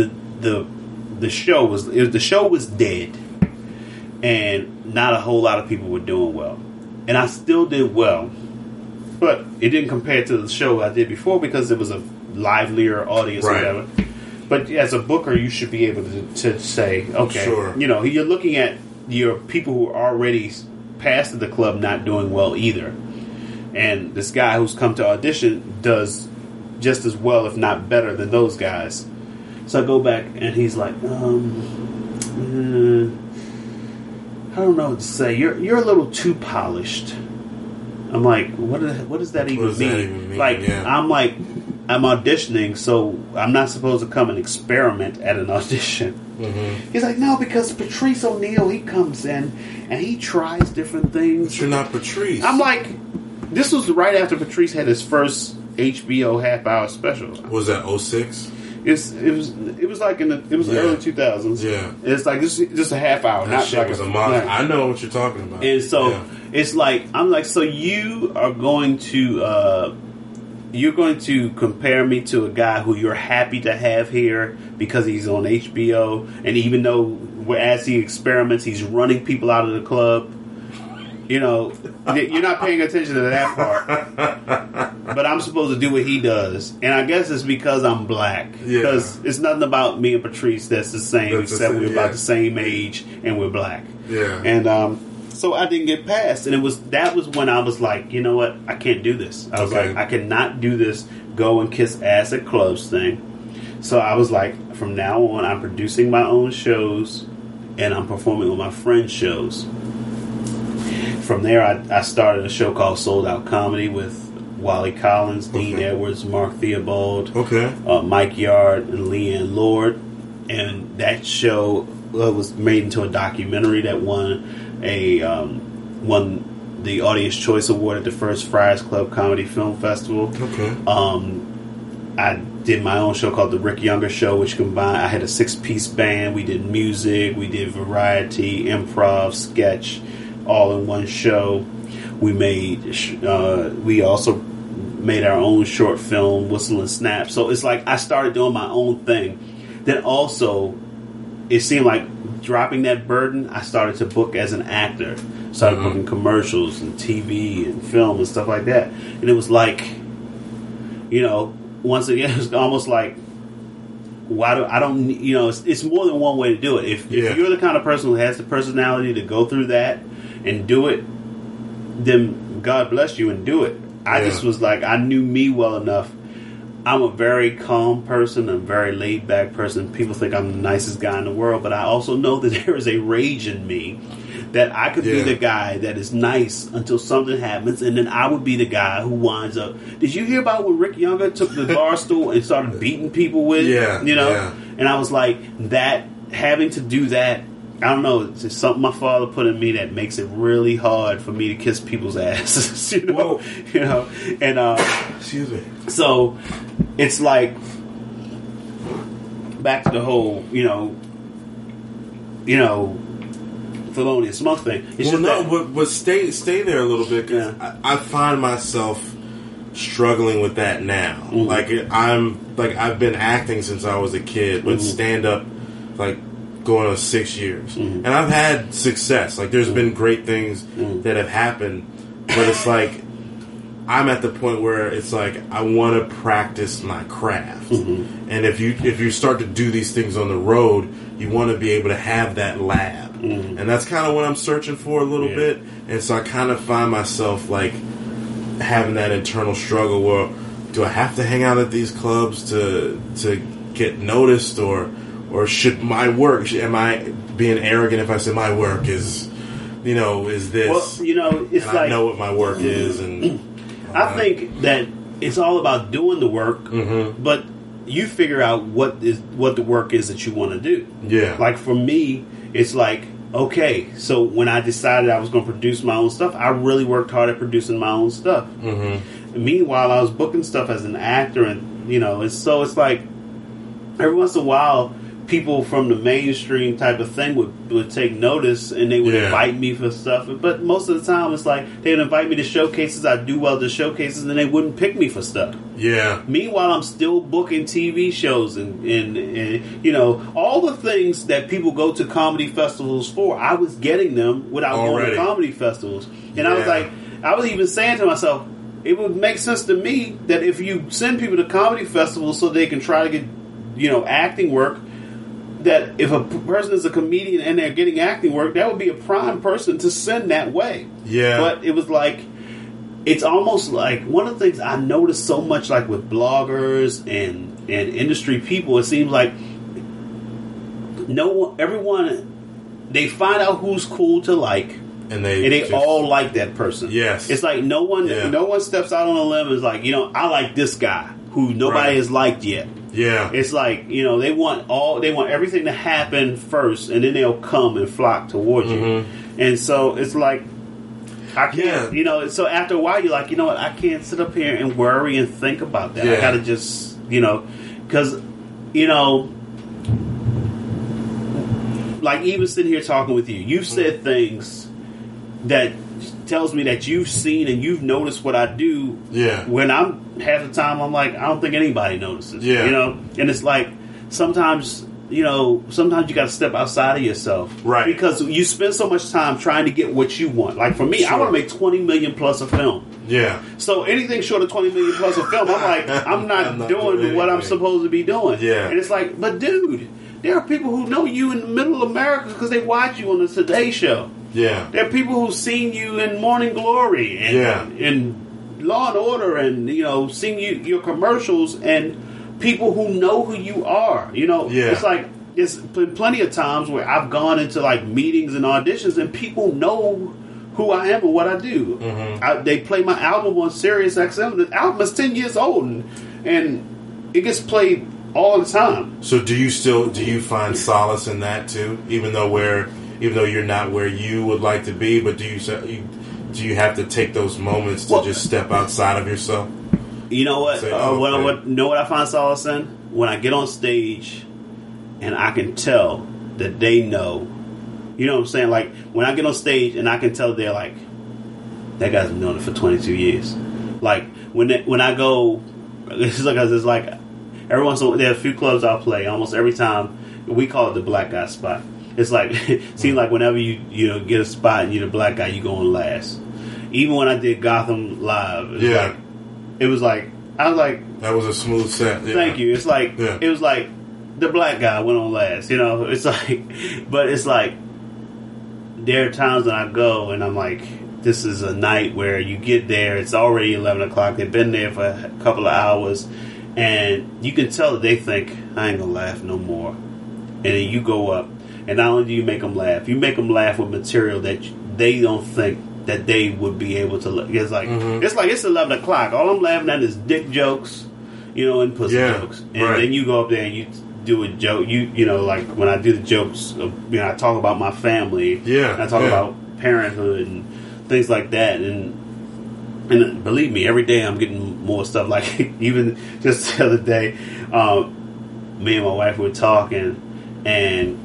the show was dead, and not a whole lot of people were doing well. And I still did well, but it didn't compare to the show I did before because it was a livelier audience or whatever. But as a booker, you should be able to say, okay, sure. You're looking at your people who are already past the club not doing well either, and this guy who's come to audition does just as well, if not better, than those guys. So I go back, and he's like, I don't know what to say. You're a little too polished. I'm like, what does that even mean? Like, yeah. I'm auditioning, so I'm not supposed to come and experiment at an audition. Mm-hmm. He's like, no, because Patrice O'Neal, he comes in and he tries different things. But you're not Patrice. I'm like, this was right after Patrice had his first HBO half-hour special. Was that 06? It was like it was early 2000s. Yeah, it's like just a half hour. That not shit like was a month. I know what you're talking about. And so it's like I'm like, so you are going to compare me to a guy who you're happy to have here because he's on HBO, and even though as he experiments, he's running people out of the club. You're not paying attention to that part. but I'm supposed to do what he does, and I guess it's because I'm black. Because it's nothing about me and Patrice that's the same, except we're about the same age and we're black. Yeah, and so I didn't get passed, and that was when I was like, you know what, I can't do this. I was like, I cannot do this. Go and kiss ass at clubs thing. So I was like, from now on, I'm producing my own shows, and I'm performing on my friends' shows. From there, I started a show called Sold Out Comedy with Wally Collins, Dean Edwards, Mark Theobald, Mike Yard, and Leanne Lord. And that show was made into a documentary that won the Audience Choice Award at the first Friars Club Comedy Film Festival. I did my own show called The Rick Younger Show, which combined, I had a 6-piece band. We did music, we did variety, improv, sketch, all in one show. We also made our own short film, Whistle and Snap. So it's like I started doing my own thing. Then also, it seemed like dropping that burden, I started to book as an actor. Started booking commercials and TV and film and stuff like that. And it was like, once again, it's almost like, it's more than one way to do it. If you're the kind of person who has the personality to go through that and do it, then God bless you and do it. I just was like, I knew me well enough. I'm a very calm person, a very laid back person. People think I'm the nicest guy in the world, but I also know that there is a rage in me that I could be the guy that is nice until something happens, and then I would be the guy who winds up. Did you hear about when Rick Younger took the bar stool and started beating people with? And I was like, that having to do that. I don't know. It's just something my father put in me that makes it really hard for me to kiss people's asses. And excuse me. So it's like back to the whole, Thelonious Monk thing. But stay there a little bit, because I find myself struggling with that now. I've been acting since I was a kid, but stand up going on 6 years, and I've had success. There's been great things that have happened, but it's like I'm at the point where it's like I want to practice my craft, and if you start to do these things on the road, you want to be able to have that lab, and that's kind of what I'm searching for a little bit. And so I kind of find myself having that internal struggle where, do I have to hang out at these clubs to get noticed, or should my work, am I being arrogant if I say my work is this? Well, it's I know what my work is, and I think that it's all about doing the work, but you figure out what the work is that you want to do. Yeah. Like for me, it's like, okay, so when I decided I was going to produce my own stuff, I really worked hard at producing my own stuff. Meanwhile, I was booking stuff as an actor, and it's like every once in a while, people from the mainstream type of thing would take notice, and they would invite me for stuff. But most of the time, it's like they would invite me to showcases. I'd do well to showcases, and they wouldn't pick me for stuff. Yeah. Meanwhile, I'm still booking TV shows and all the things that people go to comedy festivals for. I was getting them without going to comedy festivals, and I was even saying to myself, it would make sense to me that if you send people to comedy festivals so they can try to get acting work, that if a person is a comedian and they're getting acting work, that would be a prime person to send that way. Yeah. But it was like, it's almost like one of the things I noticed so much, like with bloggers and industry people, it seems like everyone, they find out who's cool to like, and they all like that person. Yes. It's like no one steps out on a limb and is like, I like this guy who nobody has liked yet. Yeah. It's like, they want everything to happen first, and then they'll come and flock towards you. And so it's like, I can't, so after a while you're like, I can't sit up here and worry and think about that. I gotta just, because, like even sitting here talking with you've said things that tells me that you've seen and you've noticed what I do. Yeah. When I'm half the time, I'm like, I don't think anybody notices. Yeah. And it's like sometimes you got to step outside of yourself, right? Because you spend so much time trying to get what you want. Like for me, I want to make $20 million plus a film. Yeah. So anything short of 20 million plus a film, I'm like, I'm not doing what I'm supposed to be doing. Yeah. And it's like, but dude, there are people who know you in the middle America because they watch you on the Today Show. Yeah. There are people who've seen you in Morning Glory and in Law and Order, and seen your commercials, and people who know who you are. It's like there's been plenty of times where I've gone into like meetings and auditions, and people know who I am and what I do. Mm-hmm. They play my album on Sirius XM. The album is 10 years old, and it gets played all the time. So do you find solace in that too, even though you're not where you would like to be, but do you have to take those moments to just step outside of yourself? You know what? Say, what I find solace in? When I get on stage and I can tell that they know. You know what I'm saying? Like, when I get on stage and I can tell they're like, that guy's been doing it for 22 years. Like, when I go, it's like every once in a while, there are a few clubs I'll play. Almost every time, we call it the black guy spot. It's like, it seems like whenever you get a spot and you're the black guy, you go on last. Even when I did Gotham Live, it was like, I was like, that was a smooth set. Yeah. Thank you. It's like, it was like, the black guy went on last, It's like, but it's like, there are times when I go and I'm like, this is a night where you get there, it's already 11 o'clock, they've been there for a couple of hours, and you can tell that they think, I ain't gonna laugh no more. And then you go up, and not only do you make them laugh, you make them laugh with material that they don't think that they would be able to. It's like it's 11 o'clock. All I'm laughing at is dick jokes, and pussy jokes. And then you go up there and you do a joke. Like when I do the jokes, I talk about my family. Yeah, and I talk about parenthood and things like that. And believe me, every day I'm getting more stuff. Like even just the other day, me and my wife were talking, and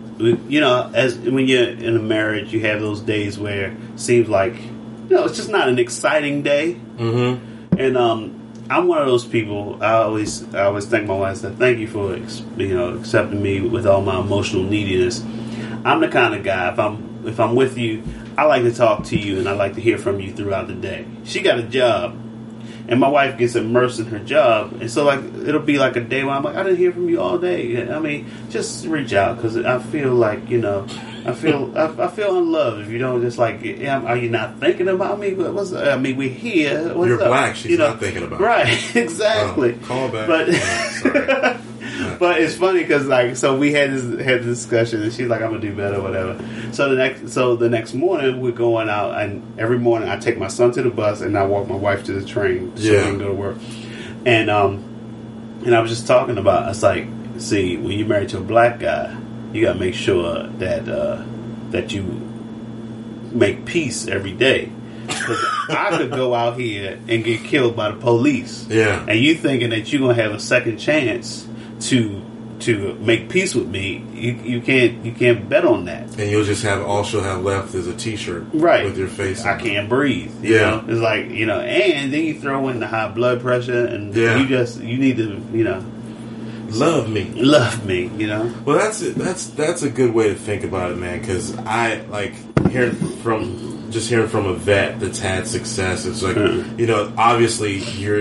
as when you're in a marriage, you have those days where it seems like it's just not an exciting day. Mm-hmm. And I'm one of those people. I always thank my wife. I said, thank you for accepting me with all my emotional neediness. I'm the kind of guy, if I'm with you, I like to talk to you and I like to hear from you throughout the day. She got a job, and my wife gets immersed in her job, and so like it'll be like a day where I'm like, I didn't hear from you all day. I mean, just reach out, because I feel like I feel unloved if you don't just like. Are you not thinking about me? But we're here. What's You're up? black. She's not thinking about right. Exactly. Call back. But sorry. But it's funny because so we had this discussion, and she's like, I'm gonna do better, whatever. So the next morning we're going out, and every morning I take my son to the bus and I walk my wife to the train so we can go to work. And I was just talking about, I was like, see, when you're married to a black guy, you gotta make sure that you make peace every day. Because I could go out here and get killed by the police. Yeah. And you thinking that you're gonna have a second chance to make peace with me, you can't bet on that. And you'll just have all she'll have left is a T-shirt, right, with your face I can't breathe. You know? It's like, and then you throw in the high blood pressure, and you need to love me. Well, that's a good way to think about it, man. Because I like hearing from a vet that's had success. It's like obviously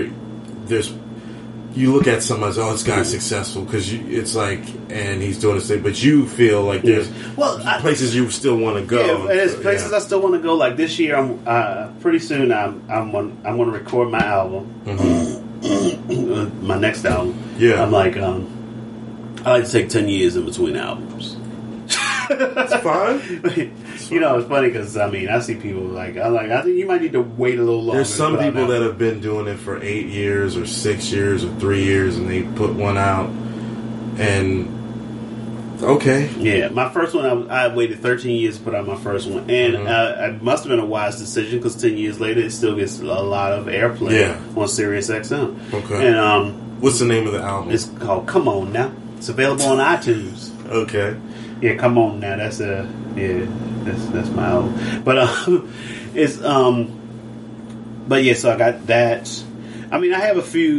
you look at someone as, this guy's successful because it's like, and he's doing this thing, but you feel like there's places you still want to go. Yeah, and there's places I still want to go. Like this year, I'm pretty soon. I'm going to record my album, my next album. Yeah, I'm like, I like to take 10 years in between albums. That's fine. It's funny because I see people I think you might need to wait a little longer. There's some people that have been doing it for 8 years or 6 years or 3 years, and they put one out, and okay. Yeah, my first one, I waited 13 years to put out my first one, and it must have been a wise decision because 10 years later, it still gets a lot of airplay on Sirius XM. Okay. And what's the name of the album? It's called "Come On Now." It's available on iTunes. Okay. Yeah, "Come On Now." That's my album. But but yeah, so I got that. I mean, I have a few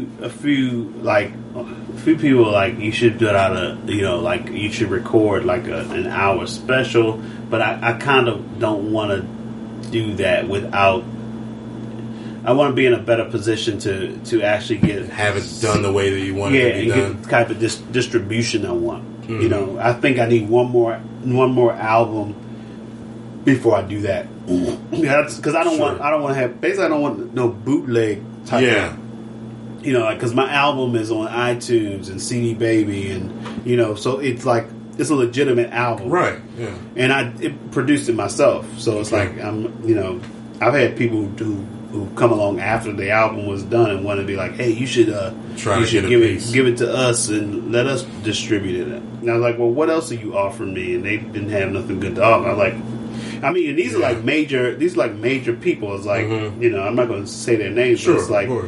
people you should do it out of you should record an hour special, but I kind of don't want to do that without I want to be in a better position to actually have it done the way that you want it to be done. Get the type of distribution I want. Mm-hmm. I think I need one more album before I do that. Because I don't want no bootleg type. Yeah. Of, because my album is on iTunes and CD Baby, and so it's like it's a legitimate album, right? Yeah. And I produced it myself, so it's like I've had people who come along after the album was done and want to be like, hey, you should give it to us and let us distribute it. And I was like, well, what else are you offering me? And they didn't have nothing good to offer. I was like, and these are like major people. It's like, I'm not going to say their names, sure, but it's like,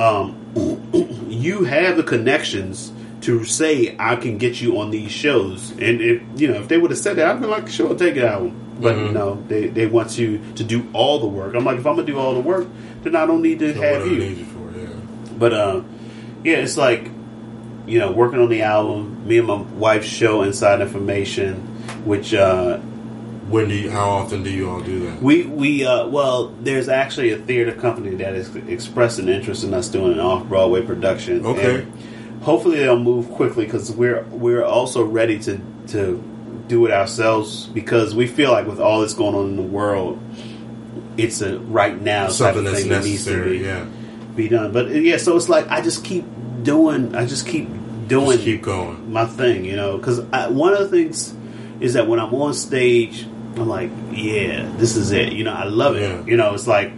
you have the connections to say I can get you on these shows. And if they would have said that, I'd be like, sure, I'll take it out. But no, they want you to do all the work. I'm like, if I'm gonna do all the work, then I don't need to have you. Need you for, yeah. But it's like working on the album. Me and my wife's show, Inside Information, which how often do you all do that? We there's actually a theater company that has expressed an interest in us doing an off-Broadway production. Okay. And hopefully they'll move quickly because we're also ready to do it ourselves, because we feel like with all that's going on in the world, it's a right now something type of that's thing necessary, that needs to be done. But so it's like I just keep going my thing, because one of the things is that when I'm on stage, I'm like, yeah, this is it. I love it. Yeah. It's like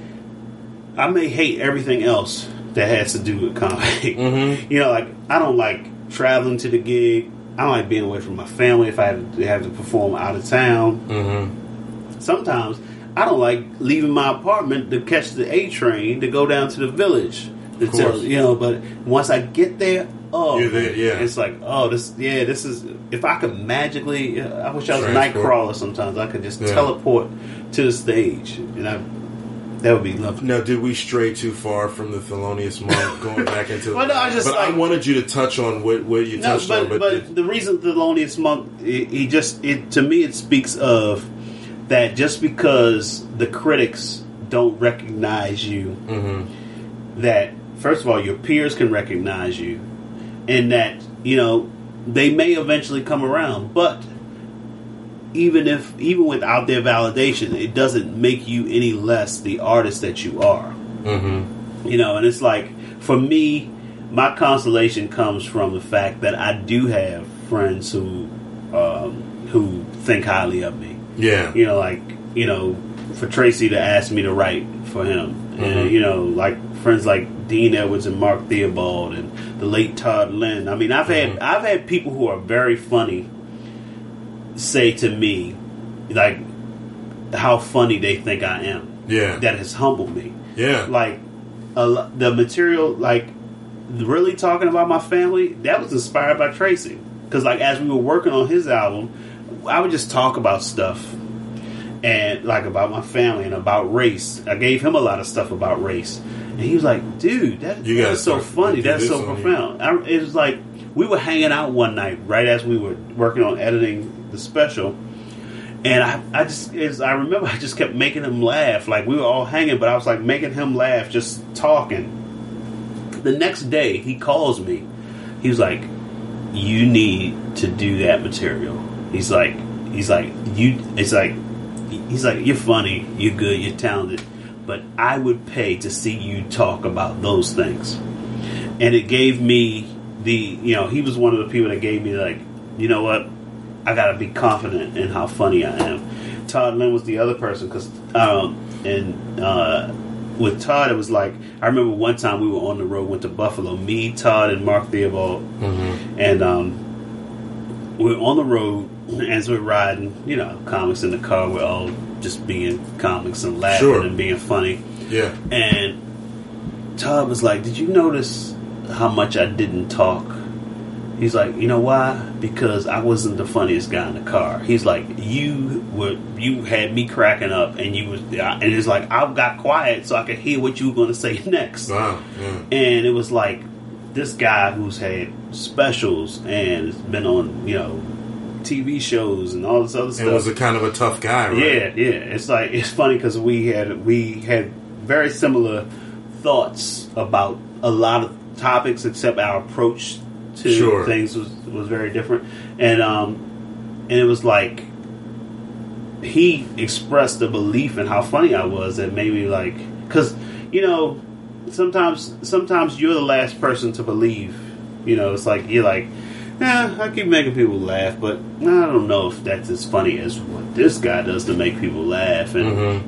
I may hate everything else that has to do with comedy. Mm-hmm. Like I don't like traveling to the gig. I don't like being away from my family if I have to perform out of town. Mm-hmm. Sometimes I don't like leaving my apartment to catch the A train to go down to the village. But once I get there, you're there, yeah. It's like, this is. If I could magically, I wish I was a Nightcrawler. Sometimes I could just teleport to the stage, and that would be lovely. Now, did we stray too far from the Thelonious Monk going back into? Well, no, I wanted you to touch on what you touched on. But the reason Thelonious Monk, to me, it speaks of that just because the critics don't recognize you, that first of all your peers can recognize you, and that they may eventually come around, but even without their validation, it doesn't make you any less the artist that you are. Mm-hmm. And it's like, for me, my consolation comes from the fact that I do have friends who think highly of me. Yeah. For Tracy to ask me to write for him. Mm-hmm. And, like friends like Dean Edwards and Mark Theobald and the late Todd Lynn. I mean, I've had people who are very funny say to me, like, how funny they think I am. Yeah. That has humbled me. Yeah. Like, the material, like, really talking about my family, that was inspired by Tracy. Because, like, as we were working on his album, I would just talk about stuff. And, like, about my family and about race. I gave him a lot of stuff about race. And he was like, dude, that is so funny. That's so profound. It was like, we were hanging out one night right as we were working on editing the special, and I remember I just kept making him laugh. Like, we were all hanging, but I was like making him laugh, just talking. The next day, he calls me. He was like, "You need to do that material." He's like, "You're funny, you're good, you're talented, but I would pay to see you talk about those things." And it gave me he was one of the people that gave me, like, you know what? I gotta be confident in how funny I am. Todd Lynn was the other person, because with Todd, it was like, I remember one time we were on the road, went to Buffalo, me, Todd, and Mark Theobald, and we were on the road as we're riding, comics in the car. We're all just being comics and laughing and being funny. Yeah. And Todd was like, "Did you notice how much I didn't talk?" He's like, "You know why? Because I wasn't the funniest guy in the car." He's like, you had me cracking up, and it's like, I got quiet so I could hear what you were going to say next. Wow. Yeah. And it was like, this guy who's had specials and has been on, TV shows and all this other stuff. It was a kind of a tough guy, right? Yeah. It's like, it's funny because we had very similar thoughts about a lot of topics, except our approach to things was very different. And it was like he expressed a belief in how funny I was that made me like, because sometimes you're the last person to believe. It's like you're like, I keep making people laugh, but I don't know if that's as funny as what this guy does to make people laugh. And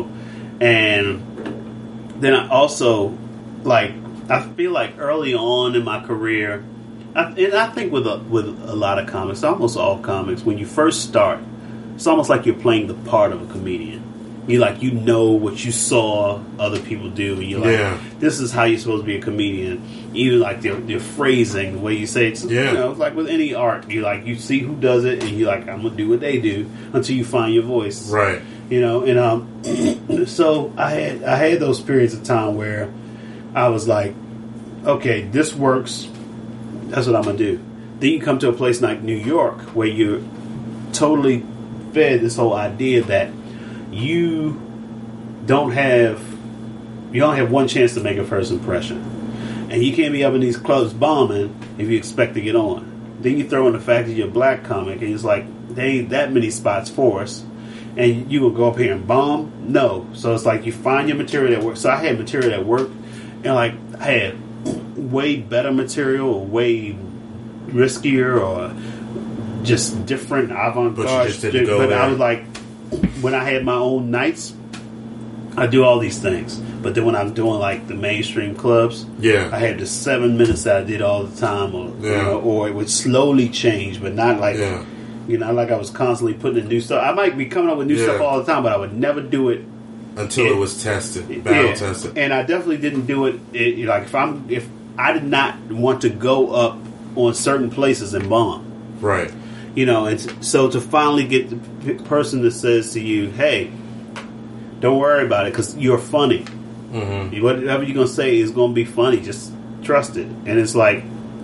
and then I also I feel like early on in my career, and I think with a lot of comics, almost all comics, when you first start, it's almost like you're playing the part of a comedian. You know what you saw other people do, and you're like, this is how you're supposed to be a comedian. Even like their phrasing, the way you say it. Like with any art, you see who does it, and you're like, I'm gonna do what they do until you find your voice, right? And so I had those periods of time where I was like, okay, this works. That's what I'm gonna do. Then you come to a place like New York where you're totally fed this whole idea that you don't have one chance to make a first impression, and you can't be up in these clubs bombing if you expect to get on. Then you throw in the fact that you're a black comic, and it's like there ain't that many spots for us, and you will go up here and bomb. No, so it's like you find your material that works. So I had material that worked, and like I had way better material, or way riskier, or just different avant-garde. But I was like, when I had my own nights, I do all these things. But then when I was doing like the mainstream clubs, I had the 7 minutes that I did all the time, or it would slowly change, but not like like I was constantly putting in new stuff. I might be coming up with new stuff all the time, but I would never do it until it was tested, battle tested. And I definitely didn't do it. If I did not want to go up on certain places and bomb, right? And so to finally get the person that says to you, hey, don't worry about it because you're funny. Mm-hmm. Whatever you're going to say is going to be funny. Just trust it. And it's like,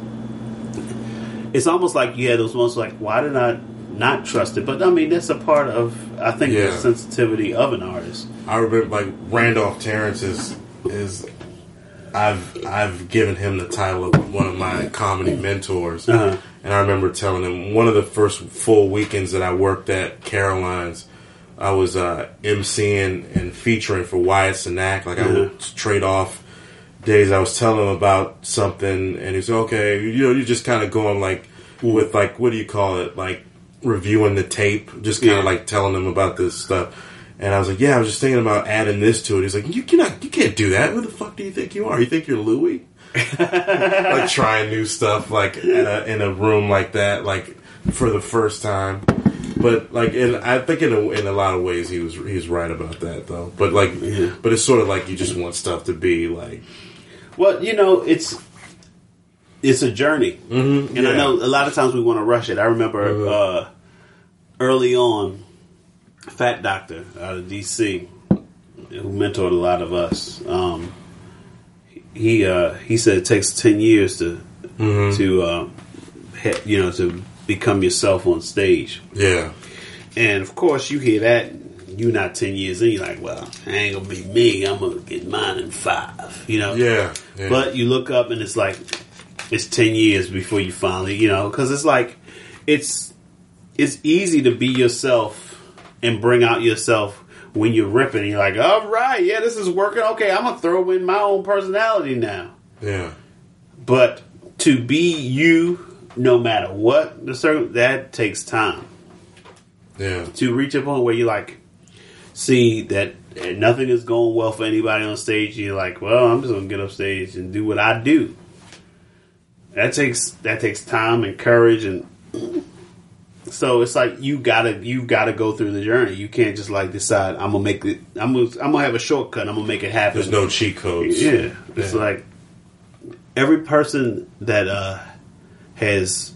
it's almost like you had those ones like, why did I not trust it? But I mean, that's a part of, I think, the sensitivity of an artist. I remember like Randolph Terrence is I've given him the title of one of my comedy mentors. Uh-huh. And I remember telling him one of the first full weekends that I worked at Caroline's, I was emceeing and featuring for Wyatt Cenac. Like I would trade off days. I was telling him about something, and he's okay. You just kind of going like with like, what do you call it? Like reviewing the tape, just kind of like telling him about this stuff. And I was like, I was just thinking about adding this to it. He's like, you can't do that. Who the fuck do you think you are? You think you're Louis? Like trying new stuff like in a room like that, like for the first time. But like, I think in a lot of ways he's right about that though. But like, but it's sort of like you just want stuff to be like, well, it's a journey, and I know a lot of times we want to rush it. I remember early on, Fat Doctor out of DC, who mentored a lot of us. He said it takes 10 years to become yourself on stage. Yeah. And of course you hear that, you're not 10 years in, you're like, well, I ain't gonna be me, I'm gonna get mine in 5, Yeah. But you look up and it's like, it's 10 years before you finally, because it's like, it's easy to be yourself and bring out yourself when you're ripping. You're like, all right, this is working. Okay, I'm going to throw in my own personality now. Yeah. But to be you, no matter what, that takes time. Yeah. To reach a point where you like, see that nothing is going well for anybody on stage. You're like, well, I'm just going to get up stage and do what I do. That takes time and courage, and so it's like you gotta go through the journey. You can't just like decide I'm gonna make it. I'm gonna have a shortcut. I'm gonna make it happen. There's no cheat codes. Yeah, it's like every person that has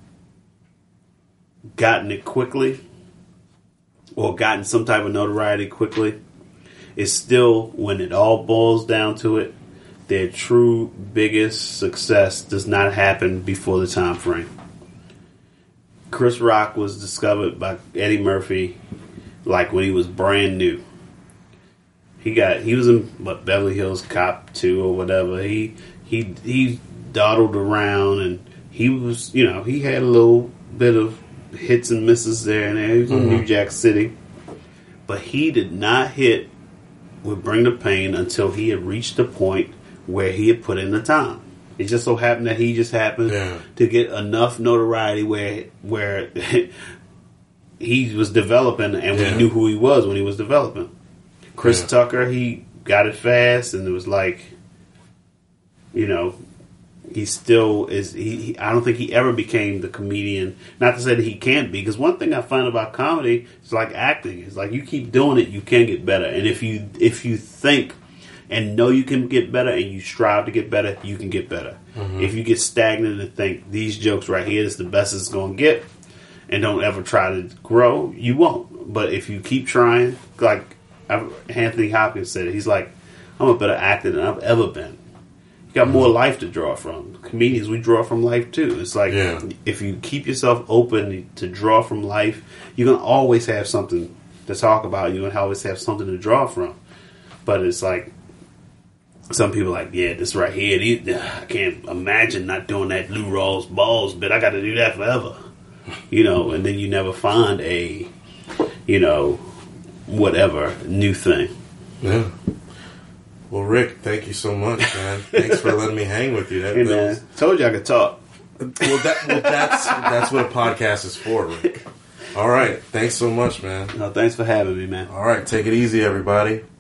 gotten it quickly or gotten some type of notoriety quickly is still, when it all boils down to it, their true biggest success does not happen before the time frame. Chris Rock was discovered by Eddie Murphy like when he was brand new. He was in Beverly Hills Cop 2 or whatever. He dawdled around, and he was, he had a little bit of hits and misses there and there. He was in New Jack City, but he did not hit with Bring the Pain until he had reached the point where he had put in the time. It just so happened that he just happened to get enough notoriety where he was developing, and we knew who he was when he was developing. Chris Tucker, he got it fast, and it was like, he still is. I don't think he ever became the comedian. Not to say that he can't be, because one thing I find about comedy is like acting. It's like you keep doing it, you can get better. And if you think and know you can get better, and you strive to get better, you can get better. If you get stagnant and think these jokes right here is the best it's going to get, and don't ever try to grow, you won't. But if you keep trying, like Anthony Hopkins said, he's like, I'm a better actor than I've ever been. You got more life to draw from. Comedians, we draw from life too. It's like if you keep yourself open to draw from life, you're going to always have something to talk about. You're going to always have something to draw from. But it's like, some people are like, this right here, I can't imagine not doing that Lou Rawls balls bit. I got to do that forever. And then you never find a, whatever new thing. Yeah. Well, Rick, thank you so much, man. Thanks for letting me hang with you. Hey, man, told you I could talk. That's what a podcast is for, Rick. All right. Thanks so much, man. No, thanks for having me, man. All right. Take it easy, everybody.